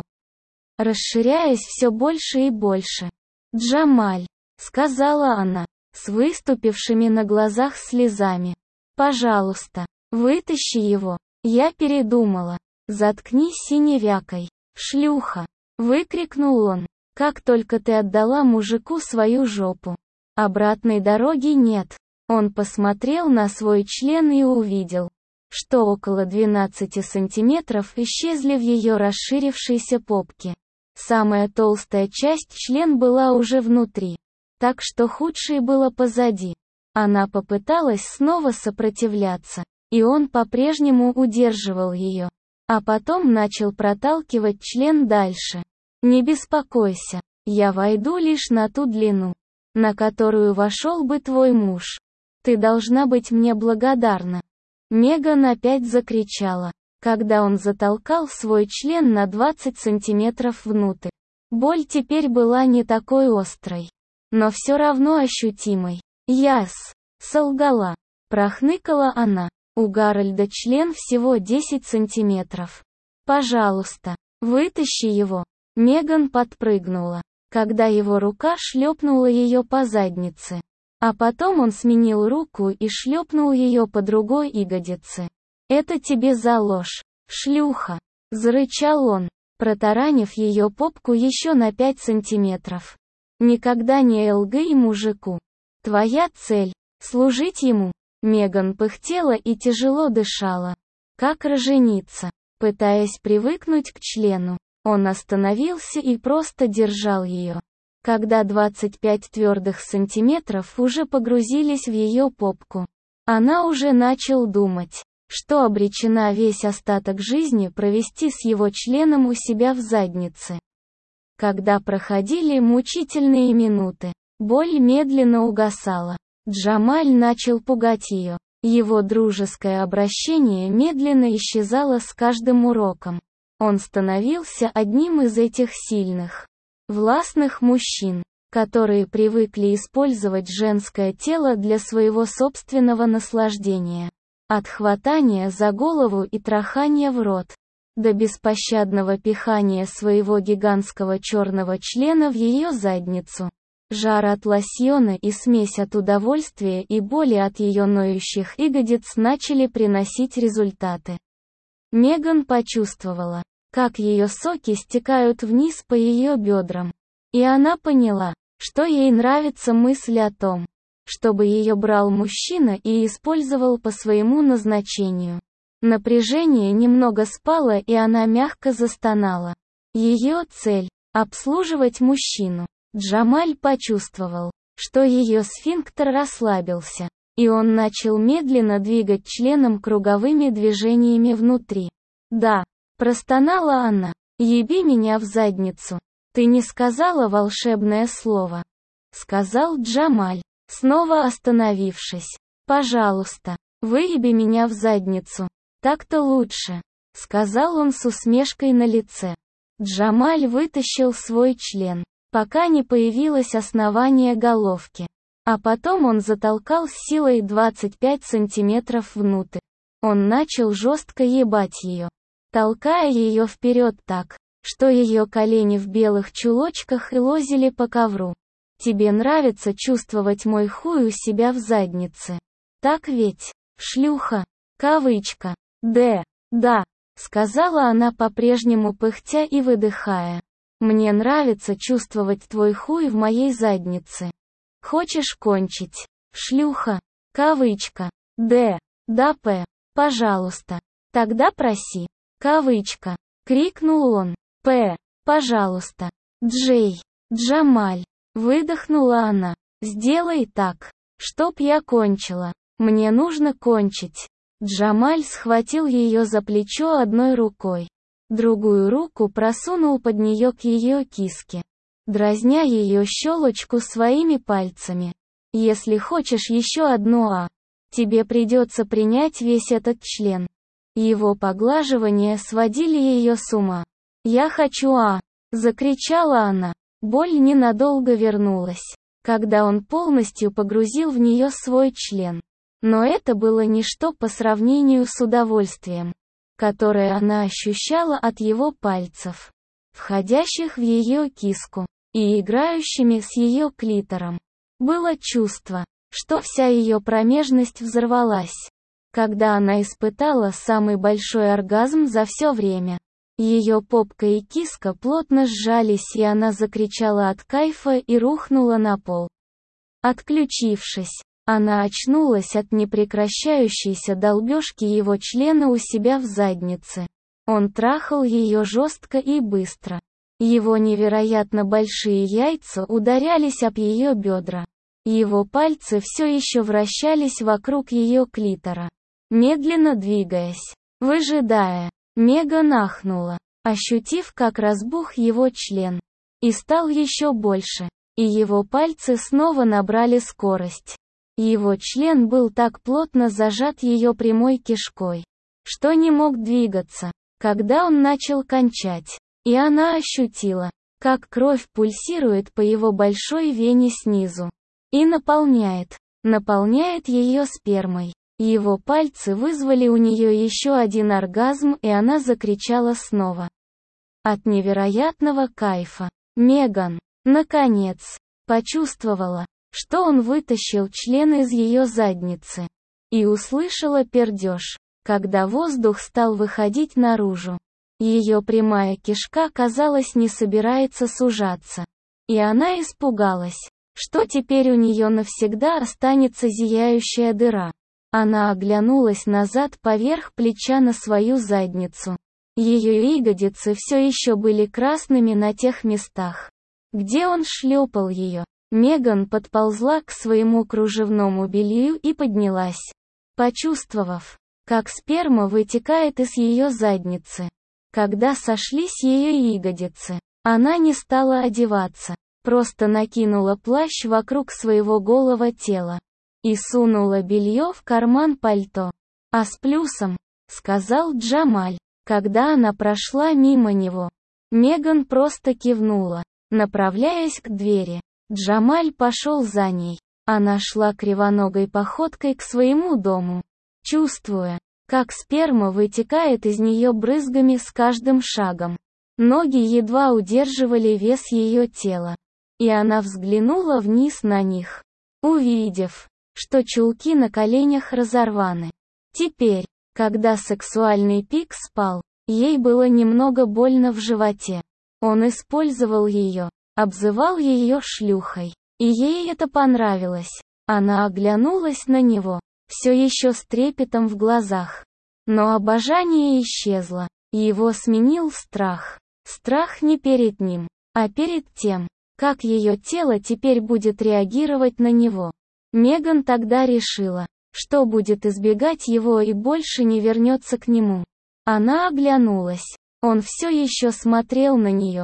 расширяясь все больше и больше. «Джамаль», — сказала она, с выступившими на глазах слезами, — «пожалуйста, вытащи его». Я передумала. «Заткнись синевякой, шлюха!» — выкрикнул он. «Как только ты отдала мужику свою жопу. Обратной дороги нет». Он посмотрел на свой член и увидел, что около двенадцати сантиметров исчезли в ее расширившейся попке. Самая толстая часть член была уже внутри, так что худшее было позади. Она попыталась снова сопротивляться, и он по-прежнему удерживал ее, а потом начал проталкивать член дальше. «Не беспокойся, я войду лишь на ту длину, на которую вошел бы твой муж. Ты должна быть мне благодарна». Меган опять закричала, когда он затолкал свой член на двадцать сантиметров внутрь. Боль теперь была не такой острой, но все равно ощутимой. «Яс», — солгала, прохныкала она. «У Гарольда член всего десять сантиметров. Пожалуйста, вытащи его». Меган подпрыгнула, когда его рука шлепнула ее по заднице. А потом он сменил руку и шлепнул ее по другой ягодице. «Это тебе за ложь, шлюха!» — зарычал он, протаранив ее попку еще на пять сантиметров. «Никогда не лгай мужику. Твоя цель — служить ему». Меган пыхтела и тяжело дышала. Как роженица, пытаясь привыкнуть к члену. Он остановился и просто держал ее. Когда двадцать пять твердых сантиметров уже погрузились в ее попку, она уже начал думать, что обречена весь остаток жизни провести с его членом у себя в заднице. Когда проходили мучительные минуты, боль медленно угасала. Джамаль начал пугать ее. Его дружеское обращение медленно исчезало с каждым уроком. Он становился одним из этих сильных, властных мужчин, которые привыкли использовать женское тело для своего собственного наслаждения. От хватания за голову и трахания в рот, до беспощадного пихания своего гигантского черного члена в ее задницу. Жар от лосьона и смесь от удовольствия и боли от ее ноющих ягодиц начали приносить результаты. Меган почувствовала, как ее соки стекают вниз по ее бедрам. И она поняла, что ей нравится мысль о том, чтобы ее брал мужчина и использовал по своему назначению. Напряжение немного спало, и она мягко застонала. Ее цель – обслуживать мужчину. Джамаль почувствовал, что ее сфинктер расслабился, и он начал медленно двигать членом круговыми движениями внутри. «Да», – простонала она, – «еби меня в задницу». «Ты не сказала волшебное слово», — сказал Джамаль, снова остановившись. «Пожалуйста, выеби меня в задницу. Так-то лучше», — сказал он с усмешкой на лице. Джамаль вытащил свой член, пока не появилось основание головки. А потом он затолкал с силой двадцать пять сантиметров внутрь. Он начал жестко ебать ее, толкая ее вперед так, что ее колени в белых чулочках и лозили по ковру. «Тебе нравится чувствовать мой хуй у себя в заднице? Так ведь, шлюха?» Кавычка. «Д. Да», — сказала она по-прежнему пыхтя и выдыхая. «Мне нравится чувствовать твой хуй в моей заднице. Хочешь кончить? Шлюха?» Кавычка. «Д. Да, П. Пожалуйста. Тогда проси». Кавычка. Крикнул он. «П. Пожалуйста. Джей. Джамаль». Выдохнула она. «Сделай так, чтоб я кончила. Мне нужно кончить». Джамаль схватил ее за плечо одной рукой. Другую руку просунул под нее к ее киске, дразня ее щелочку своими пальцами. «Если хочешь еще одну А, тебе придется принять весь этот член». Его поглаживания сводили ее с ума. «Я хочу А!» — закричала она. Боль ненадолго вернулась, когда он полностью погрузил в нее свой член. Но это было ничто по сравнению с удовольствием, которое она ощущала от его пальцев, входящих в ее киску, и играющими с ее клитором. Было чувство, что вся ее промежность взорвалась, когда она испытала самый большой оргазм за все время. Ее попка и киска плотно сжались, и она закричала от кайфа и рухнула на пол. Отключившись, она очнулась от непрекращающейся долбежки его члена у себя в заднице. Он трахал ее жестко и быстро. Его невероятно большие яйца ударялись об ее бедра. Его пальцы все еще вращались вокруг ее клитора, медленно двигаясь, выжидая. Меган ахнула, ощутив, как разбух его член, и стал еще больше, и его пальцы снова набрали скорость. Его член был так плотно зажат ее прямой кишкой, что не мог двигаться, когда он начал кончать, и она ощутила, как кровь пульсирует по его большой вене снизу, и наполняет, наполняет ее спермой. Его пальцы вызвали у нее еще один оргазм, и она закричала снова. От невероятного кайфа. Меган, наконец, почувствовала, что он вытащил член из ее задницы, и услышала пердеж, когда воздух стал выходить наружу. Ее прямая кишка, казалось, не собирается сужаться, и она испугалась, что теперь у нее навсегда останется зияющая дыра. Она оглянулась назад поверх плеча на свою задницу. Ее ягодицы все еще были красными на тех местах, где он шлепал ее. Меган подползла к своему кружевному белью и поднялась, почувствовав, как сперма вытекает из ее задницы. Когда сошлись ее ягодицы, она не стала одеваться, просто накинула плащ вокруг своего голого тела и сунула белье в карман пальто. «А с плюсом», — сказал Джамаль, когда она прошла мимо него. Меган просто кивнула, направляясь к двери. Джамаль пошел за ней. Она шла кривоногой походкой к своему дому, чувствуя, как сперма вытекает из нее брызгами с каждым шагом. Ноги едва удерживали вес ее тела, и она взглянула вниз на них, увидев, что чулки на коленях разорваны. Теперь, когда сексуальный пик спал, ей было немного больно в животе. Он использовал ее, обзывал ее шлюхой, и ей это понравилось. Она оглянулась на него, все еще с трепетом в глазах. Но обожание исчезло, и его сменил страх. Страх не перед ним, а перед тем, как ее тело теперь будет реагировать на него. Меган тогда решила, что будет избегать его и больше не вернется к нему. Она оглянулась. Он все еще смотрел на нее.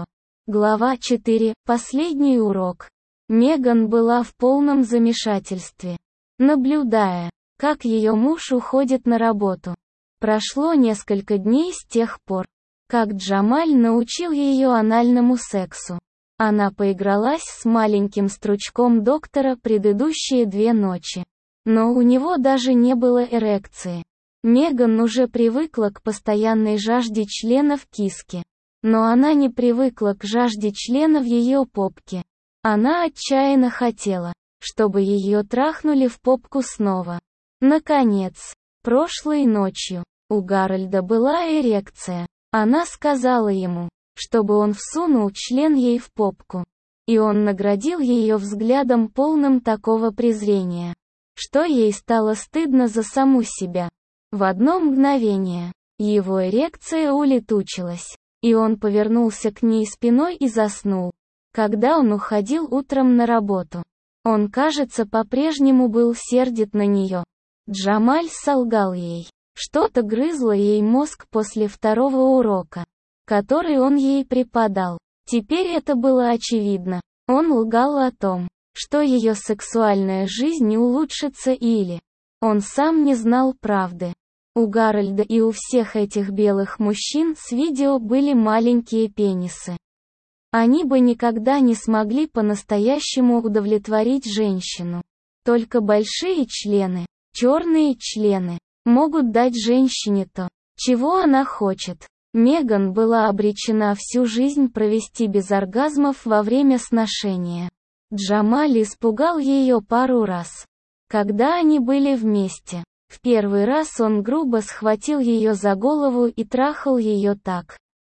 Глава четыре. Последний урок. Меган была в полном замешательстве, наблюдая, как ее муж уходит на работу. Прошло несколько дней с тех пор, как Джамаль научил ее анальному сексу. Она поигралась с маленьким стручком доктора предыдущие две ночи. Но у него даже не было эрекции. Меган уже привыкла к постоянной жажде члена в киске. Но она не привыкла к жажде члена в ее попке. Она отчаянно хотела, чтобы ее трахнули в попку снова. Наконец, прошлой ночью, у Гарольда была эрекция. Она сказала ему, чтобы он всунул член ей в попку. И он наградил ее взглядом полным такого презрения, что ей стало стыдно за саму себя. В одно мгновение, его эрекция улетучилась, и он повернулся к ней спиной и заснул. Когда он уходил утром на работу, он, кажется, по-прежнему был сердит на нее. Джамаль солгал ей. Что-то грызло ей мозг после второго урока, который он ей преподал. Теперь это было очевидно. Он лгал о том, что ее сексуальная жизнь не улучшится или... Он сам не знал правды. У Гарольда и у всех этих белых мужчин с видео были маленькие пенисы. Они бы никогда не смогли по-настоящему удовлетворить женщину. Только большие члены, черные члены, могут дать женщине то, чего она хочет. Меган была обречена всю жизнь провести без оргазмов во время сношения. Джамаль испугал ее пару раз, когда они были вместе. В первый раз он грубо схватил ее за голову и трахал ее так,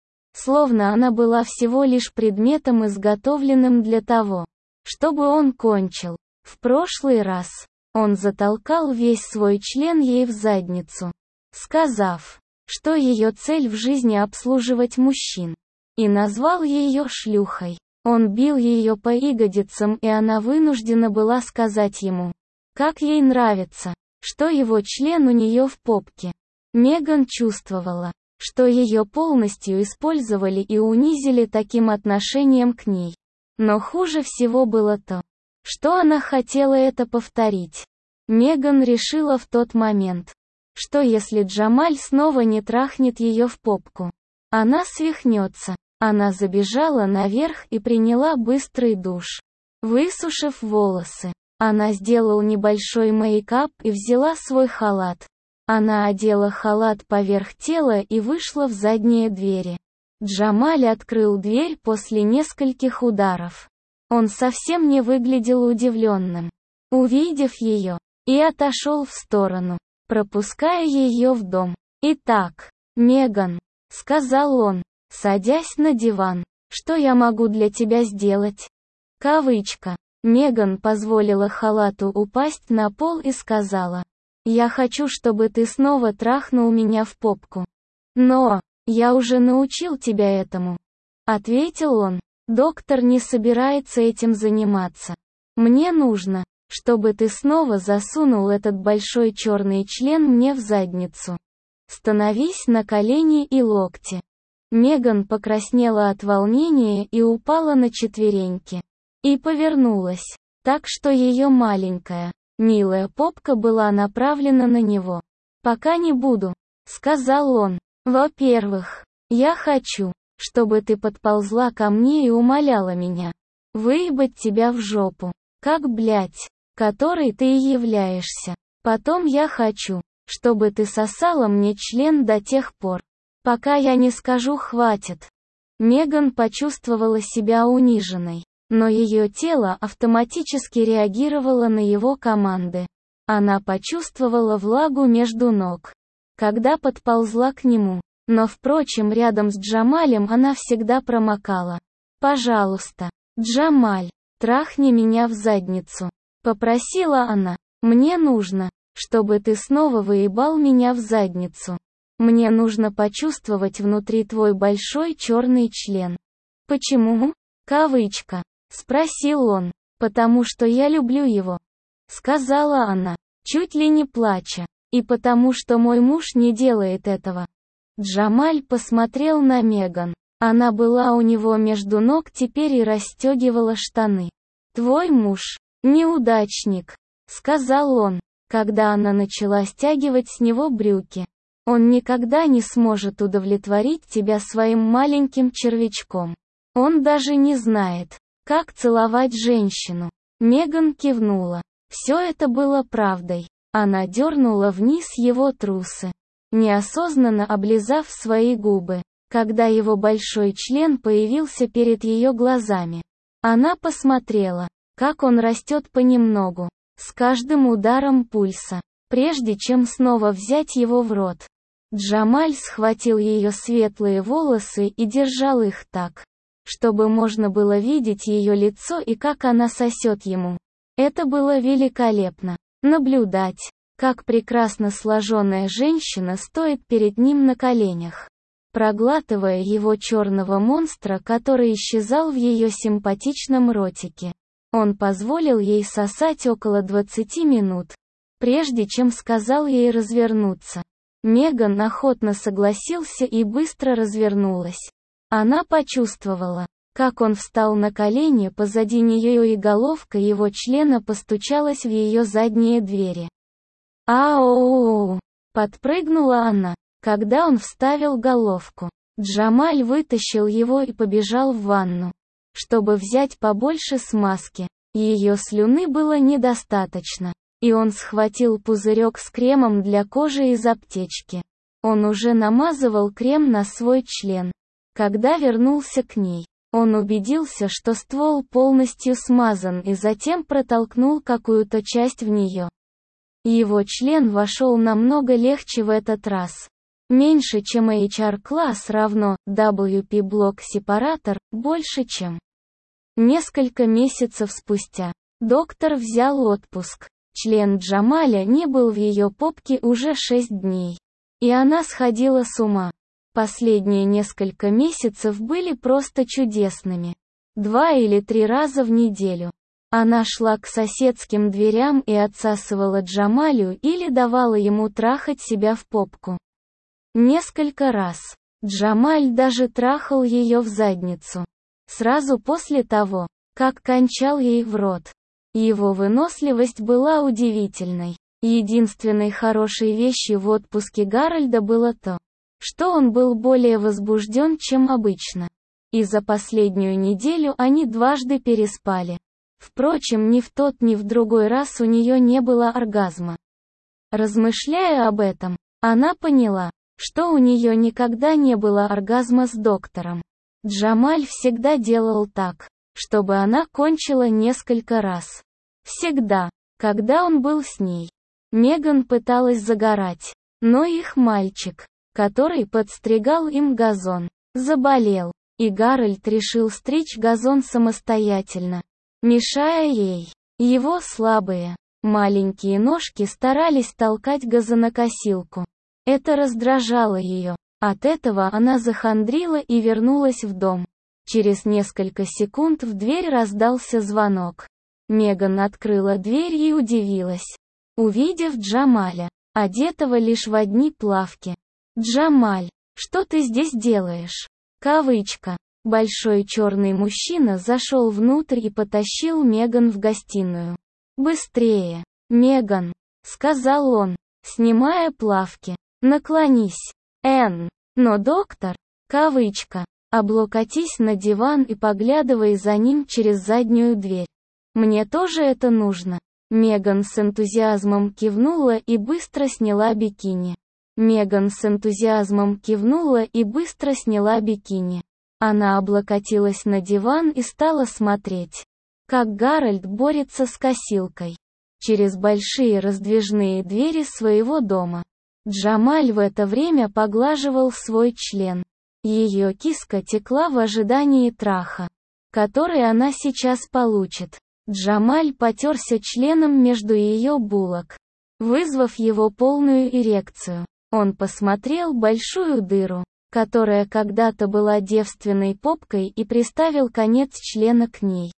словно она была всего лишь предметом, изготовленным для того, чтобы он кончил. В прошлый раз он затолкал весь свой член ей в задницу, сказав, что ее цель в жизни обслуживать мужчин, и назвал ее шлюхой. Он бил ее по ягодицам, и она вынуждена была сказать ему, как ей нравится, что его член у нее в попке. Меган чувствовала, что ее полностью использовали и унизили таким отношением к ней. Но хуже всего было то, что она хотела это повторить. Меган решила в тот момент, что если Джамаль снова не трахнет ее в попку, она свихнется. Она забежала наверх и приняла быстрый душ. Высушив волосы, она сделала небольшой мейкап и взяла свой халат. Она одела халат поверх тела и вышла в задние двери. Джамаль открыл дверь после нескольких ударов. Он совсем не выглядел удивленным, увидев ее, и отошел в сторону, пропуская ее в дом. «Итак, Меган», — сказал он, садясь на диван, — «что я могу для тебя сделать?» Кавычка. Меган позволила халату упасть на пол и сказала, «Я хочу, чтобы ты снова трахнул меня в попку. Но, я уже научил тебя этому», — ответил он. «Доктор не собирается этим заниматься. Мне нужно, чтобы ты снова засунул этот большой черный член мне в задницу. Становись на колени и локти». Меган покраснела от волнения и упала на четвереньки. И повернулась, так что ее маленькая, милая попка была направлена на него. «Пока не буду», — сказал он. «Во-первых, я хочу, чтобы ты подползла ко мне и умоляла меня выебать тебя в жопу, как блядь, которой ты и являешься. Потом я хочу, чтобы ты сосала мне член до тех пор, пока я не скажу «хватит». Меган почувствовала себя униженной, но ее тело автоматически реагировало на его команды. Она почувствовала влагу между ног, когда подползла к нему. Но, впрочем, рядом с Джамалем она всегда промокала. «Пожалуйста, Джамаль, трахни меня в задницу», — попросила она. «Мне нужно, чтобы ты снова выебал меня в задницу. Мне нужно почувствовать внутри твой большой черный член». «Почему?» Кавычка. Спросил он. «Потому что я люблю его», — сказала она, чуть ли не плача. «И потому что мой муж не делает этого». Джамаль посмотрел на Меган. Она была у него между ног теперь и расстегивала штаны. «Твой муж – неудачник», – сказал он, когда она начала стягивать с него брюки. «Он никогда не сможет удовлетворить тебя своим маленьким червячком. Он даже не знает, как целовать женщину». Меган кивнула. Все это было правдой. Она дернула вниз его трусы, неосознанно облизав свои губы, когда его большой член появился перед ее глазами. Она посмотрела, как он растет понемногу, с каждым ударом пульса, прежде чем снова взять его в рот. Джамаль схватил ее светлые волосы и держал их так, чтобы можно было видеть ее лицо и как она сосет ему. Это было великолепно. Наблюдать, как прекрасно сложенная женщина стоит перед ним на коленях, проглатывая его черного монстра, который исчезал в ее симпатичном ротике. Он позволил ей сосать около двадцати минут, прежде чем сказал ей развернуться. Меган охотно согласился и быстро развернулась. Она почувствовала, как он встал на колени позади нее и головка его члена постучалась в ее задние двери. «Ау!» — подпрыгнула она, когда он вставил головку. Джамаль вытащил его и побежал в ванну, чтобы взять побольше смазки. Ее слюны было недостаточно, и он схватил пузырек с кремом для кожи из аптечки. Он уже намазывал крем на свой член. Когда вернулся к ней, он убедился, что ствол полностью смазан, и затем протолкнул какую-то часть в нее. Его член вошел намного легче в этот раз. Меньше, чем эйч ар-класс равно дабл ю пи-блок-сепаратор, больше, чем. Несколько месяцев спустя, доктор взял отпуск. Член Джамаля не был в ее попке уже шесть дней. И она сходила с ума. Последние несколько месяцев были просто чудесными. Два или три раза в неделю. Она шла к соседским дверям и отсасывала Джамалю или давала ему трахать себя в попку. Несколько раз. Джамаль даже трахал ее в задницу. Сразу после того, как кончал ей в рот. Его выносливость была удивительной. Единственной хорошей вещью в отпуске Гарольда было то, что он был более возбужден, чем обычно. И за последнюю неделю они дважды переспали. Впрочем, ни в тот, ни в другой раз у нее не было оргазма. Размышляя об этом, она поняла, что у нее никогда не было оргазма с доктором. Джамаль всегда делал так, чтобы она кончила несколько раз. Всегда, когда он был с ней. Меган пыталась загорать, но их мальчик, который подстригал им газон, заболел, и Гарольд решил стричь газон самостоятельно, мешая ей. Его слабые, маленькие ножки старались толкать газонокосилку. Это раздражало ее. От этого она захандрила и вернулась в дом. Через несколько секунд в дверь раздался звонок. Меган открыла дверь и удивилась, увидев Джамаля, одетого лишь в одни плавки. «Джамаль, что ты здесь делаешь?» Кавычка. Большой черный мужчина зашел внутрь и потащил Меган в гостиную. «Быстрее, Меган», — сказал он, снимая плавки. «Наклонись, Энн». «Но доктор», кавычка, облокотись на диван и поглядывай за ним через заднюю дверь. «Мне тоже это нужно». Меган с энтузиазмом кивнула и быстро сняла бикини. Меган с энтузиазмом кивнула и быстро сняла бикини. Она облокотилась на диван и стала смотреть, как Гарольд борется с косилкой. Через большие раздвижные двери своего дома. Джамаль в это время поглаживал свой член. Ее киска текла в ожидании траха, который она сейчас получит. Джамаль потерся членом между ее булок, вызвав его полную эрекцию. Он посмотрел большую дыру, которая когда-то была девственной попкой, и приставил конец члена к ней.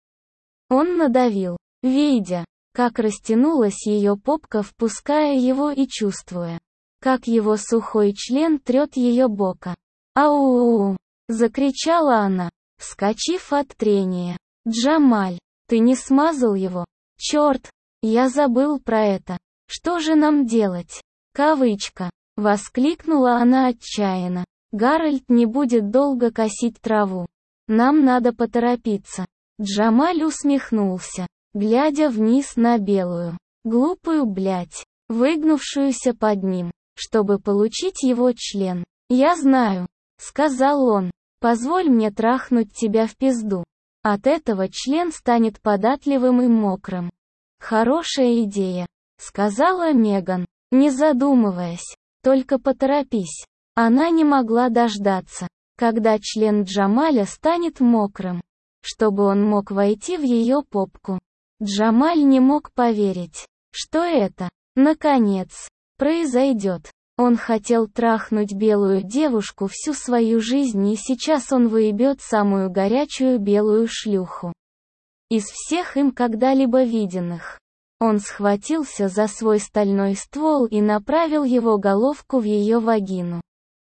Он надавил, видя, как растянулась ее попка, впуская его и чувствуя, как его сухой член трет ее бока. «Ау!» Закричала она, вскочив от трения. «Джамаль, ты не смазал его? Черт, я забыл про это. Что же нам делать?» Кавычка. Воскликнула она отчаянно. «Гарольд не будет долго косить траву. Нам надо поторопиться». Джамаль усмехнулся, глядя вниз на белую, глупую блядь, выгнувшуюся под ним, чтобы получить его член. «Я знаю», — сказал он, — «позволь мне трахнуть тебя в пизду. От этого член станет податливым и мокрым». «Хорошая идея», — сказала Меган, не задумываясь. «Только поторопись». Она не могла дождаться, когда член Джамаля станет мокрым, чтобы он мог войти в ее попку. Джамаль не мог поверить, что это, наконец, произойдет. Он хотел трахнуть белую девушку всю свою жизнь, и сейчас он выебет самую горячую белую шлюху из всех им когда-либо виденных. Он схватился за свой стальной ствол и направил его головку в ее вагину.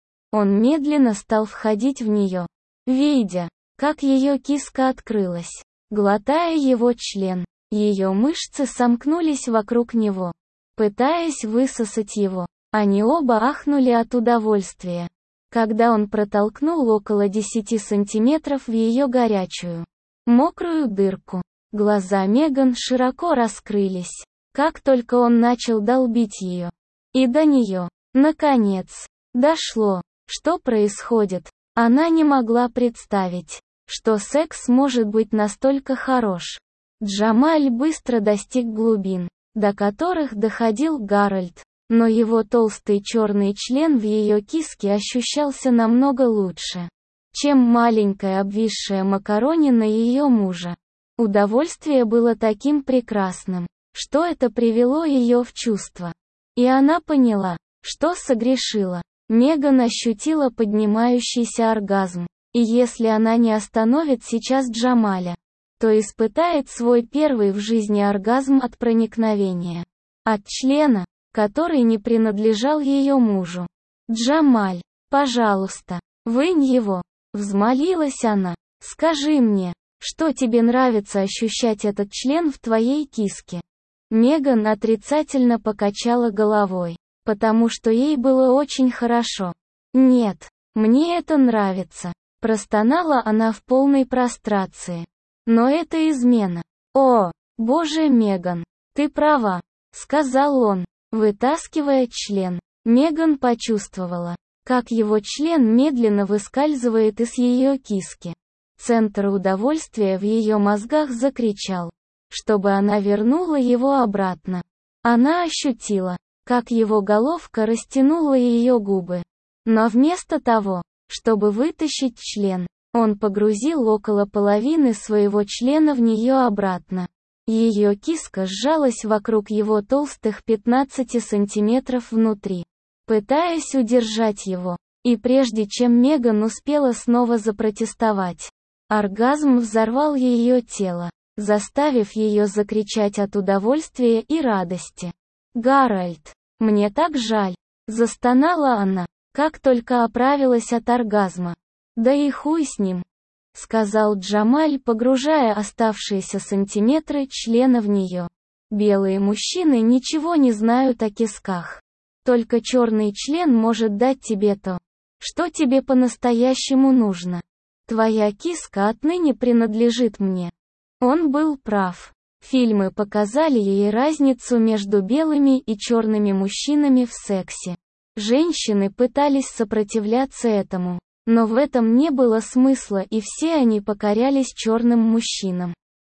Он медленно стал входить в нее, видя, как ее киска открылась, глотая его член. Ее мышцы сомкнулись вокруг него, пытаясь высосать его. Они оба ахнули от удовольствия, когда он протолкнул около десяти сантиметров в ее горячую, мокрую дырку. Глаза Меган широко раскрылись, как только он начал долбить ее. И до нее, наконец, дошло, что происходит. Она не могла представить, что секс может быть настолько хорош. Джамаль быстро достиг глубин, до которых доходил Гарольд, но его толстый черный член в ее киске ощущался намного лучше, чем маленькая обвисшая макаронина ее мужа. Удовольствие было таким прекрасным, что это привело ее в чувство. И она поняла, что согрешила. Меган ощутила поднимающийся оргазм, и если она не остановит сейчас Джамаля, то испытает свой первый в жизни оргазм от проникновения, от члена, который не принадлежал ее мужу. «Джамаль, пожалуйста, вынь его», — взмолилась она. «Скажи мне, что тебе нравится ощущать этот член в твоей киске». Меган отрицательно покачала головой, потому что ей было очень хорошо. «Нет, мне это нравится», — простонала она в полной прострации. «Но это измена». «О, боже, Меган, ты права», — сказал он, вытаскивая член. Меган почувствовала, как его член медленно выскальзывает из ее киски. Центр удовольствия в ее мозгах закричал, чтобы она вернула его обратно. Она ощутила, как его головка растянула ее губы. Но вместо того, чтобы вытащить член, он погрузил около половины своего члена в нее обратно. Ее киска сжалась вокруг его толстых пятнадцати сантиметров внутри, пытаясь удержать его. И прежде чем Меган успела снова запротестовать, оргазм взорвал ее тело, заставив ее закричать от удовольствия и радости. «Гарольд, мне так жаль», — застонала она, как только оправилась от оргазма. «Да и хуй с ним», — сказал Джамаль, погружая оставшиеся сантиметры члена в нее. «Белые мужчины ничего не знают о кисках. Только черный член может дать тебе то, что тебе по-настоящему нужно. Твоя киска отныне принадлежит мне». Он был прав. Фильмы показали ей разницу между белыми и черными мужчинами в сексе. Женщины пытались сопротивляться этому, но в этом не было смысла, и все они покорялись черным мужчинам.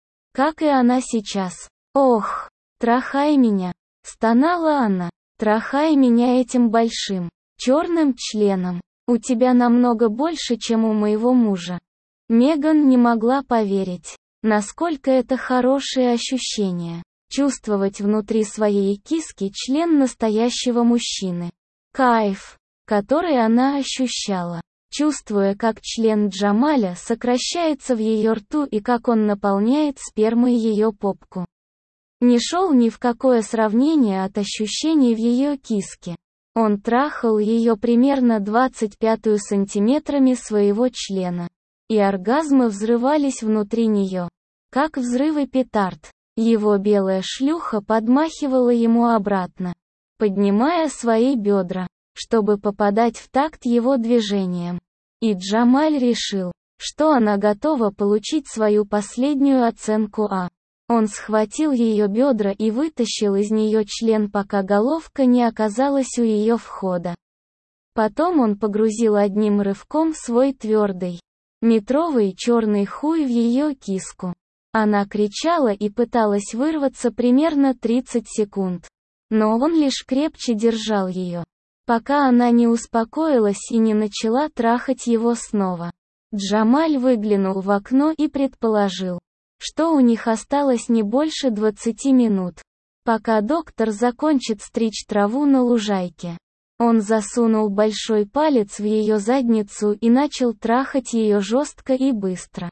Как и она сейчас. «Ох, трахай меня», — стонала она, — «трахай меня этим большим, черным членом. У тебя намного больше, чем у моего мужа». Меган не могла поверить, насколько это хорошее ощущение, чувствовать внутри своей киски член настоящего мужчины. Кайф, который она ощущала, чувствуя, как член Джамаля сокращается в ее рту и как он наполняет спермой ее попку, не шел ни в какое сравнение от ощущений в ее киске. Он трахал ее примерно двадцать пятью сантиметрами своего члена. И оргазмы взрывались внутри нее. Как взрывы петард. Его белая шлюха подмахивала ему обратно, поднимая свои бедра, чтобы попадать в такт его движениям. И Джамаль решил, что она готова получить свою последнюю оценку А. Он схватил ее бедра и вытащил из нее член, пока головка не оказалась у ее входа. Потом он погрузил одним рывком свой твердый, метровый черный хуй в ее киску. Она кричала и пыталась вырваться примерно тридцать секунд. Но он лишь крепче держал ее, пока она не успокоилась и не начала трахать его снова. Джамаль выглянул в окно и предположил, что у них осталось не больше двадцати минут, пока доктор закончит стричь траву на лужайке. Он засунул большой палец в ее задницу и начал трахать ее жестко и быстро,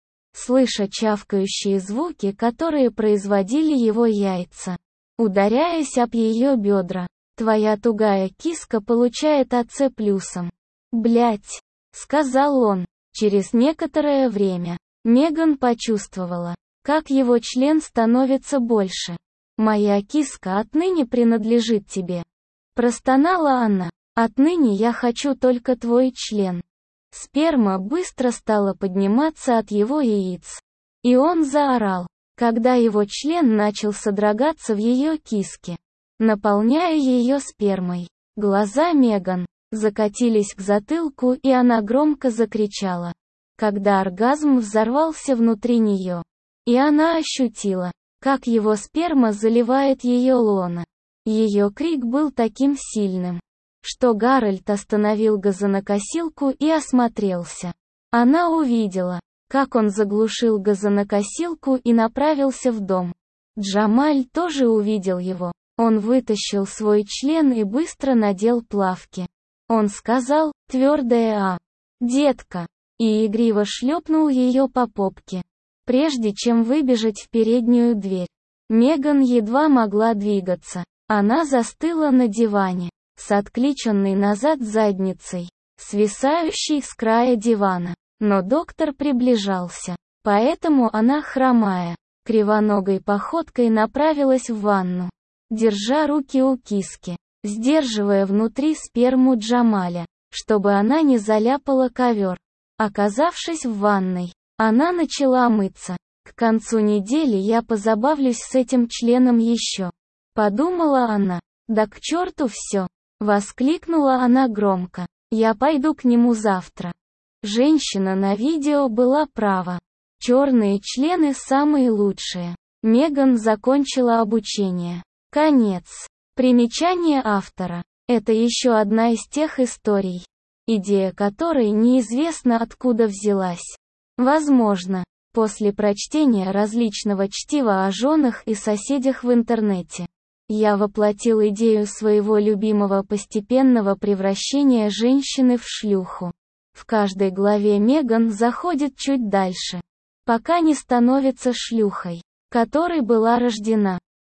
слыша чавкающие звуки, которые производили его яйца, ударяясь об ее бедра. «Твоя тугая киска получает АЦ плюсом. Блять», — сказал он. Через некоторое время Меган почувствовала, как его член становится больше. «Моя киска отныне принадлежит тебе», — простонала она. «Отныне я хочу только твой член». Сперма быстро стала подниматься от его яиц. И он заорал, когда его член начал содрогаться в ее киске, наполняя ее спермой. Глаза Меган закатились к затылку, и она громко закричала, когда оргазм взорвался внутри нее. И она ощутила, как его сперма заливает ее лоно. Ее крик был таким сильным, что Гарольд остановил газонокосилку и осмотрелся. Она увидела, как он заглушил газонокосилку и направился в дом. Джамаль тоже увидел его. Он вытащил свой член и быстро надел плавки. Он сказал, твердое «А». «Детка», и игриво шлепнул ее по попке, прежде чем выбежать в переднюю дверь. Меган едва могла двигаться. Она застыла на диване, с откличенной назад задницей, свисающей с края дивана. Но доктор приближался, поэтому она, хромая, кривоногой походкой направилась в ванну, держа руки у киски, сдерживая внутри сперму Джамаля, чтобы она не заляпала ковер. Оказавшись в ванной, она начала мыться. «К концу недели я позабавлюсь с этим членом еще», — подумала она. «Да к черту все!» — воскликнула она громко. «Я пойду к нему завтра». Женщина на видео была права. Черные члены самые лучшие. Меган закончила обучение. Конец. Примечание автора. Это еще одна из тех историй, идея которой неизвестно откуда взялась. Возможно, после прочтения различного чтива о женах и соседях в интернете, я воплотил идею своего любимого постепенного превращения женщины в шлюху. В каждой главе Меган заходит чуть дальше, пока не становится шлюхой, которой была рождена.